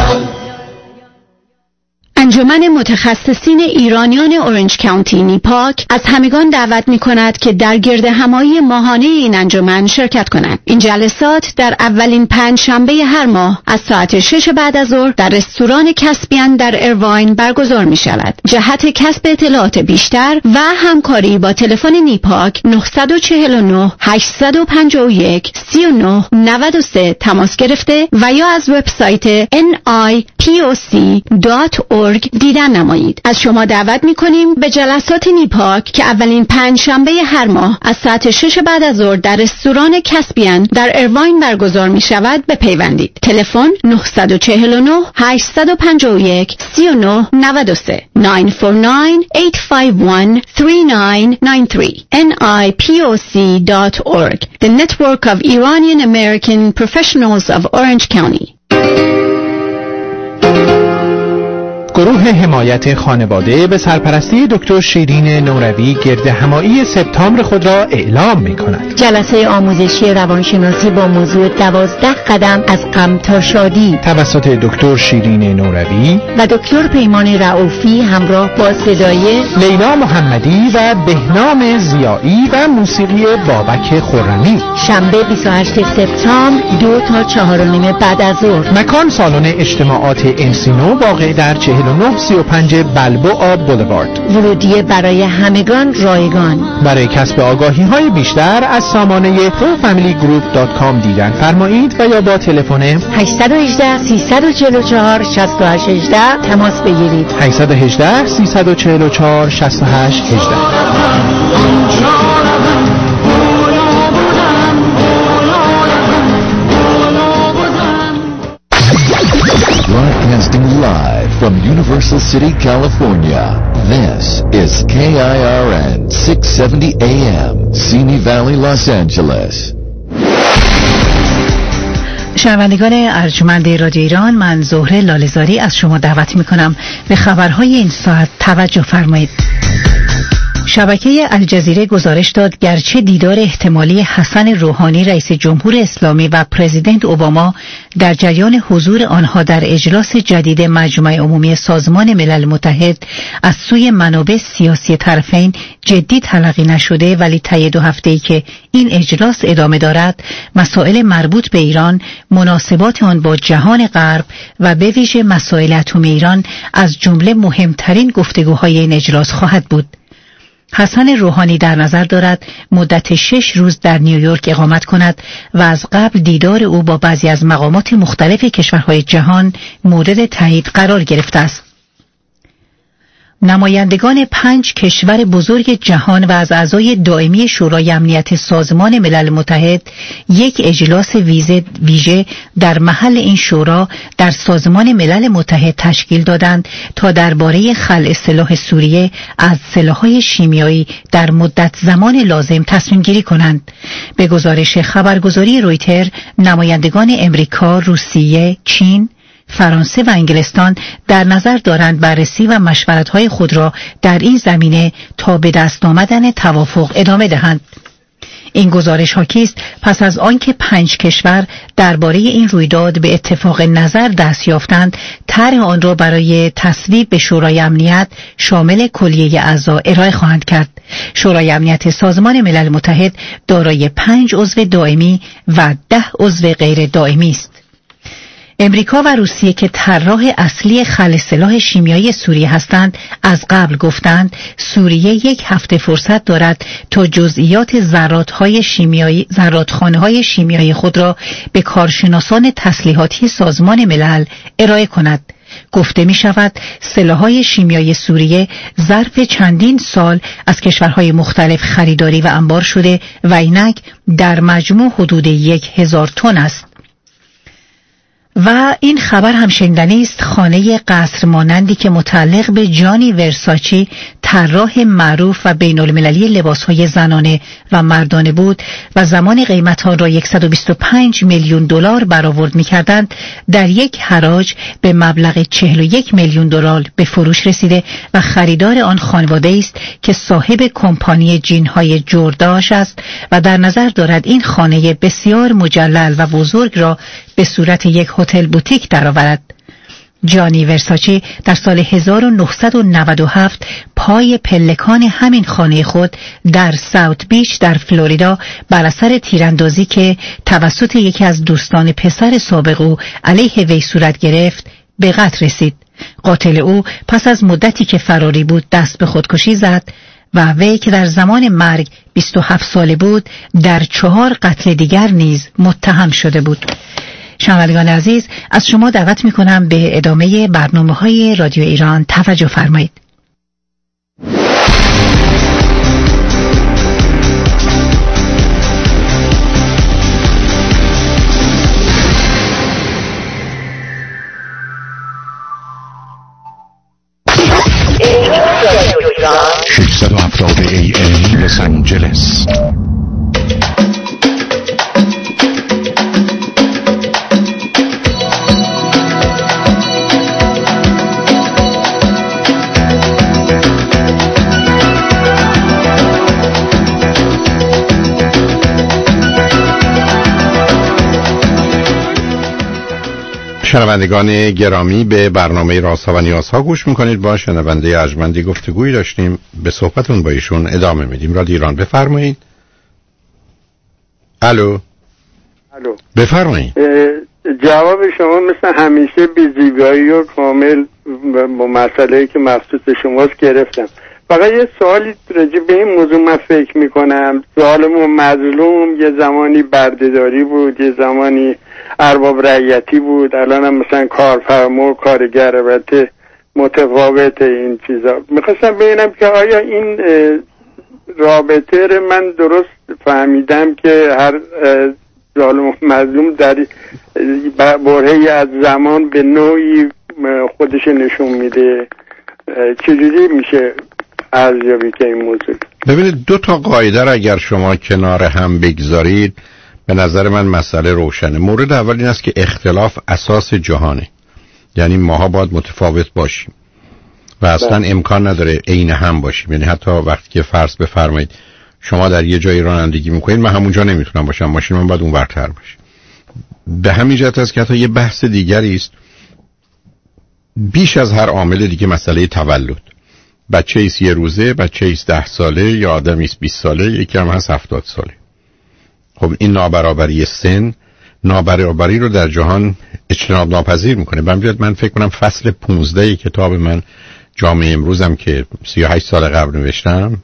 انجمن متخصصین ایرانیان اورنج کانتی نیپاک از همگان دعوت می کند که در گرد همایی ماهانه این انجمن شرکت کنند. این جلسات در اولین پنج شنبه هر ماه از ساعت شش بعد از ظهر در رستوران کسپین در ایرواین برگزار می شود. جهت کسب اطلاعات بیشتر و همکاری با تلفن نیپاک نه چهار نه هشت پنج یک سه نه نه سه تماس گرفته و یا از وبسایت ان آی پی او سی دات اورگ دیدن نمایید. از شما دعوت می‌کنیم به جلسات نیپاک که اولین پنج شنبه هر ماه از ساعت شش بعد از ظهر در رستوران کسپین در ایرواین برگزار می‌شود بپیوندید. تلفن نه چهار نه هشت پنج یک سه نه نه سه نه چهار نه هشت پنج یک سه نه نه سه ان آی پی او سی دات اورگ The Network of Iranian American Professionals of Orange County. گروه حمایت خانواده به سرپرستی دکتر شیرین نوروی گرد همایی سپتامبر خود را اعلام می کند. جلسه آموزشی روانشناسی با موضوع دوازده قدم از غم تا شادی توسط دکتر شیرین نوروی و دکتر پیمان رؤوفی همراه با صدای لیلا محمدی و بهنام ضیایی و موسیقی بابک خرمی. شنبه بیست و هشتم سپتامبر دو تا چهار و نیم بعد از ظهر. مکان سالن اجتماعات انسینو واقع در چهل چهل و نه سی و پنج بلبوآ بولوارد. ورودی برای همگان رایگان. برای کسب آگاهی های بیشتر از سامانه فور فامیلی گروپ دات کام دیدن فرمایید و یا با تلفن هشت یک هشت سه چهار چهار شش هشت یک هشت تماس بگیرید. هشت یک هشت سه چهار چهار شش هشت یک هشت. Broadcasting live from Universal City, California. This is K I R N six seventy A M, Simi Valley, Los Angeles. شنوندگان ارجمند رادیو ایران، من زهره لاله‌زاری از شما دعوت می‌کنم به خبرهای این ساعت توجه فرمایید. شبکه الجزیره گزارش داد گرچه دیدار احتمالی حسن روحانی رئیس جمهور اسلامی و پرزیدنت اوباما در جریان حضور آنها در اجلاس جدید مجمع عمومی سازمان ملل متحد از سوی منابع سیاسی طرفین جدی تلقی نشده، ولی طی دو هفته‌ای که این اجلاس ادامه دارد مسائل مربوط به ایران، مناسبات آن با جهان غرب و به ویژه مسائل اتم ایران از جمله مهمترین گفتگوهای این اجلاس خواهد بود. حسن روحانی در نظر دارد مدت شش روز در نیویورک اقامت کند و از قبل دیدار او با بعضی از مقامات مختلف کشورهای جهان مورد تایید قرار گرفته است. نمایندگان پنج کشور بزرگ جهان و از اعضای دائمی شورای امنیت سازمان ملل متحد یک اجلاس ویژه در محل این شورا در سازمان ملل متحد تشکیل دادند تا درباره خلع سلاح سوریه از سلاح‌های شیمیایی در مدت زمان لازم تصمیم گیری کنند. به گزارش خبرگزاری رویتر، نمایندگان امریکا، روسیه، چین، فرانسه و انگلستان در نظر دارند بررسی و مشورت‌های خود را در این زمینه تا به دست آمدن توافق ادامه دهند. این گزارش حاکی است پس از آنکه پنج کشور درباره این رویداد به اتفاق نظر دست یافتند، طرح آن را برای تصویب به شورای امنیت شامل کلیه اعضا ارائه خواهند کرد. شورای امنیت سازمان ملل متحد دارای پنج عضو دائمی و ده عضو غیر دائمی است. امریکا و روسیه که طراح اصلی خلع سلاح شیمیایی سوریه هستند، از قبل گفتند سوریه یک هفته فرصت دارد تا جزئیات ذرات‌های شیمیایی ذراتخانه‌های شیمیایی خود را به کارشناسان تسلیحاتی سازمان ملل ارائه کند. گفته می شود سلاح‌های شیمیایی سوریه ظرف چندین سال از کشورهای مختلف خریداری و انبار شده و اینک در مجموع حدود یک هزار تن است. و این خبر هم شنیدنی است. خانه قصر مانندی که متعلق به جانی ورساچی، طراح معروف و بین المللی لباسهای زنانه و مردانه بود و زمان قیمت آن را صد و بیست و پنج میلیون دلار برآورد می‌کردند، در یک حراج به مبلغ چهل و یک میلیون دلار به فروش رسیده و خریدار آن خانواده است که صاحب کمپانی جین‌های جورداش است و در نظر دارد این خانه بسیار مجلل و بزرگ را به صورت یک هتل بوتیک درآورد. جانی ورساچی در سال هزار و نهصد و نود و هفت پای پلکان همین خانه خود در ساوت بیچ در فلوریدا بر اثر تیراندازی که توسط یکی از دوستان پسر سابق او علیه وی صورت گرفت به قتل رسید. قاتل او پس از مدتی که فراری بود دست به خودکشی زد و وی که در زمان مرگ بیست و هفت ساله بود در چهار قتل دیگر نیز متهم شده بود. شنوندگان عزیز، از شما دعوت می‌کنم به ادامه برنامه‌های رادیو ایران توجه فرمایید. ششصد و هفتاد ای ام لس آنجلس. شنوندگان گرامی، به برنامه رازها و نیازها گوش میکنید. با شنونده ارجمندی گفتگویی داشتیم، به صحبتون با ایشون ادامه میدیم. رادیو ایران، بفرمایید. الو الو بفرمایید. جواب شما مثل همیشه بی زیبایی و کامل با مسئله‌ای که مخصوص شماست گرفتم. فقط یه سوالی راجع به این موضوع من فکر میکنم. ظالم و مظلوم یه زمانی بردهداری بود، یه زمانی ارباب رعیتی بود، الان هم مثلا کارفرما و کارگر. البته متفاوت این چیزا. میخواستم ببینم که آیا این رابطه رو من درست فهمیدم که هر ظالم و مظلوم در برهه‌ای از زمان به نوعی خودش نشون میده. چجوری میشه ارزیابی که این موضوع؟ ببینید دو تا قاعده را اگر شما کنار هم بگذارید به نظر من مسئله روشنه. مورد اول این است که اختلاف اساس جهانه، یعنی ماها باید متفاوت باشیم و اصلا بله. امکان نداره عین هم باشیم. یعنی حتی وقتی که فرض بفرمایید شما در یه جایی رانندگی میکنید، من همونجا نمیتونم باشم، ماشین من باید اون ورتر باشه. به همین جهت است که حتی یه بحث دیگری است بیش از هر عامل دیگه، مسئله تولد. بچه ایست یه روزه، بچه ایست ده ساله، یا آدم ایست بیست ساله، یکی هم هست هفتاد ساله. خب این نابرابری سن، نابرابری رو در جهان اجتناب ناپذیر میکنه. بنابراین من فکر کنم فصل پونزده کتاب من جامعه امروزم که سی و هشت سال قبل نوشتم،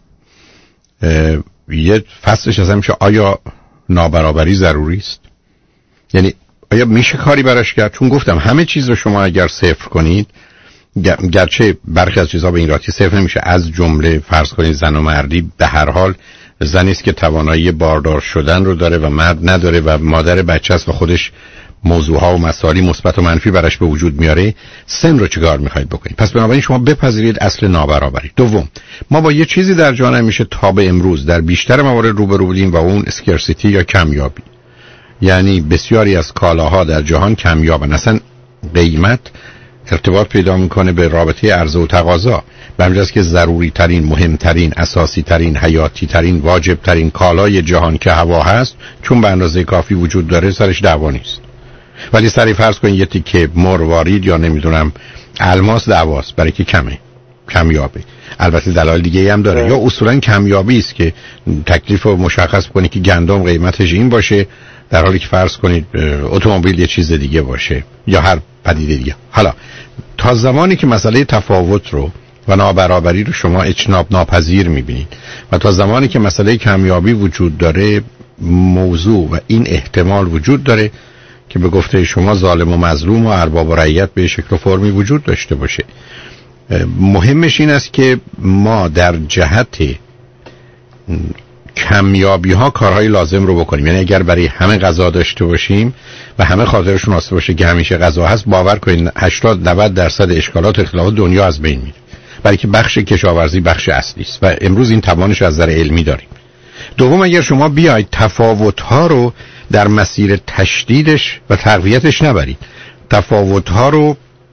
یه فصلش از همیشه آیا نابرابری ضروری است؟ یعنی آیا میشه کاری براش کرد؟ چون گفتم همه چیز رو شما اگر صفر کنید، گرچه برخی از چیزها به این راحتی صفر نمیشه، از جمله فرض کنید زن و مردی، به هر حال زنی است که توانایی باردار شدن رو داره و مرد نداره و مادر بچه است و خودش موضوعها و مسائلی مثبت و منفی براش به وجود میاره. سن رو چیکار میخواید بکنید؟ پس بنابراین شما بپذیرید اصل نابرابری. دوم، ما با یه چیزی در جهان همیشه تا به امروز در بیشتر موارد روبرو بودیم و اون اسکرسیتی یا کمیابی. یعنی بسیاری از کالاها در جهان کمیابن، اصلا قیمت ارتباط پیدا میکنه به رابطه عرضه و تقاضا. به همین جاست که ضروری ترین، مهمترین، اساسی ترین، حیاتی ترین، واجب ترین کالای جهان که هوا هست، چون به اندازه کافی وجود داره سرش دعوا نیست. ولی سری فرض کنید یه تیکه مروارید یا نمیدونم الماس دعواست برای که کمه، کمیابه. البته دلایل دیگه هم داره. یا اصولا کمیابی است که تکلیف رو مشخص کنه که گندم قیمتش این باشه، در حالی که فرض کنید اتومبیل یه چیز دیگه باشه یا هر پدیده دیگه. حالا تا زمانی که مسئله تفاوت رو و نابرابری رو شما اجتناب ناپذیر میبینید و تا زمانی که مسئله کمیابی وجود داره، موضوع و این احتمال وجود داره که به گفته شما ظالم و مظلوم و ارباب و رعیت به شکل و فرمی وجود داشته باشه. مهمش این است که ما در جهت کمیابی ها کارهای لازم رو بکنیم. یعنی اگر برای همه غذا داشته باشیم و همه خاطرشون آسوده باشه که همیشه غذا هست، باور کنید هشتاد نود درصد اشکالات و اختلافات دنیا از بین میره، برای که بخش کشاورزی بخش اصلی است و امروز این توانش از نظر علمی داریم. دوم، اگر شما بیاید تفاوت ها رو در مسیر تشدیدش و تقویتش نبرید، تفاوت ها رو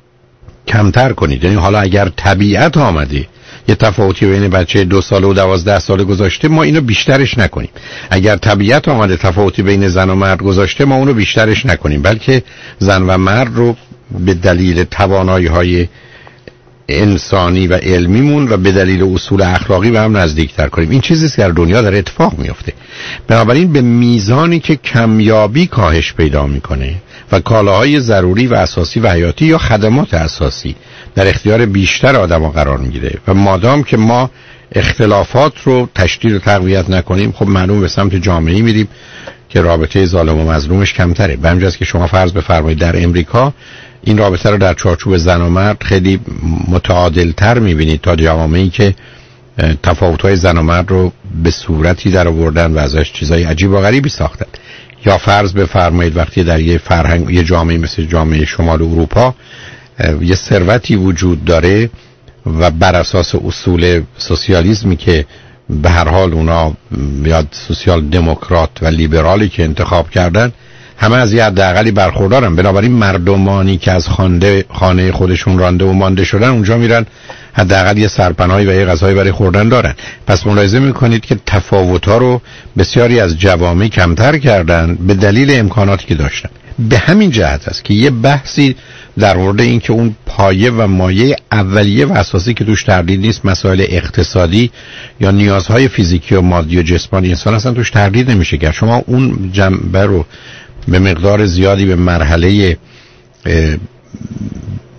کمتر کنید. یعنی حالا اگر طبیعت آمده یه تفاوتی بین بچه دو ساله و دوازده ساله گذاشته، ما اینو بیشترش نکنیم. اگر طبیعت آمده تفاوتی بین زن و مرد گذاشته، ما اونو بیشترش نکنیم، بلکه زن و مرد رو به دلیل توانایی‌های انسانی و علمیمون و به دلیل اصول اخلاقی به هم نزدیکتر کنیم. این چیزی که در دنیا داره اتفاق میفته. بنابراین به میزانی که کمیابی کاهش پیدا میکنه و کالاهای ضروری و اساسی و حیاتی یا خدمات اساسی در اختیار بیشتر آدم‌ها قرار میگیره و مادام که ما اختلافات رو تشدید و تقویت نکنیم، خب معلوم به سمت جامعه‌ای میریم که رابطه ظالم و مظلومش کمتره. به همین جاست که شما فرض بفرمایید در امریکا این رابطه رو در چارچوب زن و مرد خیلی متعادل‌تر می‌بینید تا جوامعی که تفاوت‌های زن و مرد رو به صورتی در آوردن و ازش چیزای عجیب و غریبی ساختن. یا فرض بفرمایید وقتی در یه فرهنگ، یه جامعه مثل جامعه شمال اروپا یه ثروتی وجود داره و بر اساس اصول سوسیالیسمی که به هر حال اونا یاد سوسیال دموکرات و لیبرالی که انتخاب کردن، همه از یه حداقلی برخوردارن. بنابراین مردمانی که از خانه خانه خودشون رانده و مانده شدن، اونجا میرن حداقل یه سرپناهی و یه غذایی برای خوردن دارن. پس ملاحظه میکنید که تفاوت‌ها رو بسیاری از جوامع کمتر کردن به دلیل امکاناتی که داشتن. به همین جهت است که یه بحثی در مورد این که اون پایه و مایه اولیه و اساسی که توش تردید نیست، مسائل اقتصادی یا نیازهای فیزیکی و مادی و جسمانی انسان اصلا توش تردید نمیشه کرد. شما اون جنبه رو به مقدار زیادی به مرحله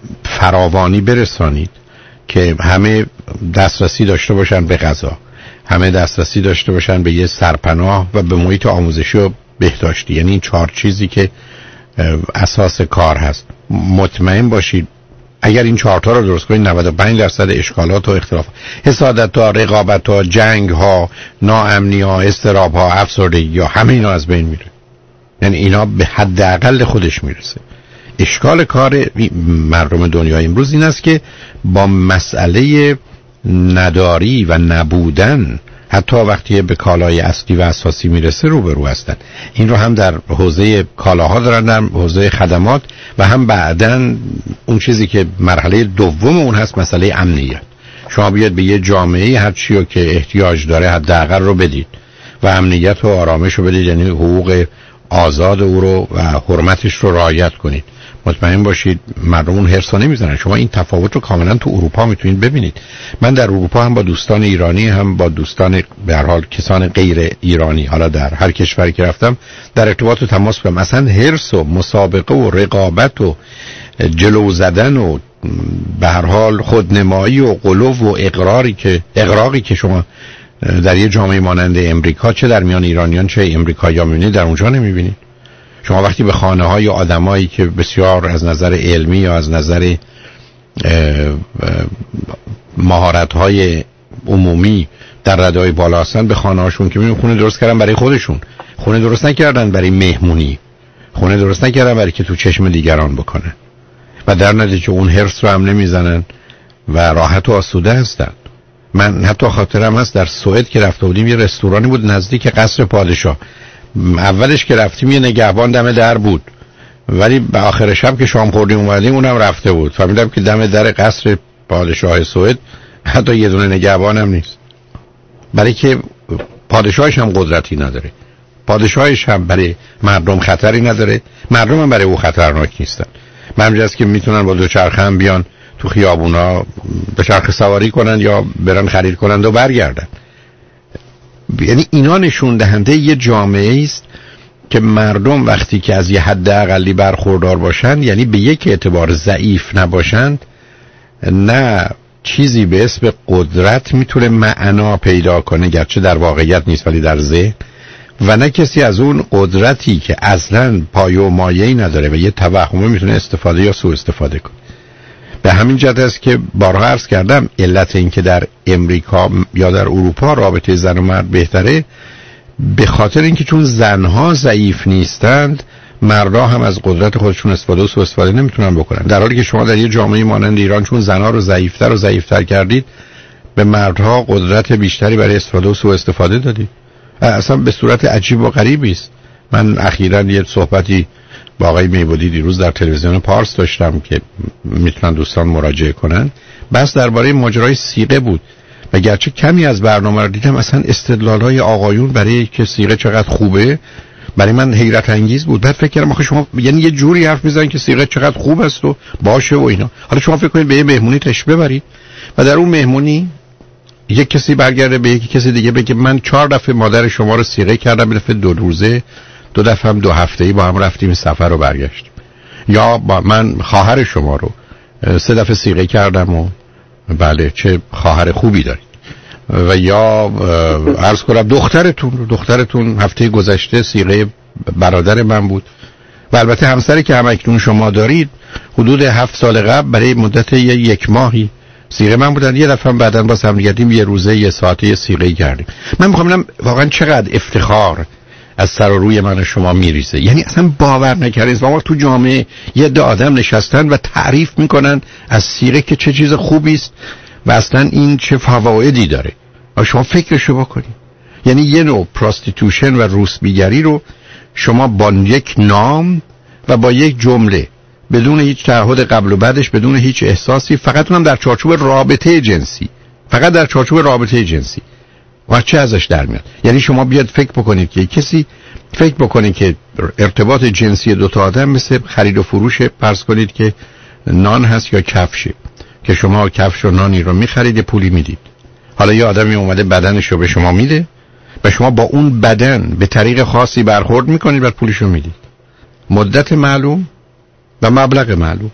فراوانی برسانید که همه دسترسی داشته باشن به غذا، همه دسترسی داشته باشن به یه سرپناه و به محیط آموزشی و بهداشتی، یعنی این چهار چیزی که اساس کار هست. مطمئن باشید اگر این چهار تا رو درست کنید نود و پنج درصد اشکالات و اختلاف، حسادت ها، رقابت ها، جنگ ها، ناامنی ها، اضطراب ها، افسردگی ها، همه اینا از بین میره. یعنی اینا به حداقل خودش میرسه. اشکال کار مردم دنیای امروز این است که با مسئله نداری و نبودن حتی وقتی به کالای اصلی و اساسی میرسه روبرو هستن. این رو هم در حوزه کالاها دارن، در حوزه خدمات، و هم بعداً اون چیزی که مرحله دوم اون هست مسئله امنیت. شما بیاد به یه جامعه هر چیو که احتیاج داره حداقل رو بدید و امنیت و آرامش رو بدید، یعنی حقوق آزاد او رو و حرمتش رو رعایت کنید. مطمئن باشید مردم اون حرصا نمیزنن. شما این تفاوت رو کاملا تو اروپا میتونید ببینید. من در اروپا هم با دوستان ایرانی هم با دوستان به هر حال کسان غیر ایرانی، حالا در هر کشوری که رفتم، در ارتباط و تماس بودم. اصلا حرص و مسابقه و رقابت و جلو زدن و به هر حال خودنمایی و غلو و اقراری که اقراقی که شما در یه جامعه مانند امریکا چه در میان ایرانیان چه امریکایی‌ها می‌بینید در اونجا نمی‌بینید. شما وقتی به خانه های آدمایی که بسیار از نظر علمی یا از نظر مهارت های عمومی در ردای بالا هستن، به خانه هاشون که میبینید خونه درست کردن برای خودشون، خونه درست نکردن برای مهمونی، خونه درست نکردن برای که تو چشم دیگران بکنن و در نتیجه اون حرص رو هم نمیزنن و راحت و آسوده هستن. من حتی خاطرم هست در سوئد که رفته بودیم یه رستورانی بود نزدیک قصر پادشاه. اولش که رفتیم یه نگهبان دم در بود، ولی به آخر شب که شام خوردیم اومدیم اونم رفته بود. فهمیدم که دم در قصر پادشاه سوئد حتی یه دونه نگهبان هم نیست، برای که پادشاهش هم قدرتی نداره، پادشاهش هم برای مردم خطری نداره، مردم هم برای او خطرناک نیستن. من است که میتونن با دوچرخه هم بیان تو خیابونا دوچرخه سواری کنن یا برن خرید کنن و برگردن. یعنی اینا نشون دهنده یه جامعه است که مردم وقتی که از یه حد اقلی برخوردار باشند، یعنی به یک اعتبار ضعیف نباشند، نه چیزی به اسم قدرت میتونه معنا پیدا کنه، گرچه در واقعیت نیست ولی در ذهن، و نه کسی از اون قدرتی که اصلاً پایه و مایه‌ای نداره و یه توهمه میتونه استفاده یا سوء استفاده کنه. به همین جهت است که بارها عرض کردم علت این که در امریکا یا در اروپا رابطه زن و مرد بهتره، به خاطر اینکه چون زنها ضعیف نیستند، مردها هم از قدرت خودشون استفاده و سوء استفاده نمیتونن بکنن. در حالی که شما در یه جامعه مانند ایران چون زنها رو ضعیفتر و ضعیفتر کردید، به مردها قدرت بیشتری برای استفاده و سوء استفاده دادید. اصلا به صورت عجیب و غریبی است. من اخیراً یه صحبتی با آقای میبودی دیروز در تلویزیون پارس داشتم که میتونن دوستان مراجعه کنن، بس درباره ماجرای سیغه بود و گرچه کمی از برنامه رو دیدم، اصلا استدلال‌های آقایون برای که سیغه چقدر خوبه برای من حیرت انگیز بود. بعد فکر کردم آخه شما یعنی یه جوری حرف میزنن که سیغه چقدر خوب است و باشه و اینا. حالا شما فکر کنید به یه مهمونی تش ببرید و در اون مهمونی یک کسی برگرده به یکی کسی دیگه بگه من چهار دفعه مادر شما رو سیغه کردم، یه دفعه دو روزه، دو دفعه هم دو هفته‌ای با هم رفتیم سفر رو برگشتیم، یا با من خواهر شما رو سه دفعه سیغه کردم و بله چه خواهر خوبی دارید، و یا عرض کنم دخترتون رو دخترتون هفته گذشته سیغه برادر من بود و البته همسری که همکنون شما دارید حدود هفت سال قبل برای مدت یک ماهی سیغه من بودن، یه دفعه بعداً باز هم گردیم یه روزه یه ساعته یه سیغه کردیم. من میخوام ببینم واقعا چقدر افتخار از سر و روی من و شما میریزه. یعنی اصلا باور نکردید ما تو جامعه یه عده آدم نشستن و تعریف میکنن از سیغه که چه چیز خوبی است و اصلا این چه فوایدی داره. و شما فکرشو بکنید، یعنی یه نوع پراستیتوشن و روسبیگری رو شما با یک نام و با یک جمله بدون هیچ تعهد قبل و بعدش، بدون هیچ احساسی، فقط اونم در چارچوب رابطه جنسی، فقط در چارچوب رابطه جنسی و چه ازش در میاد. یعنی شما بیاد فکر بکنید که کسی فکر بکنید که ارتباط جنسی دو تا آدم مثل خرید و فروش، فرض کنید که نان هست یا کفشه، که شما کفش و نانی رو میخرید پولی میدید. حالا یه آدمی اومده بدنش رو به شما میده و شما با اون بدن به طریق خاصی برخورد میکنید و پولش رو میدید، مدت معلوم و مبلغ معلوم.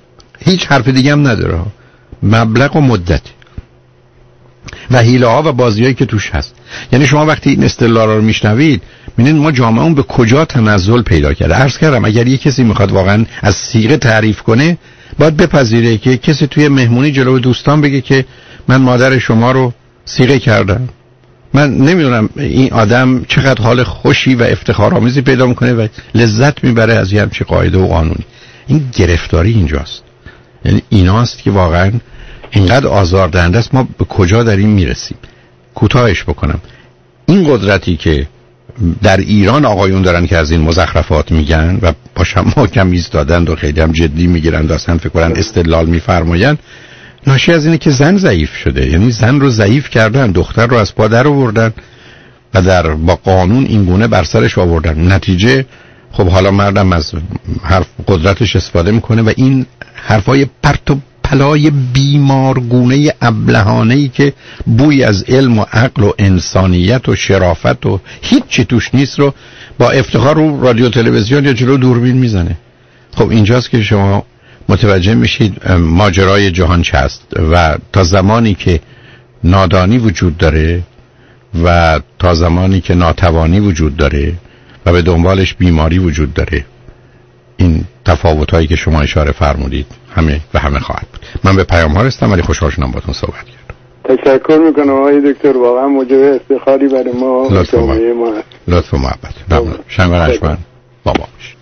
هیچ حرف دیگه هم نداره، مبلغ و مدت و حیله ها و بازیایی که توش هست. یعنی شما وقتی این اصطلاحا رو میشنوید میبینید ما جامعهمون به کجا تنزل پیدا کرده. عرض کردم اگر یه کسی میخواد واقعا از صیغه تعریف کنه باید بپذیره که کسی توی مهمونی جلوی دوستان بگه که من مادر شما رو صیغه کردم. من نمیدونم این آدم چقدر حال خوشی و افتخارآمیزی پیدا میکنه و لذت میبره از یه همچین قاعده و قانونی. این گرفتاری اینجاست. یعنی ایناست که واقعا اینقدر آزاردهنده است. ما به کجا داریم میرسیم؟ کوتاهش بکنم، این قدرتی که در ایران آقایون دارن که از این مزخرفات میگن و باشم محکم ایستادن و خیلی هم جدی میگیرن و اصلا فکر کنن استدلال میفرماین، ناشی از اینه که زن ضعیف شده. یعنی زن رو ضعیف کردن، دختر رو از پا در آوردن و در با قانون این گونه بر سرش آوردن. نتیجه خب حالا مردم از حرف قدرتش استفاده میکنه و این حرفای پرت و پلای بیمارگونه ابلهانه‌ای که بوی از علم و عقل و انسانیت و شرافت و هیچ چی توش نیست رو با افتخار رو رادیو تلویزیون یا جلو دوربین میزنه. خب اینجاست که شما متوجه میشید ماجرای جهان چه است و تا زمانی که نادانی وجود داره و تا زمانی که ناتوانی وجود داره و به دنبالش بیماری وجود داره، این تفاوت‌هایی که شما اشاره فرمودید همه و همه خواهد بود. من به پیام ها رسیدم ولی خوشحال شدم باهاتون صحبت کردم. تشکر میکنم آقای دکتر، واقعا موجب افتخاری برای ما و جامعه ما هست. لطف و محبت. ممنون. شنوار اشمن بابا باش.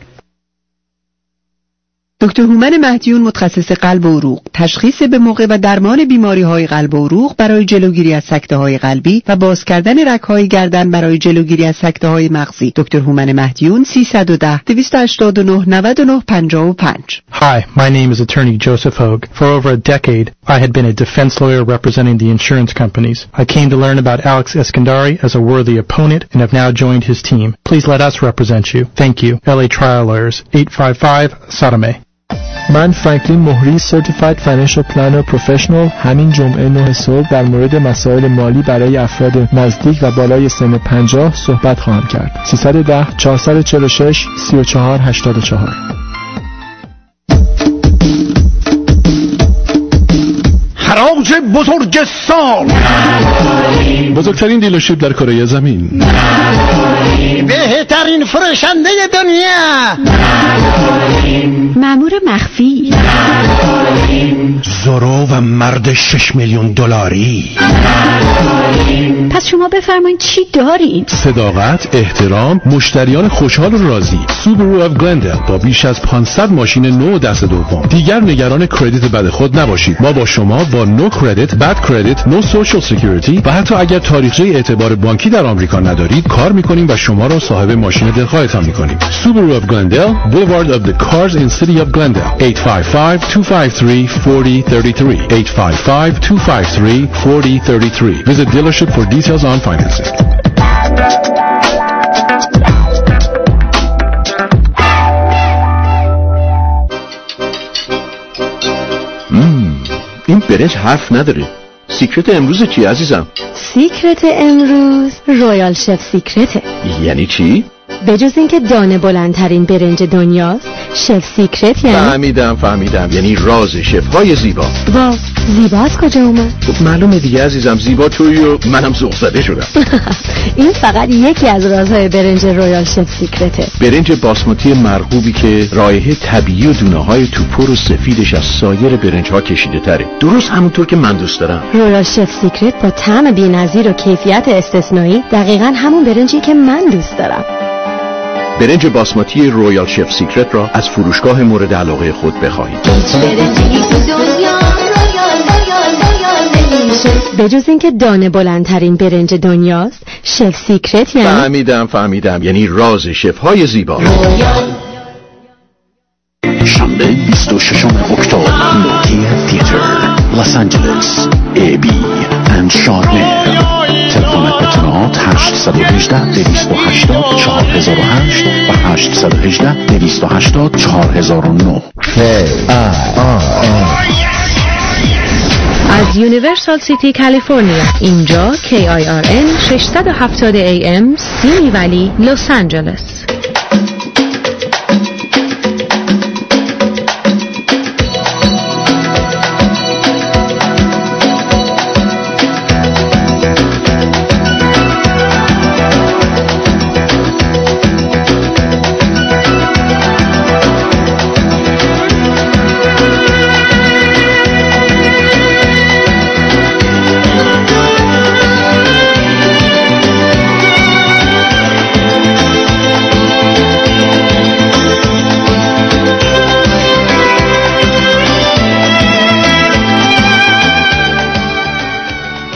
دکتر هومن مهدیون متخصص قلب و عروق، تشخیص به موقع و درمان بیماری‌های قلب و عروق برای جلوگیری از سکته‌های قلبی و باز کردن رگ‌های گردن برای جلوگیری از سکته‌های مغزی. دکتر هومن مهدیون سیصد و ده دویست و هشتاد و نه نود و نه پنجاه و پنج. Hi, my name is attorney Joseph Hogue. For over a decade, I had been a defense lawyer representing the insurance companies. I came to learn about Alex Eskandari as a worthy opponent and have now joined his team. Please let us represent you. Thank you. L A Trial Lawyers, eight five five Sadame. من فرانکلین مهری Certified Financial Planner Professional همین جمعه نه صبح در مورد مسائل مالی برای افراد نزدیک و بالای سن پنجاه صحبت خواهم کرد. سیصد و ده چهارصد و چهل و شش سی و چهار هشتاد و چهار. حراج بزرگ سال، بزرگترین دیلرشیپ در کره زمین، بهترین فروشنده دنیا، مأمور مخفی، زورو و مرد شش میلیون دلاری. پس شما بفرمایید چی دارید؟ صداقت، احترام، مشتریان خوشحال و راضی. سوبرو اف گلندل با بیش از پانصد ماشین نو دست دوم. دیگر نگران کردیت بد خود نباشید. ما با شما با نو کردیت، بد کردیت، نو سوشال سکیوریتی و حتی اگر تاریخچه اعتبار بانکی در آمریکا ندارید کار میکنیم و شما را صاحب ماشین دلخواهتان میکنیم. سوبرو اف گلندل، Boulevard of the Cars in City of Glendale. eight five five two five three four zero three three. eight five five two five three four zero three three. Visit dealership for details on financing. این برنج حرف نداره. سیکرت امروز چی عزیزم؟ سیکرت امروز رویال شف سیکرته. یعنی چی؟ به جز اینکه دانه بلندترین برنج دنیاست، شف سیکرت یعنی فهمیدم فهمیدم یعنی راز شف های زیبا. وا، زیبا از کجا اومد؟ خب معلومه دیگه عزیزم، زیبا توی و منم ذوق زده شدم. این فقط یکی از رازهای برنج رویال شف سیکرته. برنج باسمتی مرغوبی که رایحه طبیعی و دونه های توپر و سفیدش از سایر برنج ها کشیده تره، درست همونطور که من دوست دارم. رویال شف سیکرت با طعم بی‌نظیر و کیفیت استثنایی دقیقاً همون برنجی که من دوست دارم. برنج باسمتی رویال شف سیکرت را از فروشگاه مورد علاقه خود بخواهید. به جز اینکه دانه بلندترین برنج دنیاست، شف سیکرت یعنی فهمیدم فهمیدم یعنی راز شف های زیبا. شنبه بیست و ششم اکتبر، نوکیا تیاتر، لس آنجلس، ای بی اند شارنر. تلفن اطلاعات هشت یک هشت دویست و هشتاد چهار هزار و هشت و هشت یک هشت دویست و هشتاد چهار هزار و نه. از یونیورسال سیتی کالیفرنیا، اینجا کی آی آر ان ششصد و هفتاد ای ام سیمی ولی لس آنجلس.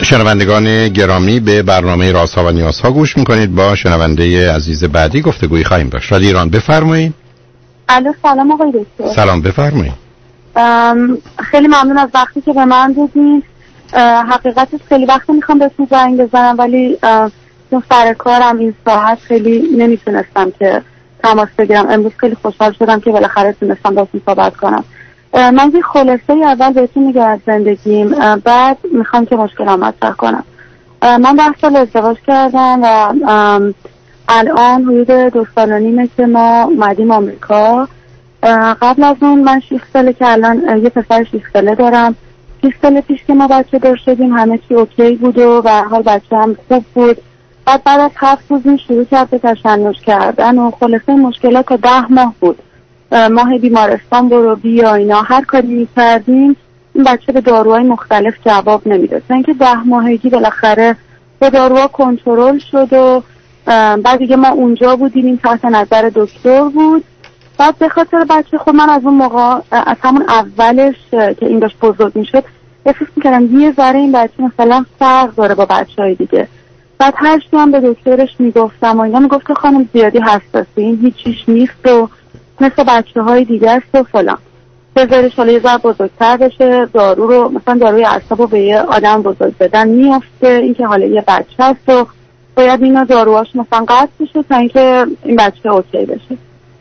شنوندگان گرامی، به برنامه رازها و نیازها گوش میکنید. با شنونده عزیز بعدی گفتگویی خواهیم داشت. رادیو ایران، بفرمایید. الو، سلام آقای دکتر. سلام، بفرمایید. خیلی ممنون از وقتی که به من دادین. حقیقتش خیلی وقت میخوام بهتون زنگ بزنم، ولی چون سر کارم این ساعت خیلی نمیتونستم که تماس بگیرم. امروز خیلی خوشحال شدم که بالاخره تونستم باهاتون صحبت کنم. من یه خلاصه اول بهتون میگم از زندگیم، بعد میخوام که مشکلم مطرح کنم. من ده سال ازدواج کردم و الان حدود دو سال و نیمه که ما اومدیم آمریکا. قبل از اون من شش ساله که الان یه پسر شش ساله دارم. شش سال پیش که ما بچه دار شدیم همه چی اوکی بود و به هر حال بچه هم خوب بود. بعد بعد از هفت روز این شروع کرد به تشنج کردن و خلاصه مشکلات تا ده ماه بود. ماه بیمارستان برو بیا اینا، هر کاری میکردیم این بچه به داروهای مختلف جواب نمیداد. اینکه ده ماهگی بالاخره به داروها کنترل شد و بعد دیگه ما اونجا بودیم، این تحت نظر دکتر بود. بعد به خاطر بچه خود من از اون موقع، از همون اولش که این داشت بزرگ میشد، احساس میکردم یه ذره این بچه مثلا فرق داره با بچه های دیگه. بعد هر چی هم به دکترش میگفتم و اینا میگفت که خانم زیادی حساسی، این هیچیش نیست و مثل بچه های دیگه است و فلان، بذارش حالا یه ذره بزرگتر بشه، دارو رو مثلا داروی اعصاب رو به یه آدم بزرگ بدن میافته، این که حالا یه بچه است و باید اینا داروهاش مثلا قطع بشه تا اینکه این بچه اوکی بشه.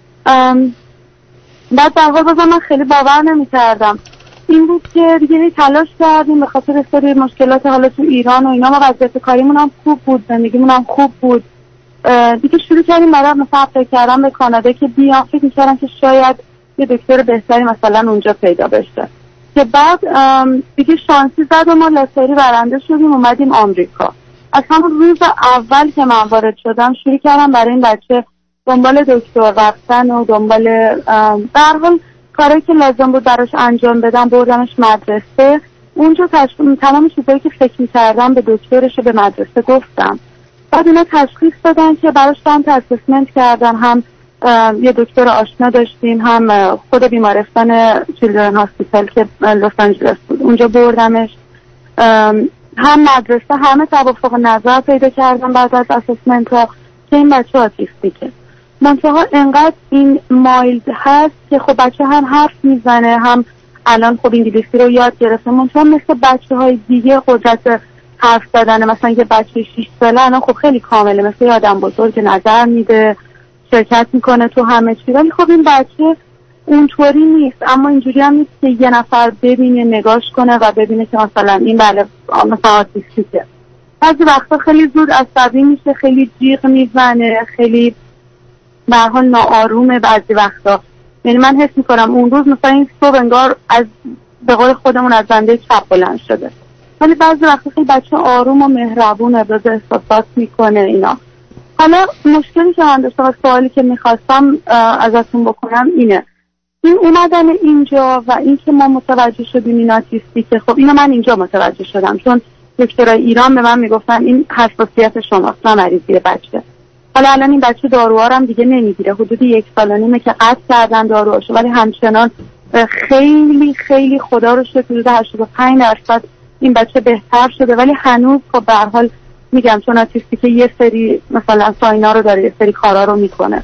بعد در واقع بازم من خیلی باور نمی کردم. این بود که دیگه تلاش کردیم به خاطر سری مشکلات حالا تو ایران و اینا، ما وضعیت کاریمون هم خوب بود، زندگیمون هم خوب بود. دیگه شروع کردیم برای مثلا فکر کردم به کانادا که بیام، فکر می‌کردم که شاید یه دکتر بهتری مثلا اونجا پیدا بشه. که بعد دیگه شانسی زد و ما لاتاری برنده شدیم اومدیم آمریکا. از همون روز اول که من وارد شدم شروع کردم برای این بچه دنبال دکتر رفتن و دنبال در حال کاری که لازم بود براش انجام بدم. بردمش مدرسه، اونجا تشخیص تمام چیزایی که فکر می‌کردم به دکترش به مدرسه گفتم. بعد اینا تشخیص دادن که براش هم اسسمنت کردن، هم یه دکتر آشنا داشتیم، هم خود بیمارستان چیلدرن هاسپیتال که لس آنجلس بود اونجا بردمش، هم مدرسه، همه توافق نظر پیدا کردن بعد از اسسمنت ها که این بچه آتیستیکه. منتها انقدر این مایلد هست که خب بچه هم حرف میزنه، هم الان خب انگلیسی رو یاد گرفته، منتها مثل بچه های دیگه قدرت حرف زدن مثلا که بچه شش ساله الان خب خیلی کامله، مثل آدم بزرگ نظر میده، شرکت میکنه تو همه چی. ولی خب این بچه اونطوری نیست، اما اینجوری هم نیست که یه نفر ببینه نگاش کنه و ببینه که مثلا این بله مثلا آتیستیکه. بعضی وقتا خیلی زود عصبی میشه، خیلی جیغ میزنه، خیلی به هر حال ناآرومه بعضی وقتا. یعنی من حس میکنم اون روز مثلا این صبح انگار از به قول خودمون از زنده چپ بلند شده. ولی بعضی وقتا خیلی بچه آروم و مهربونه، باز احساسات میکنه اینا. حالا مشکلی که من داشتم و سوالی که میخواستم ازتون بکنم اینه، این اومدن اینجا و این که ما متوجه شدیم این آتیستیکه. خب اینو من اینجا متوجه شدم چون دکترای ایران به من میگفتن این حساسیت شماست نه مریضی بچه. حالا الان این بچه داروها هم دیگه نمیگیره، حدود یک سال و نیمه که قطع کردن داروهاشو، ولی همچنان خیلی خیلی خدا رو شکر حدود هشتاد و پنج درصد این بچه بهتر شده، ولی هنوز خب به هر حال میگم چون آتیستیکه یه سری مثلا ساینا رو داره، یه سری کارا رو میکنه.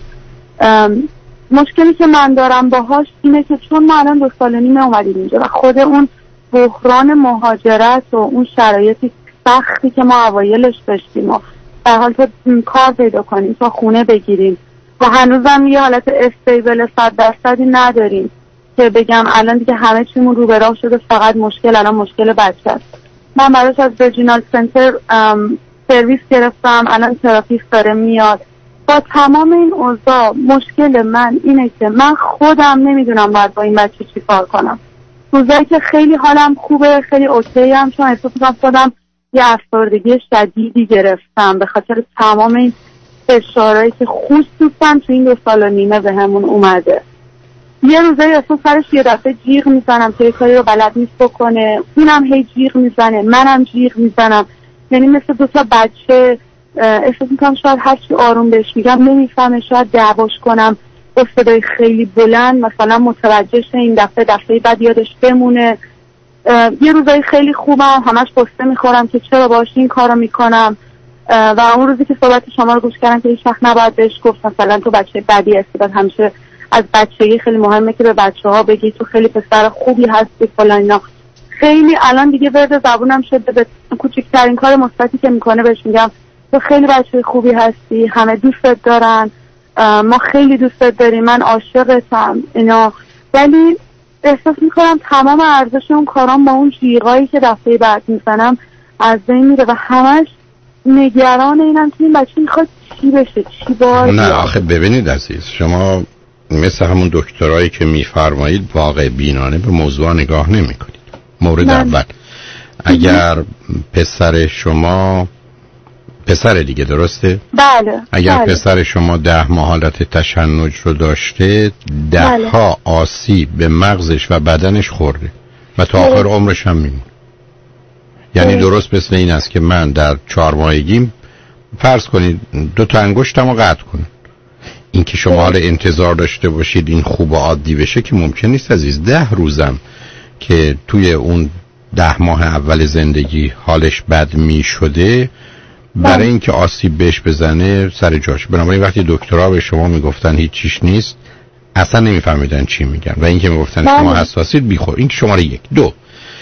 مشکلی که من دارم باهاش اینه که چون ما الان دو سال و نیمه اومدیم اینجا و خود اون بحران مهاجرت و اون شرایطی سختی که ما اوایلش داشتیم و در حال تو کار پیدا کنیم تا خونه بگیریم و هنوزم یه حالت استیبل صد درصدی نداریم که بگم الان دیگه همه چیمون رو به راه شده، فقط مشکل الان مشکل بچه است. من براش از ریجینال سنتر سرویس گرفتم، الان تراپیست داره میاد. با تمام این اوضاع مشکل من اینه که من خودم نمیدونم باید با این بچه چی کار کنم. روزایی که خیلی حالم خوبه، خیلی اوکی هم، چون احساس می‌کنم خودم یه افسردگی شدیدی گرفتم به خاطر تمام این فشارهایی که خصوصا تو این دو سال و نیمه به همون اومده. یه روزایی اصلا سرش یه دفعه جیغ میزنم که یه کاری رو بلد نیست بکنه، اونم هی جیغ میزنه، منم جیغ میزنم، یعنی مثل دو تا بچه. احساس میکنم شاید هر چی آروم بهش میگم نمیفهمه، شاید دعواش کنم با صدای خیلی بلند مثلا متوجه شه، این دفعه دفعه بعد یادش بمونه. یه روزای خیلی خوبم، همش قصه میخورم که چرا باش این کارو میکنم و اون روزی که صحبت شما رو گوش کردم که هیچ وقت نباید بهش گفت مثلا تو بچه بدی هستی، بعد همیشه از بچگی خیلی مهمه که به بچه ها بگی تو خیلی پسر خوبی هستی فلان اینا. خیلی الان دیگه ورد زبونم شده، به کوچکترین کار مثبتی که میکنه بهش میگم تو خیلی بچه خوبی هستی، همه دوستت دارن، ما خیلی دوستت داریم، من عاشقتم اینا. ولی احساس میکنم تمام ارزش اون کارام با اون جیغایی که دفعه بعد میزنم از بین میره و همش نگران اینم که این بچه میخواد چی بشه، چی باشه. نه آخه ببینید عزیز، شما مثل همون دکترایی که میفرمایید واقع بینانه به موضوع نگاه نمی کنید. مورد من. اول اگر پسر شما پسر دیگه درسته؟ بله. اگر بله. پسر شما ده ماه حالت تشنج رو داشته، ده بله. ها آسیب به مغزش و بدنش خورده و تا آخر عمرش هم میمونه. یعنی درست مثل این است که من در چهار ماهگیم فرض کنید دو تا انگشتم رو قطع کنم. این که شما حال انتظار داشته باشید این خوب و عادی بشه که ممکن نیست عزیز. ده روزم که توی اون ده ماه اول زندگی حالش بد می شده برای اینکه آسیب بهش بزنه سر جاش. بنابراین وقتی دکترها به شما میگفتن هیچ چیش نیست اصلا نمیفهمیدن چی میگن و اینکه میگفتن شما حساسید بیخور. این که شماره یک. دو،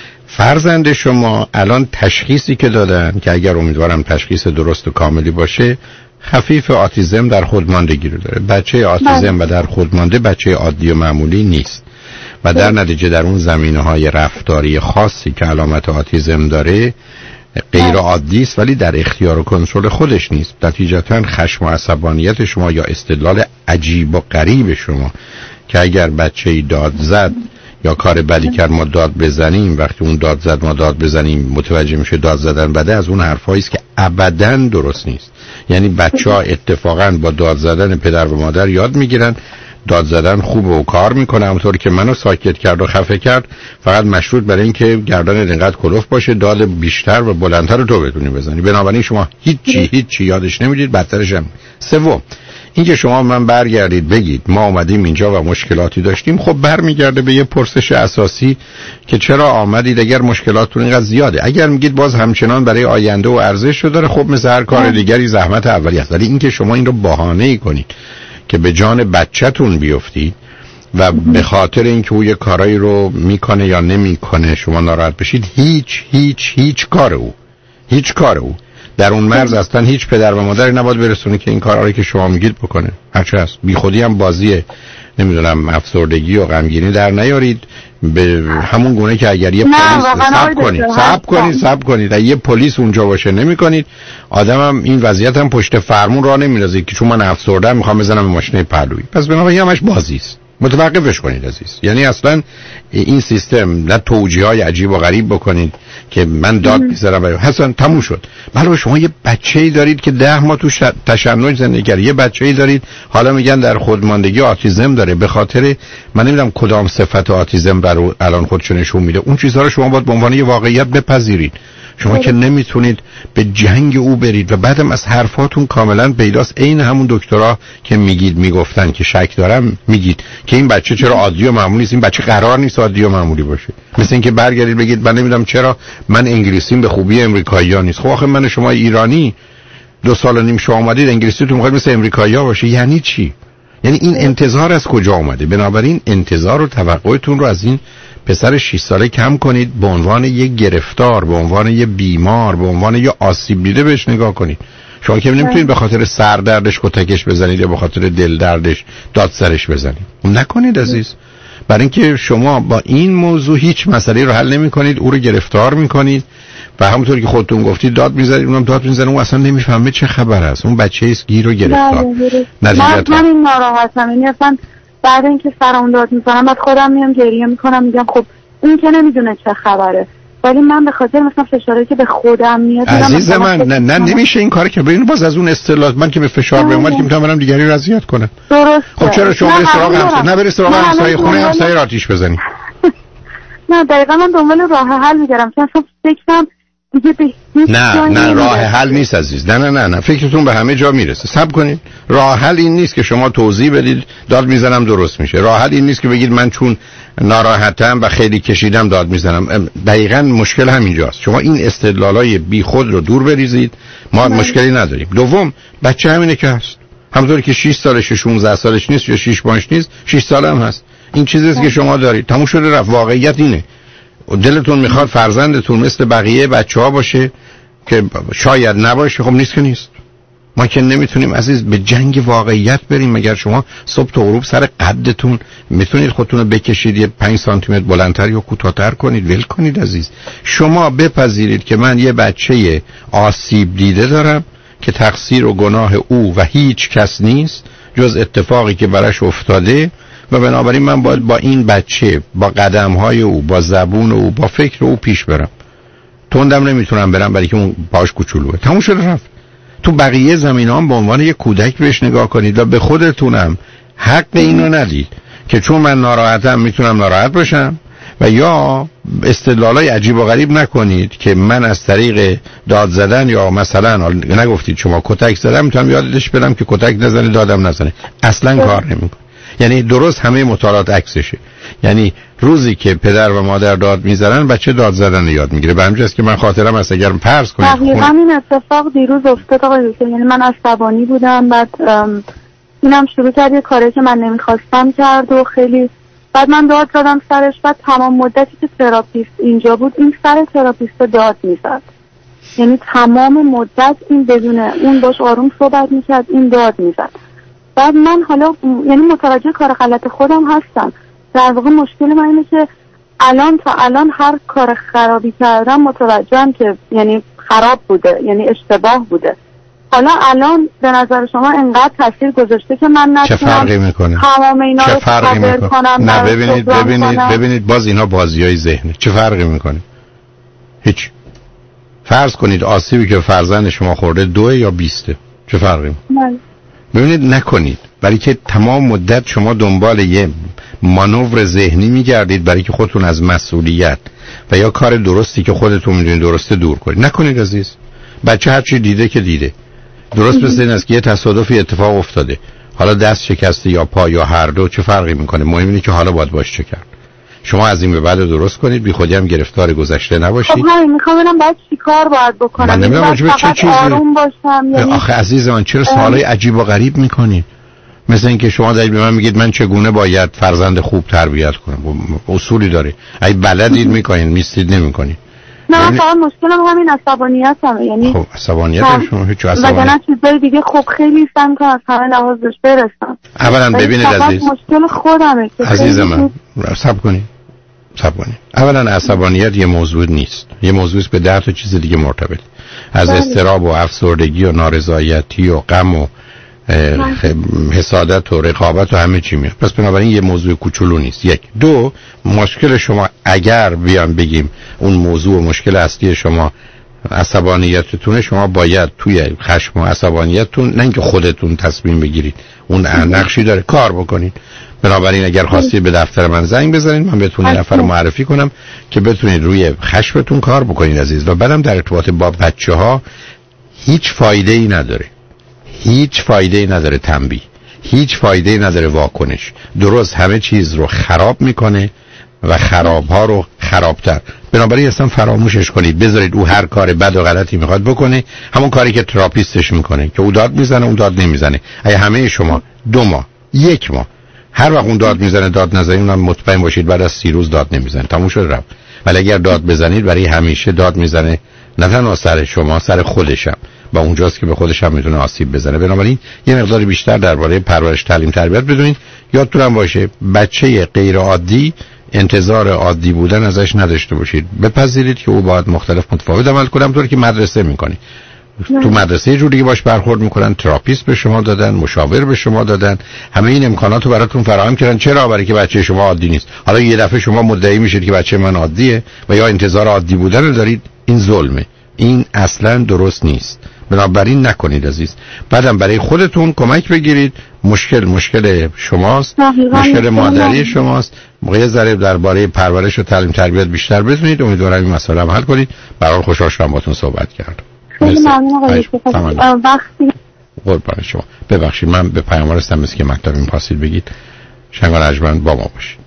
فرزند شما الان تشخیصی که دادن که اگر امیدوارم تشخیص درست و کاملی باشه خفیف آتیزم در خودماندگی رو داره. بچه آتیزم و در خودمانده بچه عادی و معمولی نیست و در نتیجه در اون زمینه‌های رفتاری خاصی که علامت آتیزم داره غیر عادی است ولی در اختیار و کنترل خودش نیست. نتیجتاً خشم و عصبانیت شما یا استدلال عجیب و غریب شما که اگر بچه‌ای داد زد یا کار بدی کرد ما داد بزنیم، وقتی اون داد زد ما داد بزنیم متوجه میشه داد زدن بده، از اون حرفایی است که ابداً درست نیست. یعنی بچه‌ها اتفاقاً با داد زدن پدر و مادر یاد میگیرن داد زدن خوب و کار میکنه، همونطور که منو ساکت کرد و خفه کرد فقط مشروط برای اینکه گردن اینقدر کلوف باشه داد بیشتر و بلندتر رو تو بتونی بزنی. بنابراین شما هیچی هیچی یادش نمیدید، بدترش هم. سوم، اینکه شما من برگردید بگید ما اومدیم اینجا و مشکلاتی داشتیم، خب برمیگرده به یه پرسش اساسی که چرا آمدید اگر مشکلاتتون اینقدر زیاده. اگر میگید باز همچنان برای آینده و ارزش رو داره، خب مثل هر کار دیگری زحمت اولیه است. ولی اینکه شما این رو بهانه‌ای کنید که به جان بچه‌تون بیفتید و به خاطر اینکه او یه کارایی رو میکنه یا نمیکنه شما ناراحت بشید، هیچ هیچ هیچ کار او هیچ کار او در اون مرز اصلا هیچ پدر و مادری نباید برسونه که این کارا رو که شما میگید بکنه. هرچه هست بی خودی هم بازی نمیدونم افسردگی و غمگینی در نیارید. به همون گونه که اگر یه پلیس صبر کنید صبر کنید صبر کنید یه پلیس اونجا باشه نمیکنید، آدمم این وضعیت هم پشت فرمون راه نمیندازه که چون من افسردم میخوام بزنم به ماشین پهلویی. پس بنابراین همش بازی است. متوقفش کنید عزیز. یعنی اصلا این سیستم نه توجیه‌های عجیب و غریب بکنید که من داد میذارم حسن تموم شد. بله شما یه بچه‌ای دارید که ده ماه تو تشنج زندگی کرد، یه بچه‌ای دارید حالا میگن در خودماندگی آتیزم داره، به خاطر من نمیدونم کدام صفت آتیزم برای الان خودشو نشون میده. اون چیزها رو شما باید به عنوان یه واقعیت بپذیرید. شما که نمیتونید به جنگ او برید و بعدم از حرفاتون کاملا پیداست عین همون دکترها که میگید میگفتن که شک دارم میگید که این بچه چرا عادی و معمولی است، این بچه قرار نیست عادی و معمولی باشه. مثل اینکه برگردید بگید من نمیدونم چرا من انگلیسیم به خوبی امریکایی‌ها نیست. خب آخه من شما ایرانی دو سال و نیم شما اومدید انگلیسیتون میخواد مثل امریکایی‌ها باشه، یعنی چی؟ یعنی این انتظار از کجا اومده؟ بنابراین انتظار و توقعتون رو از این پسر شش ساله کم کنید، به عنوان یک گرفتار، به عنوان یک بیمار، به عنوان یک آسیب دیده بهش نگاه کنید. شما که نمیتونید به خاطر سر دردش کتکش بزنید یا به خاطر دل دردش داد سرش بزنید. نکنید عزیز. برای اینکه شما با این موضوع هیچ مسئله رو حل نمی کنید، او رو گرفتار میکنید و همونطور که خودتون گفتید داد میزنید، اونم داد میزنه، اون اصلا نمیفهمه چه خبر است. اون بچه ایست گیر و گرفتار. من من این ناراحتم. یعنی اصلا بعد اینکه سرم داد میزنم بعد خودم میام گریه میکنم میگم خب این که نمیدونه چه خبره، ولی من به خاطر مثلا فشاری که به خودم میاد عزیز من نه نه نمیشه این کارو که ببین باز از اون اصطلاح من که به فشار بیامد که میتونم برم دیگری رو اذیت کنم. درسته. خب چرا شما برید سراغ همسایه نه برید سراغ همسایه خونه همسایه آتیش بزنی؟ نه دقیقاً من دنبال راه حل میگردم چون اصلا فکرم دیگه به نه نه راه حل نیست عزیز. نه نه نه نه فکرتون به همه جا میرسه. صبر کنید. راه حل این نیست که شما توضیح بدید داد میزنم درست میشه. راه حل این نیست که بگید من چون ناراحتم و خیلی کشیدم داد میزنم. دقیقاً مشکل همینجاست. شما این استدلالای بی خود رو دور بریزید، ما من. مشکلی نداریم. دوم، بچه همینه که هست. همونطور که شش سالشه شانزده سالش نیست یا شش ماهش نیست، شش سال هم هست. این چیزیه که شما دارید. تموم شده رفت. واقعیت اینه. و دلتون میخواد فرزندتون مثل بقیه بچه‌ها باشه که شاید نباشه، خب نیست که نیست. ما که نمیتونیم عزیز به جنگ واقعیت بریم. مگر شما صبح تا غروب سر قدتون میتونید خودتون رو بکشید یه پنج سانتی متر بلندتر یا کوتاه‌تر کنید؟ ول کنید عزیز. شما بپذیرید که من یه بچه آسیب دیده دارم که تقصیر و گناه او و هیچ کس نیست جز اتفاقی که براش افتاده و بنابراین من باید با این بچه، با قدم‌های او، با زبون او، با فکر او پیش برم. تندم نمیتونم برم برای که اون پاش کوچولوئه. تموم شده رفت. تو بقیه زمین‌ها هم به عنوان یک کودک بهش نگاه کنید و به خودتونم حق اینو ندید که چون من ناراحتم میتونم ناراحت باشم و یا استدلالای عجیب و غریب نکنید که من از طریق داد زدن یا مثلا نگفتید شما کتک زدم میتونم یادش بدم که کتک نزنه دادم نزنه. اصلا کار نمیکنه. یعنی درست همه مطالعات عکسشه. یعنی روزی که پدر و مادر داد میزنن بچه داد زدن یاد میگیره. به همین جاست که من خاطرم هست اگر فرض کنید دقیقاً این اتفاق دیروز افتاد آقای دکتر. یعنی من عصبانی بودم، بعد اینم شروع کرد یه کاری که من نمیخواستم کرد و خیلی بعد من داد زدم سرش. بعد تمام مدتی که تراپیست اینجا بود این سر تراپیست داد میزد. یعنی تمام مدت این بدون اون باش آروم صحبت میکرد، این داد میزد. بعد من حالا یعنی متوجه کار غلط خودم هستم. در واقع مشکل من اینه که الان تا الان هر کار خرابی کردم متوجهم که یعنی خراب بوده، یعنی اشتباه بوده. حالا الان به نظر شما انقدر تاثیر گذاشته که من نتونم چه فرقی میکنه؟ تمام اینا رو کاور کنم. نه ببینید ببینید ببینید باز اینا بازیای ذهنه. چه فرقی میکنه؟ هیچ. فرض کنید آسیبی که فرزند شما خورده دو یا بیسته. چه فرقی میکنه؟ ببینید نکنید. برای که تمام مدت شما دنبال یه مانور ذهنی میگردید برای که خودتون از مسئولیت و یا کار درستی که خودتون میدونید درسته دور کنید. نکنید عزیز. بچه هر چی دیده که دیده. درست مثل این است که یه تصادفی اتفاق افتاده. حالا دست شکسته یا پا یا هر دو چه فرقی میکنه؟ مهم اینه که حالا باید باش چه کرد. شما از این به بعد درست کنید، بی خودی هم گرفتار گذشته نباشید. خب همین میخوام ببینم بعد چیکار باید بکنم. من نمیدونم راجع چه چیزی. آروم باشم یعنی آخه عزیز من چرا سوالای عجیب و غریب میکنید؟ مثل اینکه شما دارید به من میگید من چگونه باید فرزند خوب تربیت کنم. اصولی داره. اگه بلدید میکنید، میستید نمیکنید. نه من فقط مشکلم همین عصبانیتمه. یعنی خب عصبانیت شما هیچ عصبانیت. وگرنه چیزای دیگه خب خیلی سعی می‌کنم از همه لحاظ بهش برسم. اولا ببینید عزیز. مشکل خودمه که عزیز من صبر کنید. صبر کنید. اولا عصبانیت یه موضوع نیست. یه موضوع است به ده تا چیز دیگه مرتبط. از اضطراب و افسردگی و نارضایتی و غم و حسادت و رقابت و همه چی میاد. پس بنابراین یه موضوع کوچولو نیست. یک. دو، مشکل شما اگر بیان بگیم اون موضوع و مشکل اصلی شما عصبانیتتونه، شما باید توی خشم و عصبانیتتون نه اینکه خودتون تصمیم بگیرید، اون نقشی داره، کار بکنید. بنابراین اگر خواستید به دفتر من زنگ بزنید، من بهتون یه نفر معرفی کنم که بتونید روی خشمتون کار بکنید عزیز. و بعدم در ارتباط با بچه‌ها هیچ فایده ای نداره. هیچ فایده ای نداره تنبیه. هیچ فایده ای نداره واکنش. درست همه چیز رو خراب میکنه و خرابها رو خرابتر. بنابراین اصلا فراموشش کنید. بذارید او هر کار بد و غلطی میخواد بکنه، همون کاری که تراپیستش میکنه که او داد میزنه اون داد نمیزنه. اگه همه شما دو ماه یک ماه هر وقت اون داد میزنه داد نزنید، اونم مطمئن باشید بعد از سی روز داد نمیزنه، تموم شد رفت. ولی اگر داد بزنید برای همیشه داد میزنه، نه تنها سر شما، سر خودشم، و اونجاست که به خودش هم میتونه آسیب بزنه. بنابراین یه مقدار بیشتر درباره پرورش، تعلیم، تربیت بدونید. یادتون هم باشه بچه غیر عادی انتظار عادی بودن ازش نداشته باشید. بپذیرید که او باید مختلف متفاوت عمل کنه، همونطوری که مدرسه میکنی. تو مدرسه یه جوری باش برخورد میکنن، تراپیست به شما دادن، مشاور به شما دادن، همه این امکانات رو براتون فراهم کردن. چرا؟ برای که بچه شما عادی نیست. حالا یه دفعه شما مدعی میشید که بچه من عادیه و یا انتظار عادی بودن رو دارید. این ظلمه. این اصلا درست نیست. بنابراین نکنید عزیز. بعدم برای خودتون کمک بگیرید. مشکل مشکل شماست، مشکل مادری شماست. موقع ذره درباره پرورش و تعلیم تربیت بیشتر بدونید. امیدوارم این مسئله هم حل کنید. برای خوشحال شدم باهاتون صحبت کردم. خیلی ممنون آقای وقتی قربان شما. ببخشید من به پیام رسیدم مثل که مطلب این پاسیل بگید. شنگان ارجمند با ما باشید.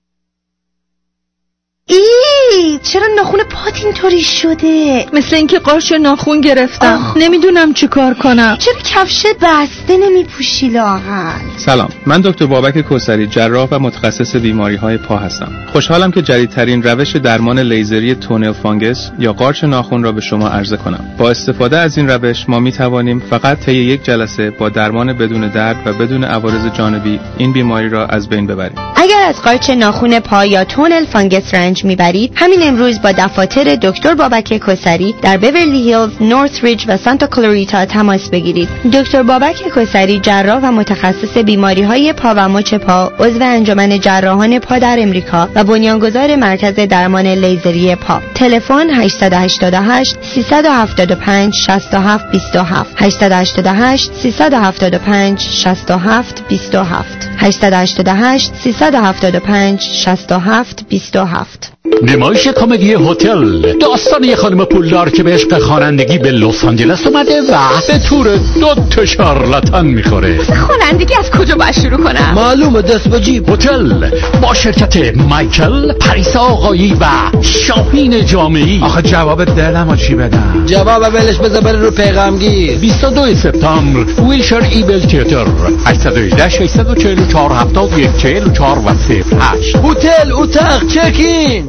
ای چرا ناخون پات اینطوری شده؟ مثل اینکه قارچ ناخون گرفتم. آخ. نمیدونم چی کار کنم. چرا کفشت بسته نمیپوشی لااقل؟ سلام، من دکتر بابک کوثری، جراح و متخصص بیماری‌های پا هستم. خوشحالم که جدیدترین روش درمان لیزری تونل فانگس یا قارچ ناخون را به شما عرضه کنم. با استفاده از این روش ما می‌توانیم فقط طی یک جلسه با درمان بدون درد و بدون عوارض جانبی این بیماری را از بین ببریم. اگر از قارچ ناخون پا یا تونل فانگس رنج میبرید، همین امروز با دفاتر دکتر بابک کوثری در بیورلی هیلز، نورث ریج و سانتا کلاریتا تماس بگیرید. دکتر بابک کوثری، جراح و متخصص بیماری‌های پا و مچ پا، عضو انجمن جراحان پا در امریکا و بنیانگذار مرکز درمان لیزری پا. تلفن هشت هشت هشت سه هفت پنج شش هفت دو هفت هشت هشت هشت سه هفت پنج شش هفت دو هفت هشت هشت هشت سه هفت پنج شش هفت دو هفت. نمایش کمدی هتل، داستان یه خانم پولدار که به عشق خوانندگی به لس آنجلس اومده و به تور دو تا شارلاتان میخوره. خوانندگی از کجا باید شروع کنم؟ معلومه دست به جیب. هتل با شرکت مایکل، پریسا آقایی و شاهین جامعی. آخه جواب دلمو چی بدم؟ جواب ولش بذار بره رو پیغامگیر. بیست و دو سپتامبر ویلشر ایبل تئاتر هشت یک هشت شش چهار چهار هفت یک چهار چهار و صفر هشت. هتل اتاق چکین.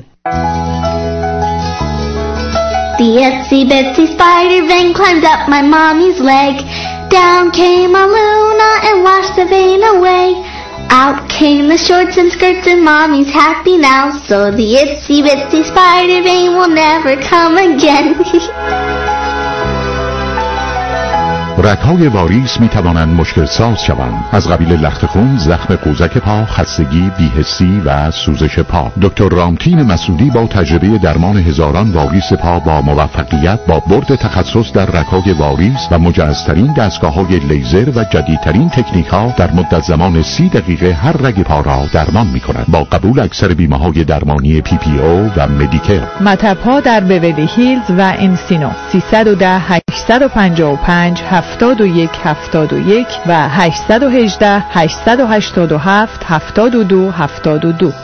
The itsy bitsy spider vein climbed up my mommy's leg. Down came a Luna and washed the vein away. Out came the shorts and skirts and mommy's happy now. So the itsy bitsy spider vein will never come again. رگ‌های واریس می توانند مشکل ساز شوند، از قبیل لخت خون، زخم قوزک پا، خستگی، بی‌حسی و سوزش پا. دکتر رامتین مسعودی با تجربه درمان هزاران واریس پا با موفقیت با برد تخصص در رگ‌های واریس و مجهزترین دستگاه‌های لیزر و جدیدترین تکنیک‌ها در مدت زمان سی دقیقه هر رگ پا را درمان می‌کند با قبول اکثر بیمه‌های درمانی پی پی او و مدیکر. مطب‌ها در بیورلی هیلز و انسینو سیصد و ده هشت پنج پنج هفتاد و یک هفتاد و یک و هشت یک هشت هشت هشت هفت هفتاد و دو هفتاد و دو.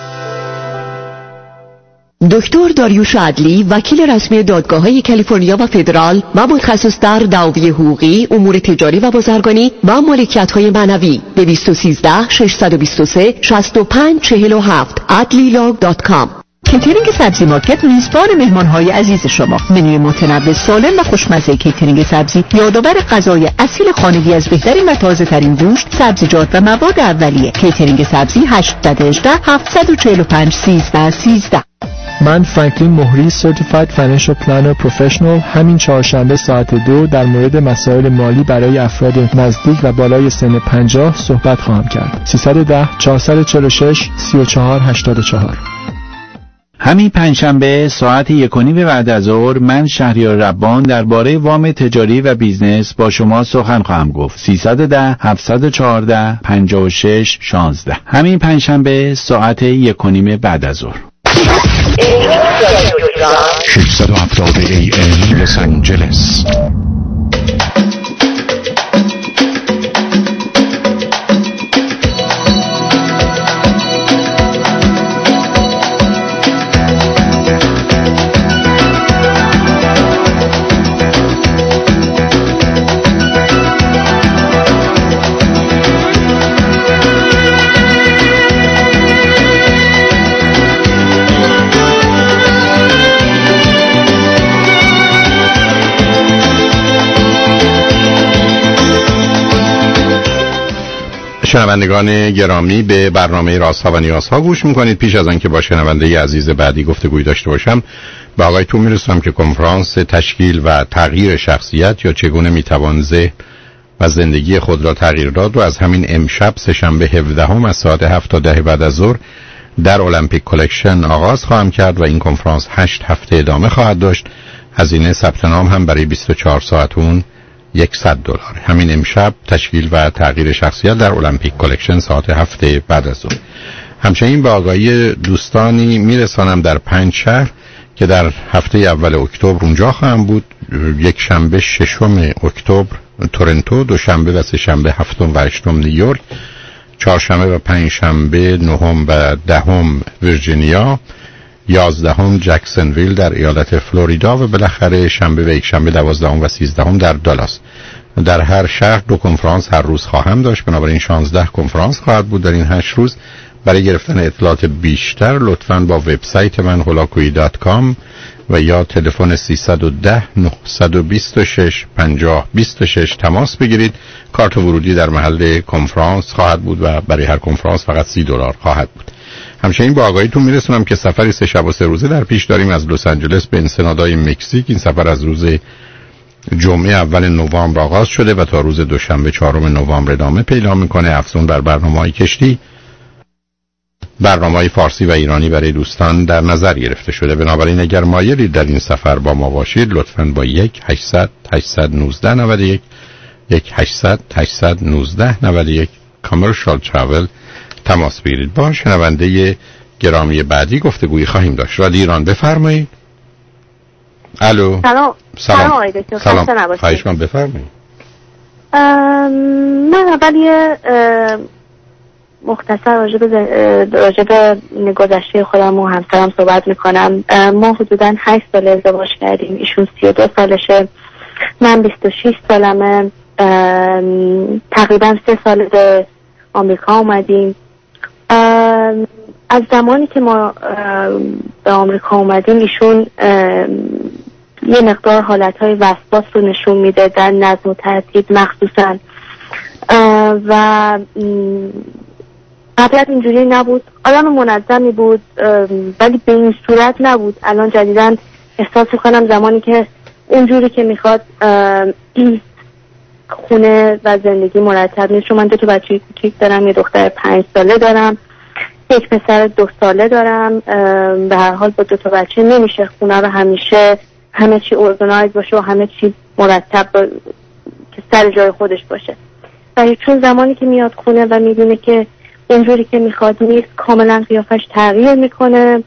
دکتر داریوش عدلی، وکیل رسمی دادگاه‌های کالیفرنیا و فدرال و متخصص در دعاوی حقوقی، امور تجاری و بازرگانی و مالکیت‌های معنوی. دویست و سیزده ششصد و بیست و سه شصت و پنج چهل و هفت ادلی لاگ دات کام. کیترینگ سبزی مارکت میزبان مهمانهای عزیز شما. منوی متنوع، سالم و خوشمزه کیترینگ سبزی یادآور غذای اصیل خانگی از بهترین و تازه ترین گوشت، سبزیجات و مواد اولیه. کیترینگ سبزی هشت یک هشت هفت چهار پنج سیزده سیزده. من فرانکلین مهری سرتیفاید فینانشل پلانر پروفشنال همین چهارشنبه ساعت دو در مورد مسائل مالی برای افراد نزدیک و بالای سن پنجاه صحبت خواهم کرد. سیصد و ده چهارصد و چهل و شش سی و چهار هشتاد و چهار. همین پنجشنبه ساعت یک و نیم بعد از ظهر من شهریار ربان درباره وام تجاری و بیزنس با شما سخن خواهم گفت. سیصد و ده هفتصد و چهارده پنجاه و شش شانزده. همین پنجشنبه ساعت یک و نیم بعد از ظهر. ششصد و هفتاد ای ام لس آنجلس. شنوندگان گرامی، به برنامه رازها و نیازها گوش میکنید. پیش از آنکه با شنونده عزیز بعدی گفتگوی داشته باشم، به آقایتون میرسم که کنفرانس تشکیل و تغییر شخصیت یا چگونه میتوان ذهن و زندگی خود را تغییر داد و از همین امشب سه‌شنبه هفدهم از ساعت هفت تا ده بعد از ظهر در المپیک کلکشن آغاز خواهم کرد و این کنفرانس هشت هفته ادامه خواهد داشت. هزینه ثبت نام هم برای بیست و چهار ساعت اون صد دلار. همین امشب تشکیل و تغییر شخصیت در المپیک کلکشن ساعت هفت بعد از ظهر. همچنین به آگاهی دوستانی میرسانم در پنج شهر که در هفته اول اکتبر اونجا خواهم بود. یک شنبه ششم اکتبر تورنتو، دو شنبه و سه شنبه هفتم و هشتم نیویورک، چهارشنبه و پنج شنبه نهم و دهم ویرجینیا، یازدهم جکسونویل در ایالت فلوریدا و بالاخره شنبه و یک شنبه دوازدهم و سیزدهم در دالاس. در هر شهر دو کنفرانس هر روز خواهم داشت، بنابراین شانزده کنفرانس خواهد بود در این هشت روز. برای گرفتن اطلاعات بیشتر لطفاً با وبسایت من هولاکویی دات کام و یا تلفن سیصد و ده نهصد و بیست و شش پنجاه بیست و شش تماس بگیرید. کارت ورودی در محل کنفرانس خواهد بود و برای هر کنفرانس فقط سی دلار خواهد بود. همچنین با آگاهیتون میرسونم که سفری سه شب و سه روزه در پیش داریم از لس آنجلس به انسنادای مکزیک. این سفر از روز جمعه اول نوامبر آغاز شده و تا روز دوشنبه چهارم نوامبر ادامه پیدا میکنه. افزون بر برنامه‌های کشتی، برنامه‌های فارسی و ایرانی برای دوستان در نظر گرفته شده. بنابراین اگر مایلید در این سفر با ما باشید لطفاً با یک هشتصد هشتصد و نوزده نود و یک یک هشتصد هشتصد و نوزده نود و یک کامرشال تراول تماس بگیرید. با شنونده گرامی بعدی گفتگویی خواهیم داشت. رادیو ایران بفرمایید. الو. سلام. سلام. سلام. سلام. خواهش می‌کنم بفرمایید. من اول یه مختصر راجع به راجع به گذشته خودم و همسرم صحبت میکنم. ما حدوداً هشت سال ازدواج کردیم. ایشون سی و دو سالشه، من بیست و شش سالمه. تقریبا سه سال به آمریکا اومدیم. از زمانی که ما به آمریکا اومدیم ایشون یه مقدار حالتهای وسواس رو نشون میده در نظم و ترتیب مخصوصا، و قبلا اینجوری نبود. آدم منظمی بود ولی به این صورت نبود. الان جدیداً احساس میکنم زمانی که اونجوری که میخواد خونه و زندگی مرتب نیست. چون من دو تا بچه کوچیک دارم، یه دختر پنج ساله دارم، یک پسر دو ساله دارم. به هر حال با دو تا بچه نمیشه خونه رو همیشه همه چی ارگانایز باشه و همه چی مرتب با... که سر جای خودش باشه. و چون زمانی که میاد خونه و میبینه که اونجوری که میخواد نیست، کاملا قیافش تغییر میکنه.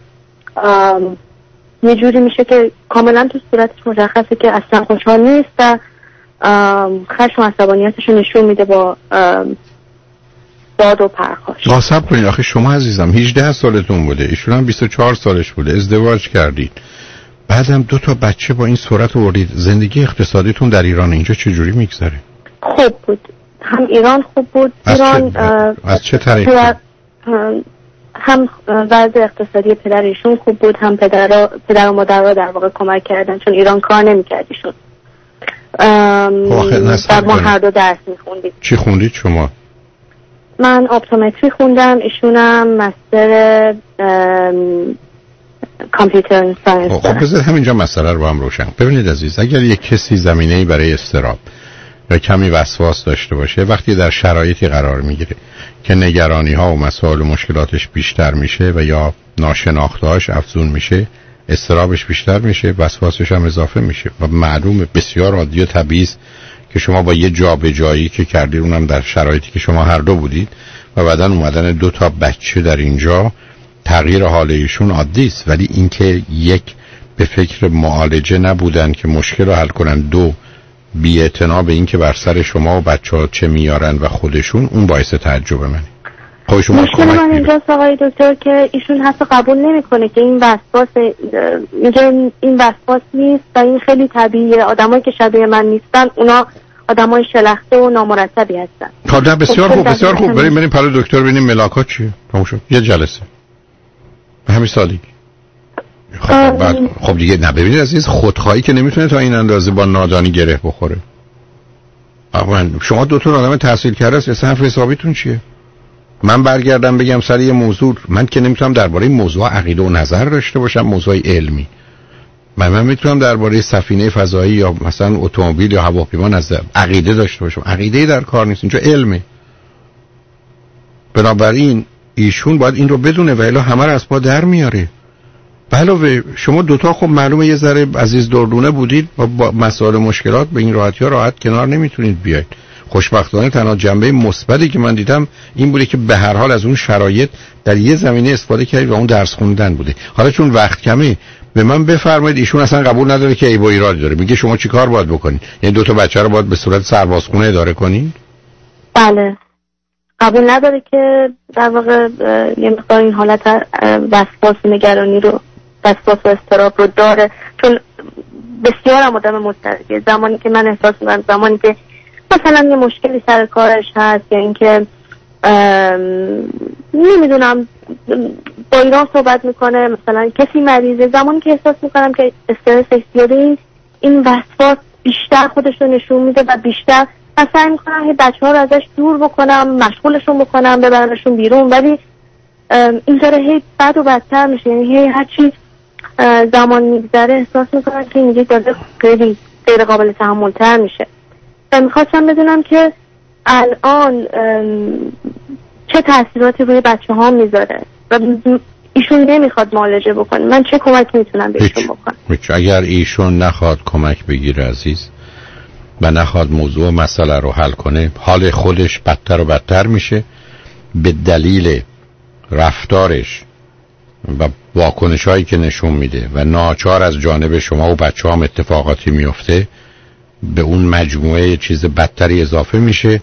یه جوری میشه که کاملا تو صورتش مشخصه که اصلا خوشحال نیست و خشم و عصبانیتش رو نشون میده با باد و پرخاش. قاسب کنید آخه شما عزیزم هجده سالتون بوده، ایشون هم بیست و چهار سالش بوده، ازدواج کردید، بعدم دو تا بچه با این صورت آوردید. زندگی اقتصادیتون در ایران اینجا چجوری میگذره؟ خوب بود. هم ایران خوب بود. از ایران چه, از چه طریق؟ هم وضع اقتصادی پدر ایشون خوب بود، هم پدر پدر و مادر در واقع کمک کردن، چون ایران کار نمی‌کرد ایشون. و ما هر دو درس می‌خوندیم. چی خوندید شما؟ من اپتومتری خوندم، ایشونم مستر کامپیوتر ساینس. خب بذار همینجا مسئله رو با هم روشن. ببینید عزیز، اگر یک کسی زمینه‌ای برای استراب یا کمی وسواس داشته باشه، وقتی در شرایطی قرار میگیره که نگرانی ها و مسائل و مشکلاتش بیشتر میشه و یا ناشناختهاش افزون میشه، استرابش بیشتر میشه، وسواسش هم اضافه میشه. و معلومه بسیار عادی و طبیعی که شما با یه جابجایی که کردید، اونم در شرایطی که شما هر دو بودید و بعدن اومدن دو تا بچه در اینجا، تغییر حال ایشون عادی است. ولی اینکه یک به فکر معالجه نبودن که مشکل رو حل کنن، دو بی‌اعتنا به این که بر سر شما و بچه‌ها چه میارن و خودشون، اون باعث تعجب منه. خب شما مشکل من اینجاست آقای دکتر که ایشون حتی قبول نمیکنه که این وسواس، میگه این وسواس نیست و این خیلی طبیعیه. آدمایی که شبیه من نیستن اونا آدمای شلخته و نامرتبی هستن. خب بسیار خوب، بسیار خوب. بریم بریم پلو دکتر ببینیم ملاکات چیه. تموم شد. یه جلسه. به همین سادگی. خب بعد خب دیگه نه ببینید عزیز، خودخواهی که نمیتونه تا این اندازه با نادانی گره بخوره. آقا شما دو تا آدم تحصیل کرده است، اصلا حسابیتون چیه؟ من برگردم بگم سر یه موضوع، من که نمیتونم درباره موضوع عقیده و نظر داشته باشم، موضوع علمی. من من میتونم درباره سفینه فضایی یا مثلا اتومبیل یا هواپیما نظر عقیده داشته باشم. عقیده در کار نیست، اینجا علمه. بنابراین ایشون باید این رو بدونه و الا همه رو از پا در میاره. علاوه شما دوتا خب معلومه یه ذره عزیز دردونه بودید و با مسائل مشکلات به این راحتی ها راحت کنار نمیتونید بیاید. خوشبختانه تنها جنبه مثبتی که من دیدم این بوده که به هر حال از اون شرایط در یه زمینه استفاده کردید و اون درس خوندن بوده. حالا چون وقت کمه به من بفرمایید، ایشون اصلا قبول نداره که ای با ایراد داره، میگه شما چیکار باید بکنید؟ یعنی دو تا بچه رو باید به صورت سربازخونه اداره کنید؟ بله، قبول نداره که در واقع یه مقدار این حالت وسواس نگرانی رو وسواس و اضطراب رو داره، چون بسیار هم آدم مضطربیه. زمانی که من احساس می‌کنم زمانی که مثلا یه مشکلی سر کارش هست یا اینکه نمیدونم با ایران صحبت میکنه، مثلا کسی مریضه، زمانی که احساس میکنم که استرسش زیاده، این وسواس بیشتر خودش رو نشون میده و بیشتر من سعی میکنم بچه ها رو ازش دور بکنم، مشغولشون بکنم، ببرمشون بیرون، ولی این داره هی بد و بدتر میشه. یعنی هی هرچی زمان میگذره احساس میکنم که اینجا داره خیلی غیر قابل تحمل تر میشه. میخواستم بدونم که الان چه تاثیراتی روی بچه ها میذاره و ایشون نمیخواد معالجه بکنه، من چه کمکی میتونم به ایشون بکنم؟ اگر ایشون نخواد کمک بگیره عزیز و نخواد موضوع مسئله رو حل کنه، حال خودش بدتر و بدتر میشه به دلیل رفتارش و واکنش هایی که نشون میده و ناچار از جانب شما و بچه هم اتفاقاتی میفته، به اون مجموعه چیز بدتری اضافه میشه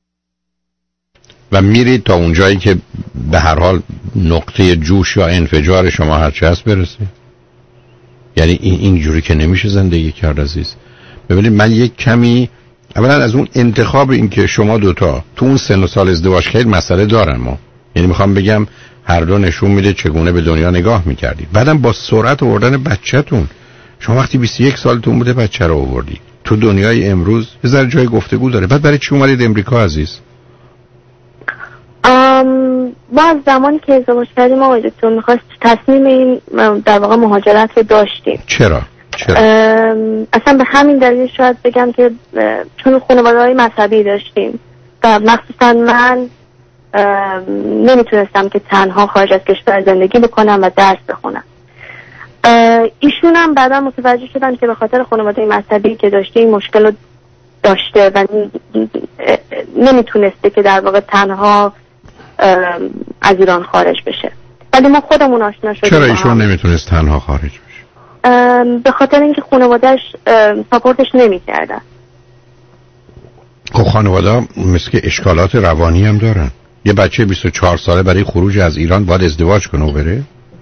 و میرید تا اونجایی که به هر حال نقطه جوش یا انفجار شما هرچی هست برسه. یعنی این اینجوری که نمیشه زندگی کرد عزیز. ببینید من یک کمی اولا از اون انتخاب این که شما دوتا تو اون سن و سال ازدواج کردید مسئله دارم ما، یعنی میخوام بگم هر دو نشون میده چگونه به دنیا نگاه میکردید. بعدم با سرعت آوردن بچه‌تون، شما وقتی بیست و یک سالتون بوده بچه رو آوردید تو دنیای امروز، یه ذره جای گفتگو داره. بعد برای چی اومدید امریکا عزیز؟ ام با از زمانی که ازدواج کردیم آقای دکتر میخواست تصمیم این در واقع مهاجرت رو داشتیم. چرا؟ چرا؟ اصلا به همین دلیل شاید بگم که چون خانواده‌های مذهبی داشتیم و مخصوصا من نمیتونستم که تنها خارج از کشور زندگی بکنم و درس بخونم. ایشون هم بعدا متوجه شدن که به خاطر خانواده مذهبی که داشته این مشکل رو داشته و نمیتونسته که در واقع تنها از ایران خارج بشه، ولی ما خودمون آشنا شدیم. چرا ایشون نمیتونست تنها خارج بشه؟ به خاطر اینکه خانواده‌اش ساپورتش نمیکردن. خب خانواده مثل که اشکالات روانی هم دارن. یه بچه بیست و چهار ساله برای خروج از ایران باید ازدواج کنه و بره؟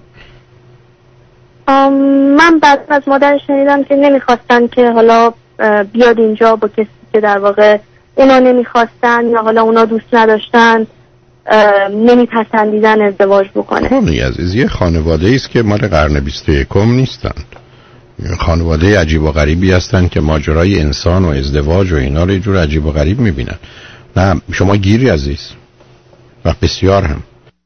من بعد از مادرش شنیدم که نمیخواستن که حالا بیاد اینجا با کسی که در واقع اونا نمیخواستن یا حالا اونا دوست نداشتن، نمیپسندیدن ازدواج بکنه. خب عزیز، یه خانواده ایست که مال قرن بیست و یکم نیستند. خانواده عجیب و غریبی هستن که ماجرای انسان و ازدواج و اینا رو یه جور عجیب و غریب میبینن. نه شما گیری عزیز و بسیار هم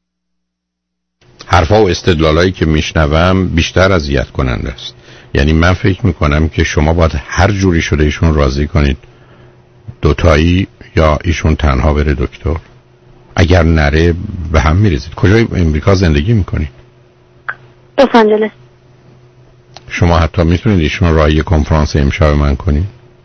حرفا و استدلالایی که میشنوم بیشتر اذیت کننده است. یعنی من فکر میکنم که شما باید هر جوری شده ایشون راضی کنید دوتایی یا ایشون تنها بره دکتر. اگر نره به هم میریزید. کجای امریکا زندگی میکنید؟ لس آنجلس. شما حتی میتونید ایشون راه یه کنفرانس امشب من کنید؟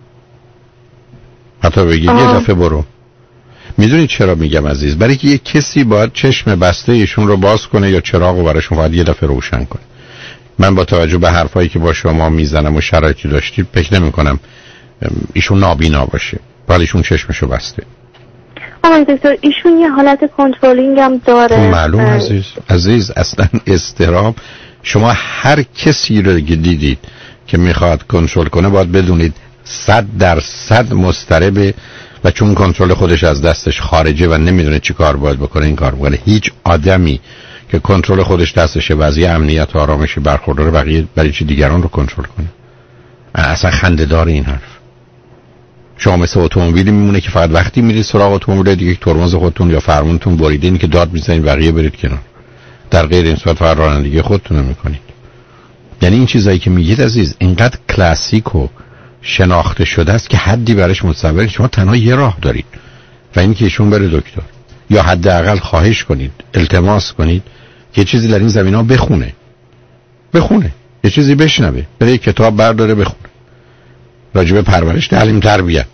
حتی بگید یه دفعه برو. میدونید چرا میگم عزیز؟ برای که یه کسی باید چشم بسته ایشون رو باز کنه یا چراغ رو براشون باید یه دفعه روشن کنه. من با توجه به حرفایی که با شما میزنم و شرایطی داشتید فکر نمی کنم ایشون نابینا باشه، ولی ایشون چشمشو بسته. آقای دکتر ایشون یه حالت کنترلینگ هم داره. معلوم عزیز عزیز اصلا اضطراب، شما هر کسی رو که دیدید که میخواد کنترل کنه باید بدونید صد درصد مضطربه و چون کنترل خودش از دستش خارجه و نمیدونه چی کار باید بکنه این کار بکنه. هیچ آدمی که کنترل خودش دستشه وضعیت امنیت و آرامش برخوردار بقیه برای چی دیگران رو کنترل کنه؟ اصلا خنده‌دار این حرف. شما مثل اتومبیلی میمونه که فقط وقتی میرید سراغ اتومبیل دیگه ترمز خودتون یا فرمونتون بریده این که داد میزنید بقیه برید کنار. در غیر این صورت فقط رانندگی خودتون رو میکنید. یعنی این چیزایی که میگید عزیز اینقدر کلاسیک و شناخته شده است که حدی براش متصور شما تنها یه راه دارید و این که ایشون بره دکتر یا حداقل خواهش کنید التماس کنید که چیزی در این زمینه بخونه بخونه، یه چیزی بشنوه، بره یه کتاب برداره بخونه، راجب پرورش، تعلیم، تربیت،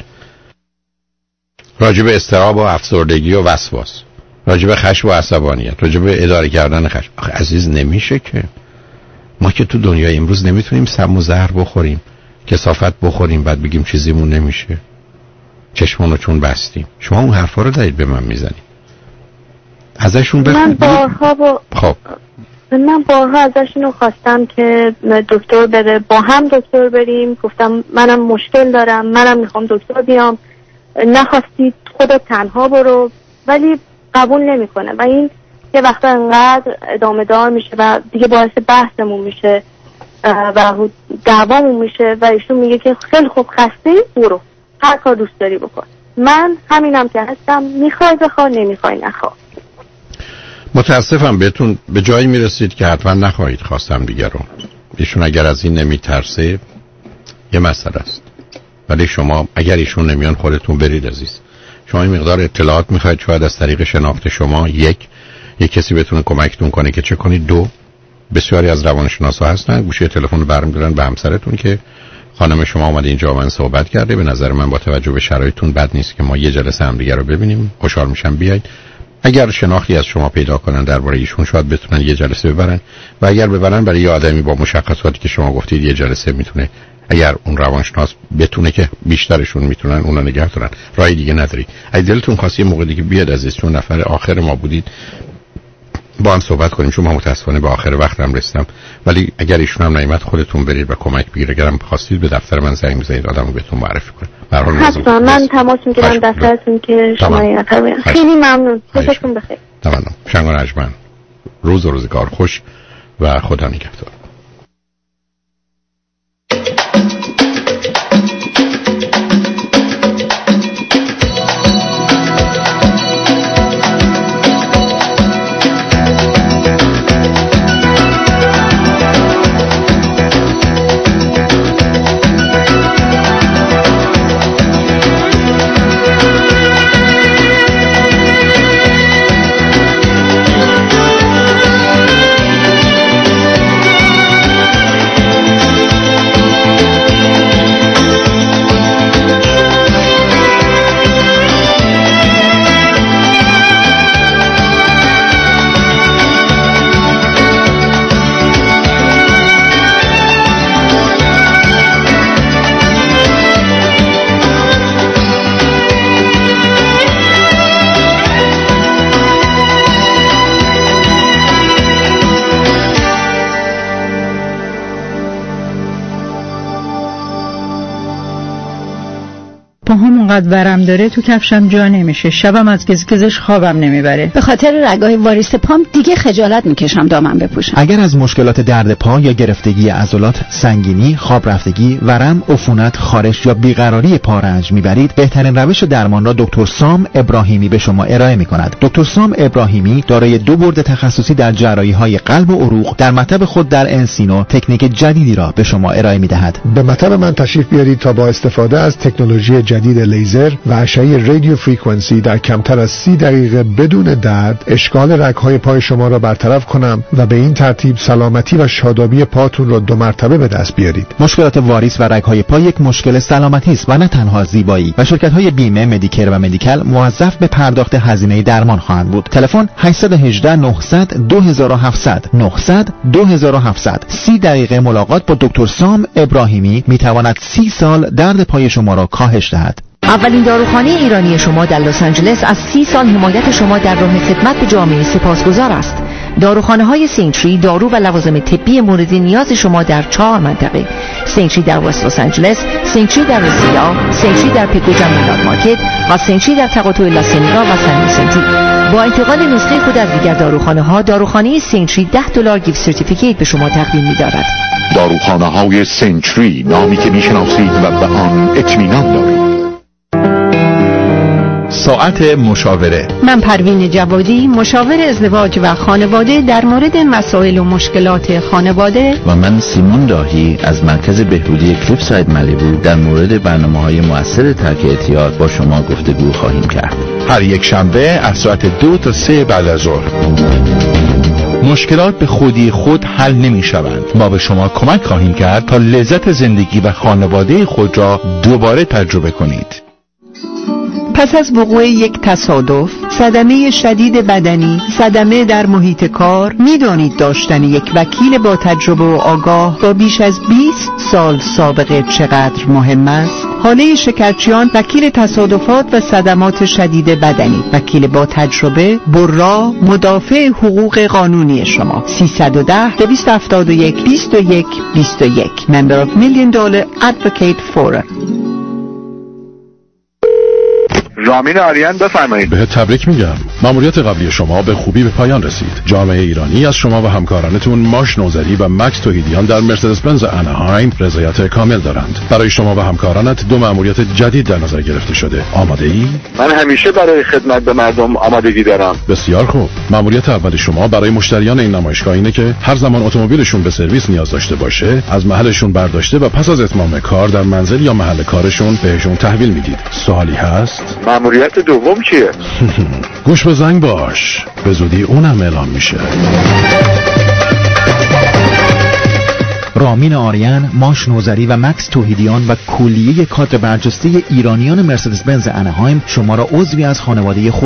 راجب اضطراب و افسردگی و وسواس، راجب خشم و عصبانیت، راجب اداره کردن خشم. آخه عزیز نمیشه که ما که تو دنیای امروز نمیتونیم سم و زهر بخوریم، کثافت بخوریم بعد بگیم چیزیمون نمیشه، چشمونو چون بستیم. شما اون حرفا رو دارید به من میزنید، ازشون بخون. من بارها با خب من بارها ازشونو خواستم که دکتر بره، با هم دکتر بریم، گفتم منم مشکل دارم، منم میخوام دکتر بیام، نخواستید خودت تنها برو، ولی قبول نمیکنه و این یه وقتا انقدر ادامه دار میشه و دیگه باعث بحثمون میشه و دعوامون میشه و ایشون میگه که خیلی خوب خسته برو، هر کار دوست داری بکن. من همینم که هستم، میخوای بخوا، نمیخوای نخوا. متاسفم بهتون به جایی میرسید که حتما نخواهید خواستم دیگه رو. ایشون اگر از این نمیترسه یه مسئله است، ولی شما اگر ایشون نمیان خودتون برید عزیز. شما این مقدار اطلاعات میخواید، شاید از طریق شناخت شما یک یک کسی بتونه کمکتون کنه که چه کنید. دو، بسیاری از روانشناسا هستن گوشی تلفن رو برمی‌دارن به همسرتون که خانم شما اومده اینجا من صحبت کرده، به نظر من با توجه به شرایطتون بد نیست که ما یه جلسه هم دیگه رو ببینیم، خوشحال میشم بیاید. اگر شناختی از شما پیدا کنن درباره ایشون شاید بتونن یه جلسه ببرن و اگر ببرن برای یه آدمی با مشخصاتی که شما گفتید یه جلسه میتونه، اگر اون روانشناس بتونه که بیشترشون میتونن اونا نگه دارن، راه دیگه نداری. اگه دلتون خواست یه موقع دیگه بیاد عزیز، چون نفر آخر ما بودید، با هم صحبت کنیم، چون من متاسفانه به آخر وقتم رسیدم. ولی اگر ایشون هم نیامد خودتون برید و کمک بگیرید. اگرم خواستید به دفتر من زنگ بزنید، آدمو بهتون معرفی کنه. به هر حال حتما من تماس میگیرم دفترتون که شما این نفر بیان. خیلی ممنون. روزتون بخیر. تمام. شنگان اجمن. روز و روزگار خوش و خدا نگهدار. پاهام اونقدر ورم داره تو کفشم جا نمیشه، شبم از گزگزش خوابم نمیبره. به خاطر رگای واریس پام دیگه خجالت میکشم دامن بپوشم. اگر از مشکلات درد پا یا گرفتگی عضلات، سنگینی، خواب رفتگی، ورم، عفونت، خارش یا بیقراری پا رنج میبرید، بهترین روش درمان را دکتر سام ابراهیمی به شما ارائه میکند. دکتر سام ابراهیمی دارای دو برد تخصصی در جراحی‌های قلب و عروق در مطب خود در انسینو تکنیک جدیدی را به شما ارائه میدهد. به مطب من تشریف بیارید تا با استفاده از تکنولوژی جدید لیزر و اشعه رادیو فرکانسی در کمتر از سی دقیقه بدون درد اشکال رگ‌های پای شما را برطرف کنم و به این ترتیب سلامتی و شادابی پاتون را دو مرتبه به دست بیارید. مشکلات واریس و رگ‌های پا یک مشکل سلامتی است و نه تنها زیبایی و شرکت‌های بیمه، مدیکر و مدیکال موظف به پرداخت هزینه درمان خواهند بود. تلفن هشت یک هشت نه صفر صفر دو هفت صفر صفر نه صفر صفر دو هفت صفر صفر. سی دقیقه ملاقات با دکتر سام ابراهیمی میتواند سی سال درد پای شما را کاهش دهد. اولین داروخانه ایرانی شما در لس آنجلس از سی سال حمایت شما در راه خدمت به جامعه سپاسگزار است. داروخانه های سینتری دارو و لوازم طبی مورد نیاز شما در چهار منطقه: سینتری در وست لس آنجلس، سینتری در رسیدا، سینتری در پیکوجا میلاد مارکت و سینتری در تقاطع لاسینیگا و سن ویسنتی. با انتقال نسخه خود از دیگر داروخانه ها، داروخانه سینتری ده دلار گیفت سرتیفیکیت به شما تقدیم می‌دارد. داروخانه های سینتری، نامی که میشناسید و به آن اطمینان دارید. ساعت مشاوره. من پروین جوادی، مشاور ازدواج و خانواده در مورد مسائل و مشکلات خانواده. و من سیمون داهی از مرکز بهبودی کلیفساید مالیبو در مورد برنامه‌های مؤثر ترک اعتیاد با شما گفتگو خواهیم کرد. هر یک شنبه از ساعت دو تا سه بعد از ظهر. مشکلات به خودی خود حل نمی شوند. ما به شما کمک خواهیم کرد تا لذت زندگی و خانواده خود را دوباره تجربه کنید. پس از وقوع یک تصادف، صدمه شدید بدنی، صدمه در محیط کار، می‌دانید داشتن یک وکیل با تجربه و آگاه با بیش از بیست سال سابقه چقدر مهم است؟ هاله شکرچیان، وکیل تصادفات و صدمات شدید بدنی، وکیل با تجربه، برا، مدافع حقوق قانونی شما. سیصد و ده دویست و هفتاد و یک بیست و یک بیست و یک Member of Million Dollar Advocate Forum. رامین آریان بفرمایید. به تبریک میگم. مأموریت قبلی شما به خوبی به پایان رسید. جامعه ایرانی از شما و همکارانتون ماش نوذری و مکس توحیدیان در مرسدس بنز اناهایم رضایت کامل دارند. برای شما و همکارانت دو مأموریت جدید در نظر گرفته شده. آماده ای؟ من همیشه برای خدمت به مردم آمادگی دارم. بسیار خوب. مأموریت اول شما برای مشتریان این نمایشگاه اینه که هر زمان اتومبیلشون به سرویس نیاز داشته باشه، از محلشون برداشته و پس از اتمام کار در منزل یا محل کارشون بهشون تحویل میدید. سوالی هست؟ مأموریت دوم چیه؟ گوش به زنگ باش، به زودی اونم اعلام میشه. رامین آریان، ماش نوذری و مکس توحیدیان و کلیه کادر برجسته ایرانیان مرسدس بنز اناهایم شما را عضوی از خانواده خود